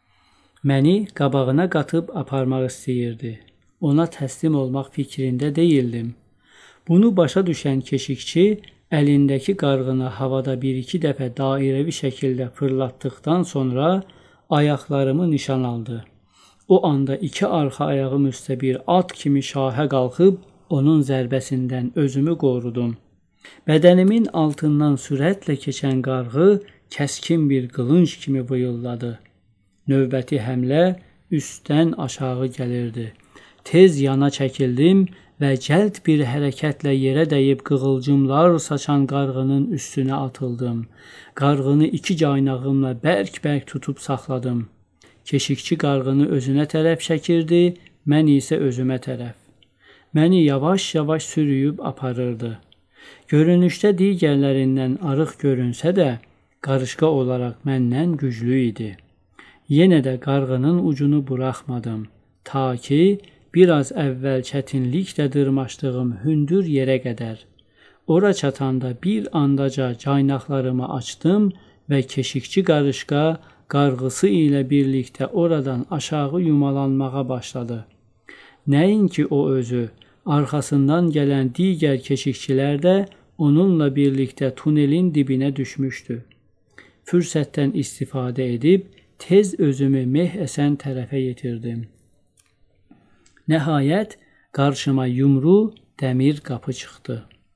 məni qabağına qatıb aparmaq istəyirdi. Ona təslim olmaq fikrində deyildim. Bunu başa düşən keşikçi əlindəki qarğını havada bir-iki dəfə dairəvi şəkildə fırlatdıqdan sonra ayaqlarımı nişan aldı. O anda iki arxa ayağım üstə bir at kimi şahə qalxıb onun zərbəsindən özümü qorudum. Bədənimin altından sürətlə keçən qarğı kəskin bir qılınc kimi vıyıldadı. Növbəti həmlə üstdən aşağı gəlirdi. Tez yana çəkildim və cəld bir hərəkətlə yerə dəyib qığılcımlar saçan qarğının üstünə atıldım. Qarğını iki caynağımla bərk-bərk tutub saxladım. Keşikçi qarğını özünə tərəf çəkirdi, mən isə özümə tərəf. Məni yavaş-yavaş sürüyüb aparırdı. Görünüşdə digərlərindən arıq görünsə də, qarışqa olaraq məndən güclü idi. Yenə də qarğının ucunu buraxmadım, ta ki, biraz əvvəl çətinliklə dırmaşdığım hündür yerə qədər. Ora çatanda bir andaca caynaqlarımı açdım və keşikçi qarışqa qarğısı ilə birlikdə oradan aşağı yumalanmağa başladı. Nəinki o özü, arxasından gələn digər keşikçilər də onunla birlikdə tunelin dibinə düşmüşdü. Fürsətdən istifadə edib tez özümü meh əsən tərəfə yetirdim. Nəhayət, qarşıma yumru dəmir qapı çıxdı.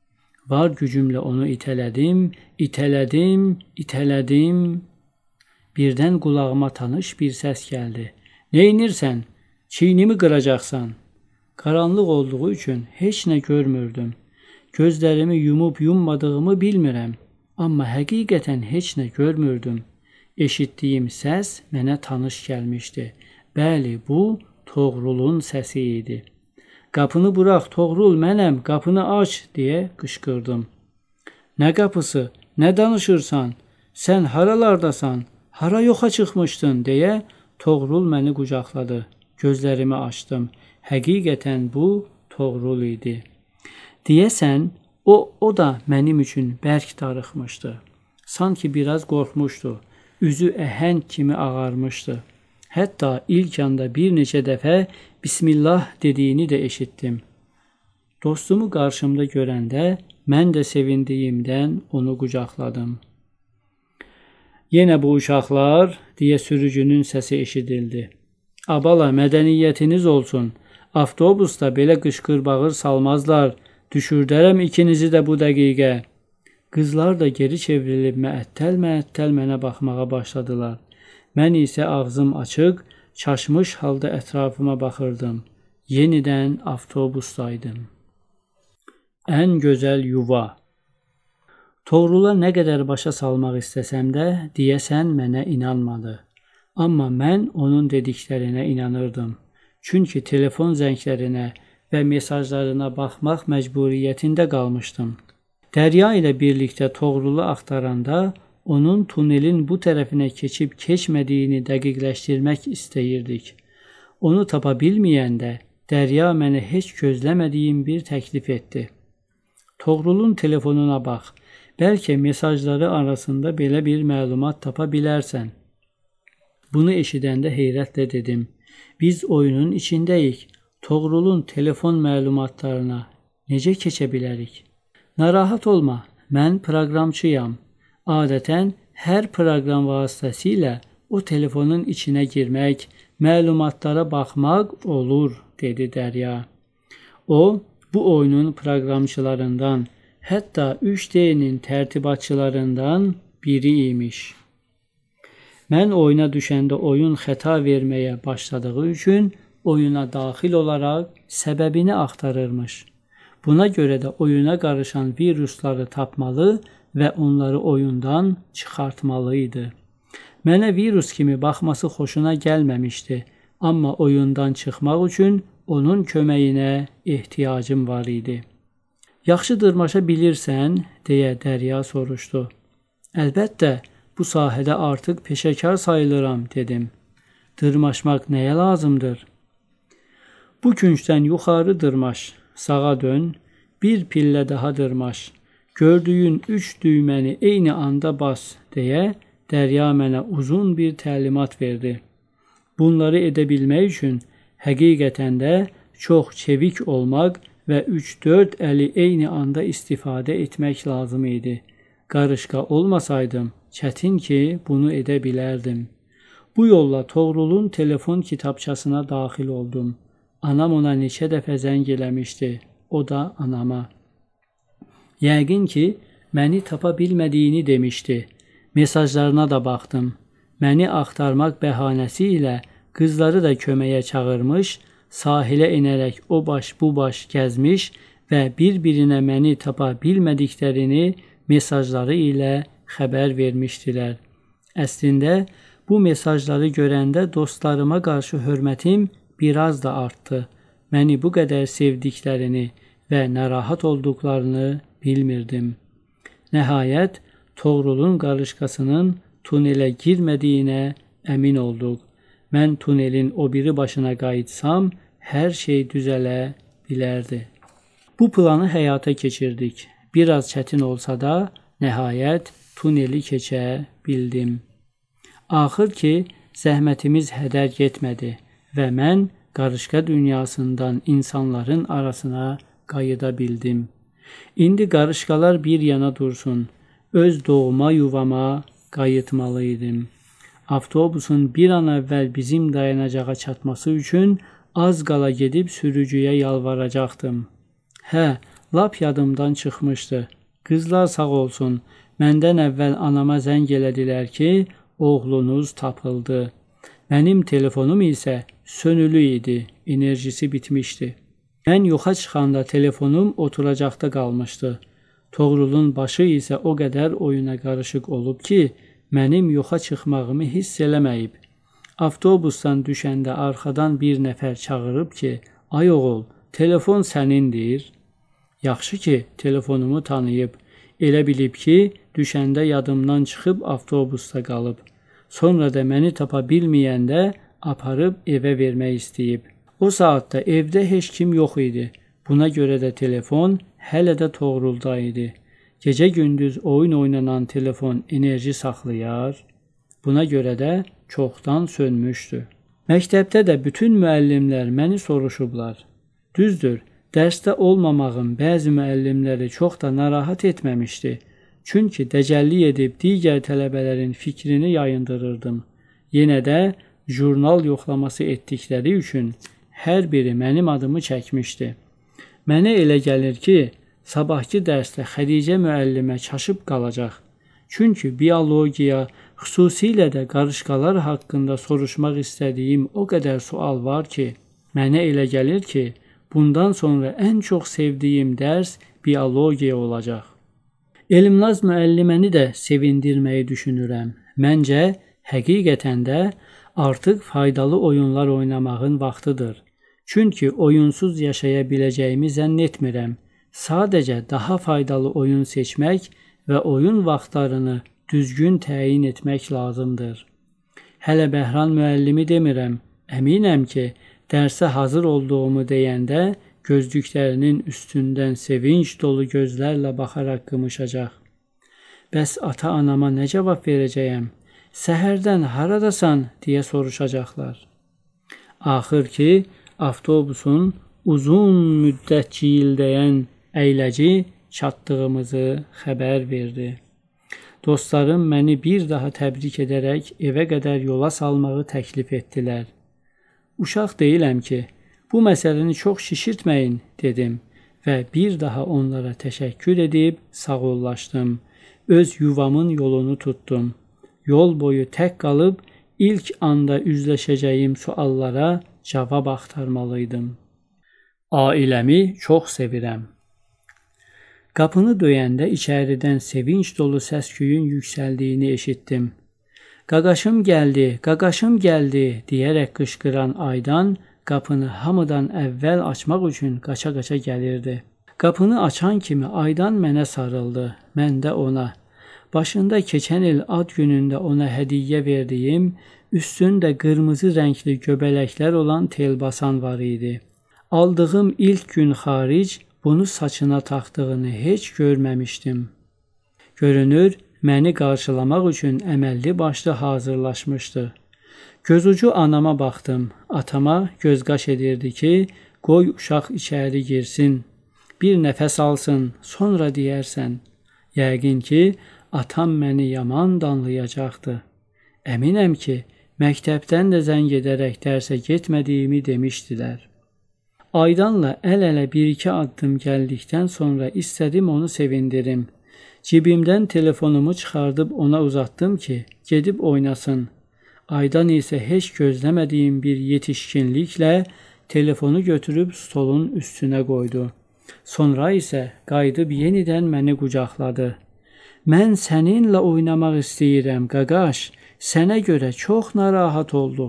Var gücümlə onu itələdim, itələdim, itələdim. Birdən qulağıma tanış bir səs gəldi. Neynirsən? Çiynimi qıracaqsan. Qaranlıq olduğu üçün heç nə görmürdüm. Gözlərimi yumub yummadığımı bilmirəm. Amma həqiqətən heç nə görmürdüm. Eşitdiyim səs mənə tanış gəlmişdi. Bəli, bu Toğrulun səsi idi. Qapını burax, Toğrul, mənəm, qapını aç, deyə qışqırdım. Nə qapısı, nə danışırsan? Sən haralardasan, hara yoxa çıxmışdın, deyə Toğrul məni qucaqladı. Gözlərimi açdım. Həqiqətən bu Toğrul idi. Deyəsən, o, o da mənim üçün bərk darıxmışdı. Sanki biraz qorxmuşdu. Üzü əhəng kimi ağarmışdı. Hətta ilk anda bir neçə dəfə Bismillah dediyini də eşitdim. Dostumu qarşımda görəndə mən də sevindiyimdən onu qucaqladım. Yenə bu uşaqlar, deyə sürücünün səsi eşidildi. Abala, mədəniyyətiniz olsun. Avtobusda belə qışqır-bağır salmazlar. Düşürdərəm ikinizi də bu dəqiqə. Qızlar da geri çevrilib məəttəl-məəttəl mənə baxmağa başladılar. Mən isə ağzım açıq, çaşmış halda ətrafıma baxırdım. Yenidən avtobusdaydım. Ən gözəl yuva. Toğrula nə qədər başa salmaq istəsəm də, deyəsən mənə inanmadı. Amma mən onun dediklərinə inanırdım. Çünki telefon zənglərinə və mesajlarına baxmaq məcburiyyətində qalmışdım. Dərya ilə birlikdə Toğrulu axtaranda, onun tunelin bu tərəfinə keçib keçmədiyini dəqiqləşdirmək istəyirdik. Onu tapa bilməyəndə Dərya mənə heç gözləmədiyim bir təklif etdi. Toğrulun telefonuna bax, bəlkə mesajları arasında belə bir məlumat tapa bilərsən. Bunu eşidəndə heyrətlə dedim. Biz oyunun içindəyik. Toğrulun telefon məlumatlarına necə keçə bilərik? Narahat olma, mən proqramçıyam. Adətən hər proqram vasitəsilə o telefonun içinə girmək, məlumatlara baxmaq olur, dedi Dərya. O, bu oyunun proqramçılarından, hətta üç D-nin tərtibatçılarından biri imiş. Mən oyuna düşəndə oyun xəta verməyə başladığı üçün oyuna daxil olaraq səbəbini axtarırmış. Buna görə də oyuna qarışan virusları tapmalı və onları oyundan çıxartmalı idi. Mənə virus kimi baxması xoşuna gəlməmişdi, amma oyundan çıxmaq üçün onun köməyinə ehtiyacım var idi. Yaxşı dırmaşa bilirsən, deyə Dərya soruşdu. Əlbəttə, bu sahədə artıq peşəkar sayılıram, dedim. Dırmaşmaq nəyə lazımdır? Bu küncdən yuxarı dırmaş, sağa dön, bir pillə daha dırmaş. Gördüyün üç düyməni eyni anda bas, deyə Dərya mənə uzun bir təlimat verdi. Bunları edə bilmək üçün həqiqətən də çox çevik olmaq və üç dörd əli eyni anda istifadə etmək lazım idi. Qarışqa olmasaydım, çətin ki, bunu edə bilərdim. Bu yolla Toğrulun telefon kitabçasına daxil oldum. Anam ona neçə dəfə zəng eləmişdi, o da anama. Yəqin ki, məni tapa bilmədiyini demişdi. Mesajlarına da baxdım. Məni axtarmaq bəhanəsi ilə qızları da köməyə çağırmış, sahilə enərək o baş bu baş gəzmiş və bir-birinə məni tapa bilmədiklərini mesajları ilə xəbər vermişdilər. Əslində, bu mesajları görəndə dostlarıma qarşı hörmətim biraz da artdı. Məni bu qədər sevdiklərini və narahat olduqlarını bilmirdim. Nəhayət, Toğrulun qarışqasının tunelə girmədiyinə əmin olduq. Mən tunelin o biri başına qayıtsam, hər şey düzələ bilərdi. Bu planı həyata keçirdik. Biraz çətin olsa da, nəhayət tuneli keçə bildim. Axır ki, zəhmətimiz hədər getmədi və mən qarışqa dünyasından insanların arasına qayıda bildim. İndi qarışqalar bir yana dursun. Öz doğma yuvama qayıtmalıydım. Avtobusun bir an əvvəl bizim dayanacağa çatması üçün az qala gedib sürücüyə yalvaracaqdım. Hə, lap yadımdan çıxmışdı. Qızlar sağ olsun, məndən əvvəl anama zəng elədilər ki, oğlunuz tapıldı. Mənim telefonum isə sönülü idi, enerjisi bitmişdi. Mən yoxa çıxanda telefonum oturacaqda qalmışdı. Toğrulun başı isə o qədər oyuna qarışıq olub ki, mənim yoxa çıxmağımı hiss eləməyib. Avtobusdan düşəndə arxadan bir nəfər çağırıb ki, ay oğul, telefon sənindir. Yaxşı ki, telefonumu tanıyıb, elə bilib ki, düşəndə yadımdan çıxıb avtobusda qalıb. Sonra da məni tapa bilməyəndə aparıb evə vermək istəyib. O saatda evdə heç kim yox idi. Buna görə də telefon hələ də Toğrulda idi. Gecə-gündüz oyun oynanan telefon enerji saxlayar. Buna görə də çoxdan sönmüşdü. Məktəbdə də bütün müəllimlər məni soruşublar. Düzdür, dərsdə olmamağım bəzi müəllimləri çox da narahat etməmişdi. Çünki dəcəllik edib digər tələbələrin fikrini yayındırırdım. Yenə də jurnal yoxlaması etdikləri üçün hər biri mənim adımı çəkmişdi. Mənə elə gəlir ki, sabahki dərsdə Xədicə müəllimə çaşıb qalacaq. Çünki biologiya, xüsusilə də qarışqalar haqqında soruşmaq istədiyim o qədər sual var ki, mənə elə gəlir ki, bundan sonra ən çox sevdiyim dərs biologiya olacaq. Elmnaz müəlliməni də sevindirməyi düşünürəm. Məncə, həqiqətən də artıq faydalı oyunlar oynamağın vaxtıdır. Çünki oyunsuz yaşaya biləcəyimi zənn etmirəm. Sadəcə daha faydalı oyun seçmək və oyun vaxtlarını düzgün təyin etmək lazımdır. Hələ Bəhran müəllimi demirəm. Əminəm ki, dərsə hazır olduğumu deyəndə gözlüklərinin üstündən sevinç dolu gözlərlə baxaraq qımışacaq. Bəs ata-anama nə cavab verəcəyəm? Səhərdən haradasan deyə soruşacaqlar. Axır ki, avtobusun uzun müddət ciyildəyən əyləci çatdığımızı xəbər verdi. Dostlarım məni bir daha təbrik edərək evə qədər yola salmağı təklif etdilər. Uşaq deyiləm ki, bu məsələni çox şişirtməyin, dedim və bir daha onlara təşəkkür edib sağollaşdım. Öz yuvamın yolunu tutdum. Yol boyu tək qalıb ilk anda üzləşəcəyim suallara cavab axtarmalıydım. Ailəmi çox sevirəm. Qapını döyəndə içəridən sevinç dolu səs-küyün yüksəldiyini eşitdim. Qaqaşım gəldi, qaqaşım gəldi deyərək qışqıran Aydan qapını hamıdan əvvəl açmaq üçün qaça-qaça gəlirdi. Qapını açan kimi Aydan mənə sarıldı, mən də ona. Başında keçən il ad günündə ona hədiyyə verdiyim, üstündə qırmızı rəngli göbələklər olan telbasan var idi. Aldığım ilk gün xaric bunu saçına taxdığını heç görməmişdim. Görünür, məni qarşılamaq üçün əməlli başlı hazırlaşmışdı. Gözucu anama baxdım. Atama gözqaş edirdi ki, qoy uşaq içəri girsin. Bir nəfəs alsın, sonra deyərsən. Yəqin ki, atam məni yaman danlayacaqdı. Əminəm ki, məktəbdən də zəng edərək dərsə getmədiyimi demişdilər. Aydanla əl-ələ bir-iki addım gəldikdən sonra istədim onu sevindirim. Cibimdən telefonumu çıxardıb ona uzatdım ki, gedib oynasın. Aydan isə heç gözləmədiyim bir yetişkinliklə telefonu götürüb stolun üstünə qoydu. Sonra isə qayıdıb yenidən məni qucaqladı. Mən səninlə oynamaq istəyirəm, qaqaş. Sənə görə çox narahat olduq.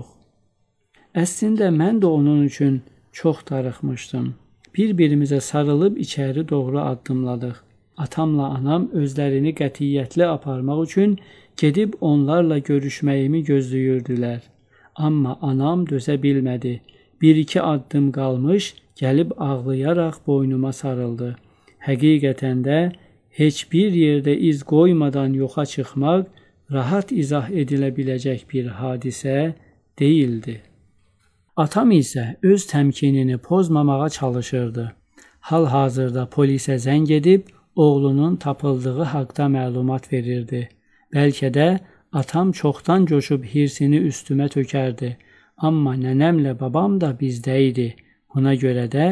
Əslində mən də onun üçün çox darıxmışdım. Bir-birimizə sarılıb içəri doğru addımladıq. Atamla anam özlərini qətiyyətli aparmaq üçün gedib onlarla görüşməyimi gözləyirdilər. Amma anam dözə bilmədi. Bir-iki addım qalmış, gəlib ağlayaraq boynuma sarıldı. Həqiqətən də heç bir yerdə iz qoymadan yoxa çıxmaq rahat izah edilə biləcək bir hadisə deyildi. Atam isə öz təmkinini pozmamağa çalışırdı. Hal-hazırda polisə zəng edib oğlunun tapıldığı haqda məlumat verirdi. Bəlkə də atam çoxdan coşub hirsini üstümə tökərdi. Amma nənəmlə babam da bizdə idi. Buna görə də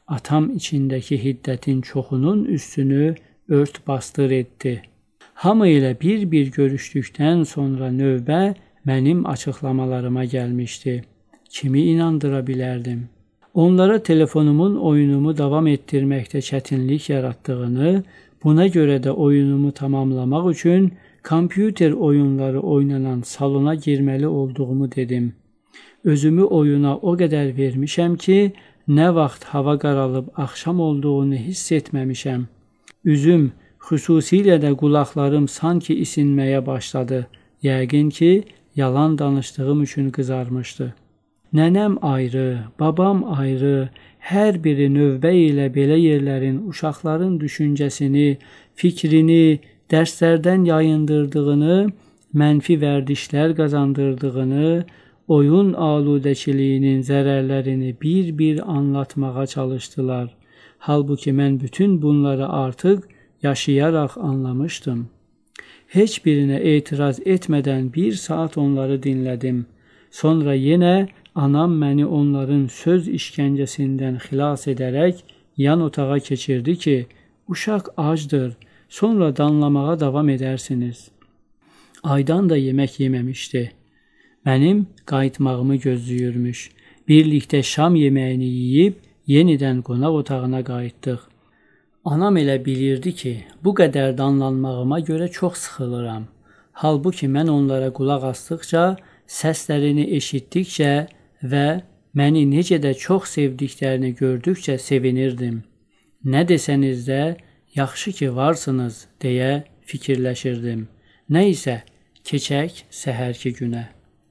atam içindeki hiddetin çoxunun üstünü ört bastır etdi. Hamı ilə bir-bir görüşdükdən sonra növbə mənim açıqlamalarıma gəlmişdi. Kimi inandıra bilərdim? Onlara telefonumun oyunumu davam etdirməkdə çətinlik yaratdığını, buna görə də oyunumu tamamlamaq üçün kompüter oyunları oynanan salona girməli olduğumu dedim. Özümü oyuna o qədər vermişəm ki, nə vaxt hava qaralıb axşam olduğunu hiss etməmişəm. Üzüm, xüsusilə də qulaqlarım sanki isinməyə başladı. Yəqin ki, yalan danışdığım üçün qızarmışdı. Nənəm ayrı, babam ayrı, hər biri növbə ilə belə yerlərin uşaqların düşüncəsini, fikrini, dərslərdən yayındırdığını, mənfi vərdişlər qazandırdığını, oyun aludəçiliyinin zərərlərini bir-bir anlatmağa çalışdılar. Halbuki mən bütün bunları artıq yaşayaraq anlamışdım. Heç birinə etiraz etmədən bir saat onları dinlədim. Sonra yenə anam məni onların söz işgəncəsindən xilas edərək yan otağa keçirdi ki, uşaq acdır, sonra danlamağa davam edərsiniz. Aydan da yemək yeməmişdi. Mənim qayıtmağımı gözləyirmiş. Birlikdə şam yeməyini yeyib yenidən qonaq otağına qayıtdıq. Anam elə bilirdi ki, bu qədər danlanmağıma görə çox sıxılıram. Halbuki mən onlara qulaq asdıqca, səslərini eşitdikcə və məni necə də çox sevdiklərini gördükcə sevinirdim. Nə desəniz də, yaxşı ki varsınız, deyə fikirləşirdim. Nə isə, keçək səhərki günə.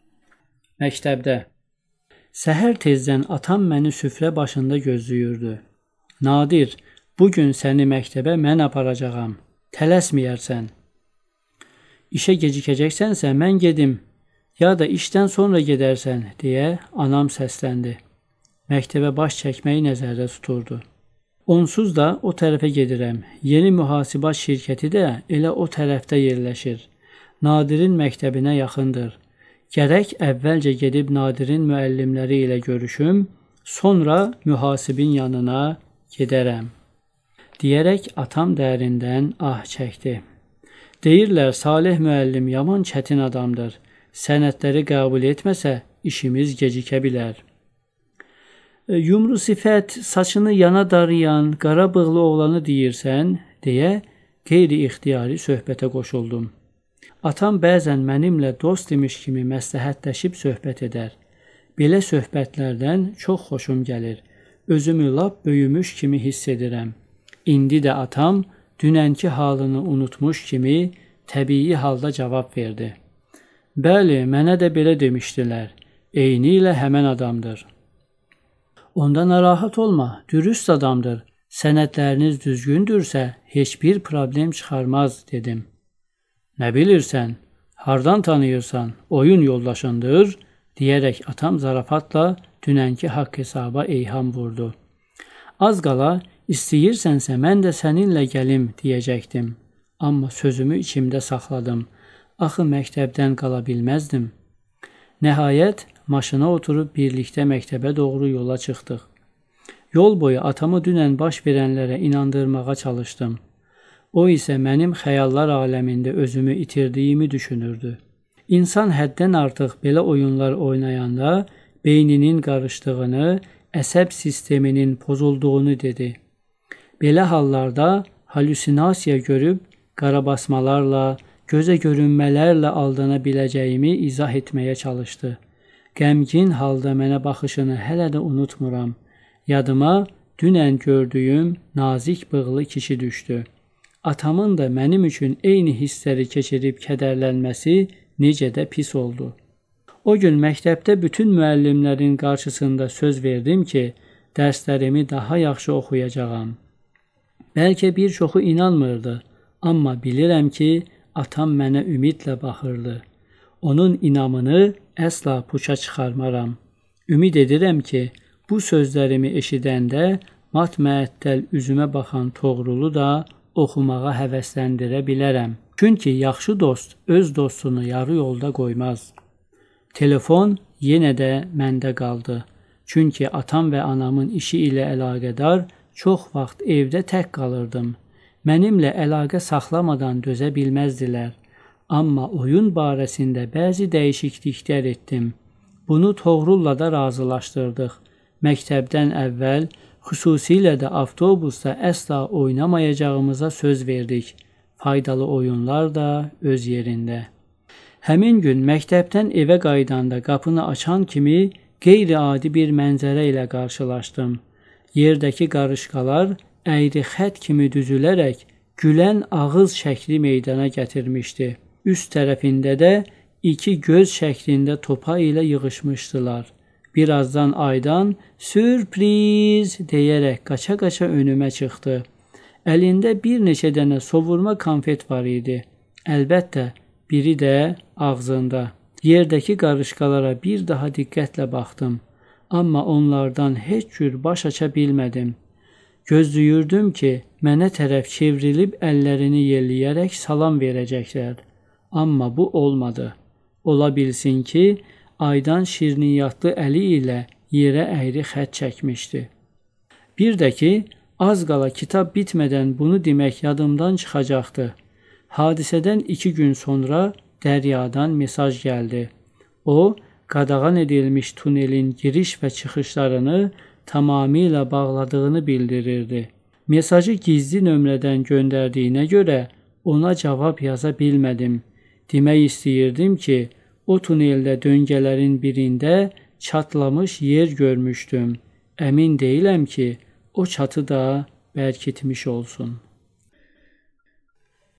Məktəbdə. Səhər tezdən atam məni süfrə başında gözləyirdi. Nadir, bugün səni məktəbə mən aparacağam. Tələsməyərsən. İşə gecikəcəksənsə mən gedim, ya da işdən sonra gedərsən, deyə anam səsləndi. Məktəbə baş çəkməyi nəzərdə tuturdu. Onsuz da o tərəfə gedirəm. Yeni mühasibat şirkəti də elə o tərəfdə yerləşir. Nadirin məktəbinə yaxındır. Gərək əvvəlcə gedib Nadirin müəllimləri ilə görüşüm, sonra mühasibin yanına gedərəm. Deyərək atam dərindən ah çəkdi. Deyirlər, Salih müəllim yaman çətin adamdır. Sənədləri qəbul etməsə, işimiz gecikə bilər. Yumru sifət, saçını yana darayan, qara bığlı oğlanı deyirsən, deyə qeyri-ixtiyari söhbətə qoşuldum. Atam bəzən mənimlə dost imiş kimi məsləhətləşib söhbət edər. Belə söhbətlərdən çox xoşum gəlir. Özümü lap böyümüş kimi hiss edirəm. İndi də atam dünənki halını unutmuş kimi təbii halda cavab verdi. Bəli, mənə də belə demişdilər. Eyni ilə həmən adamdır. Onda narahat olma, dürüst adamdır. Sənədləriniz düzgündürsə, heç bir problem çıxarmaz, dedim. Nə bilirsən, hardan tanıyırsan, oyun yoldaşındır, deyərək atam zarafatla dünənki haqq hesaba eyham vurdu. Az qala, istəyirsənsə mən də səninlə gəlim, deyəcəkdim. Amma sözümü içimdə saxladım. Axı məktəbdən qala bilməzdim. Nəhayət, maşına oturub birlikdə məktəbə doğru yola çıxdıq. Yol boyu atamı dünən baş verənlərə inandırmağa çalışdım. O isə mənim xəyallar aləmində özümü itirdiyimi düşünürdü. İnsan həddən artıq belə oyunlar oynayanda beyninin qarışdığını, əsəb sisteminin pozulduğunu dedi. Belə hallarda halüsinasiya görüb qarabasmalarla, gözə görünmələrlə aldana biləcəyimi izah etməyə çalışdı. Qəmgin halda mənə baxışını hələ də unutmuram. Yadıma dünən gördüyüm nazik bığlı kişi düşdü. Atamın da mənim üçün eyni hissləri keçirib kədərlənməsi necə də pis oldu. O gün məktəbdə bütün müəllimlərin qarşısında söz verdim ki, dərslərimi daha yaxşı oxuyacağam. Bəlkə bir çoxu inanmırdı, amma bilirəm ki, atam mənə ümidlə baxırdı. Onun inamını əsla puça çıxarmaram. Ümid edirəm ki, bu sözlərimi eşidəndə mat-məəttəl üzümə baxan Toğrulu da oxumağa həvəsləndirə bilərəm. Çünki yaxşı dost öz dostunu yarı yolda qoymaz. Telefon yenə də məndə qaldı. Çünki atam və anamın işi ilə əlaqədar çox vaxt evdə tək qalırdım. Mənimlə əlaqə saxlamadan dözə bilməzdilər. Amma oyun barəsində bəzi dəyişikliklər etdim. Bunu Toğrulla da razılaşdırdıq. Məktəbdən əvvəl, xüsusilə də avtobusda əsla oynamayacağımıza söz verdik. Faydalı oyunlar da öz yerində. Həmin gün məktəbdən evə qaydanda qapını açan kimi qeyri-adi bir mənzərə ilə qarşılaşdım. Yerdəki qarışqalar əyri xət kimi düzülərək gülən ağız şəkli meydana gətirmişdi. Üst tərəfində də iki göz şəklində topa ilə yığışmışdılar. Birazdan Aydan sürpriz deyərək qaça-qaça önümə çıxdı. Əlində bir neçə dənə sovurma konfet var idi. Əlbəttə, biri də ağzında. Yerdəki qarışqalara bir daha diqqətlə baxdım. Amma onlardan heç cür baş aça bilmədim. Gözləyirdim ki, mənə tərəf çevrilib əllərini yelləyərək salam verəcəklər. Amma bu olmadı. Ola bilsin ki, Aydan şirniyyatlı əli ilə yerə əyri xət çəkmişdi. Bir də ki, az qala kitab bitmədən bunu demək yadımdan çıxacaqdı. Hadisədən iki gün sonra Dəryadan mesaj gəldi. O, qadağan edilmiş tunelin giriş və çıxışlarını tamamilə bağladığını bildirirdi. Mesajı gizli nömrədən göndərdiyinə görə ona cavab yaza bilmədim. Demək istəyirdim ki, o tuneldə döngələrin birində çatlamış yer görmüşdüm. Əmin deyiləm ki, o çatı da bərkitmiş olsun.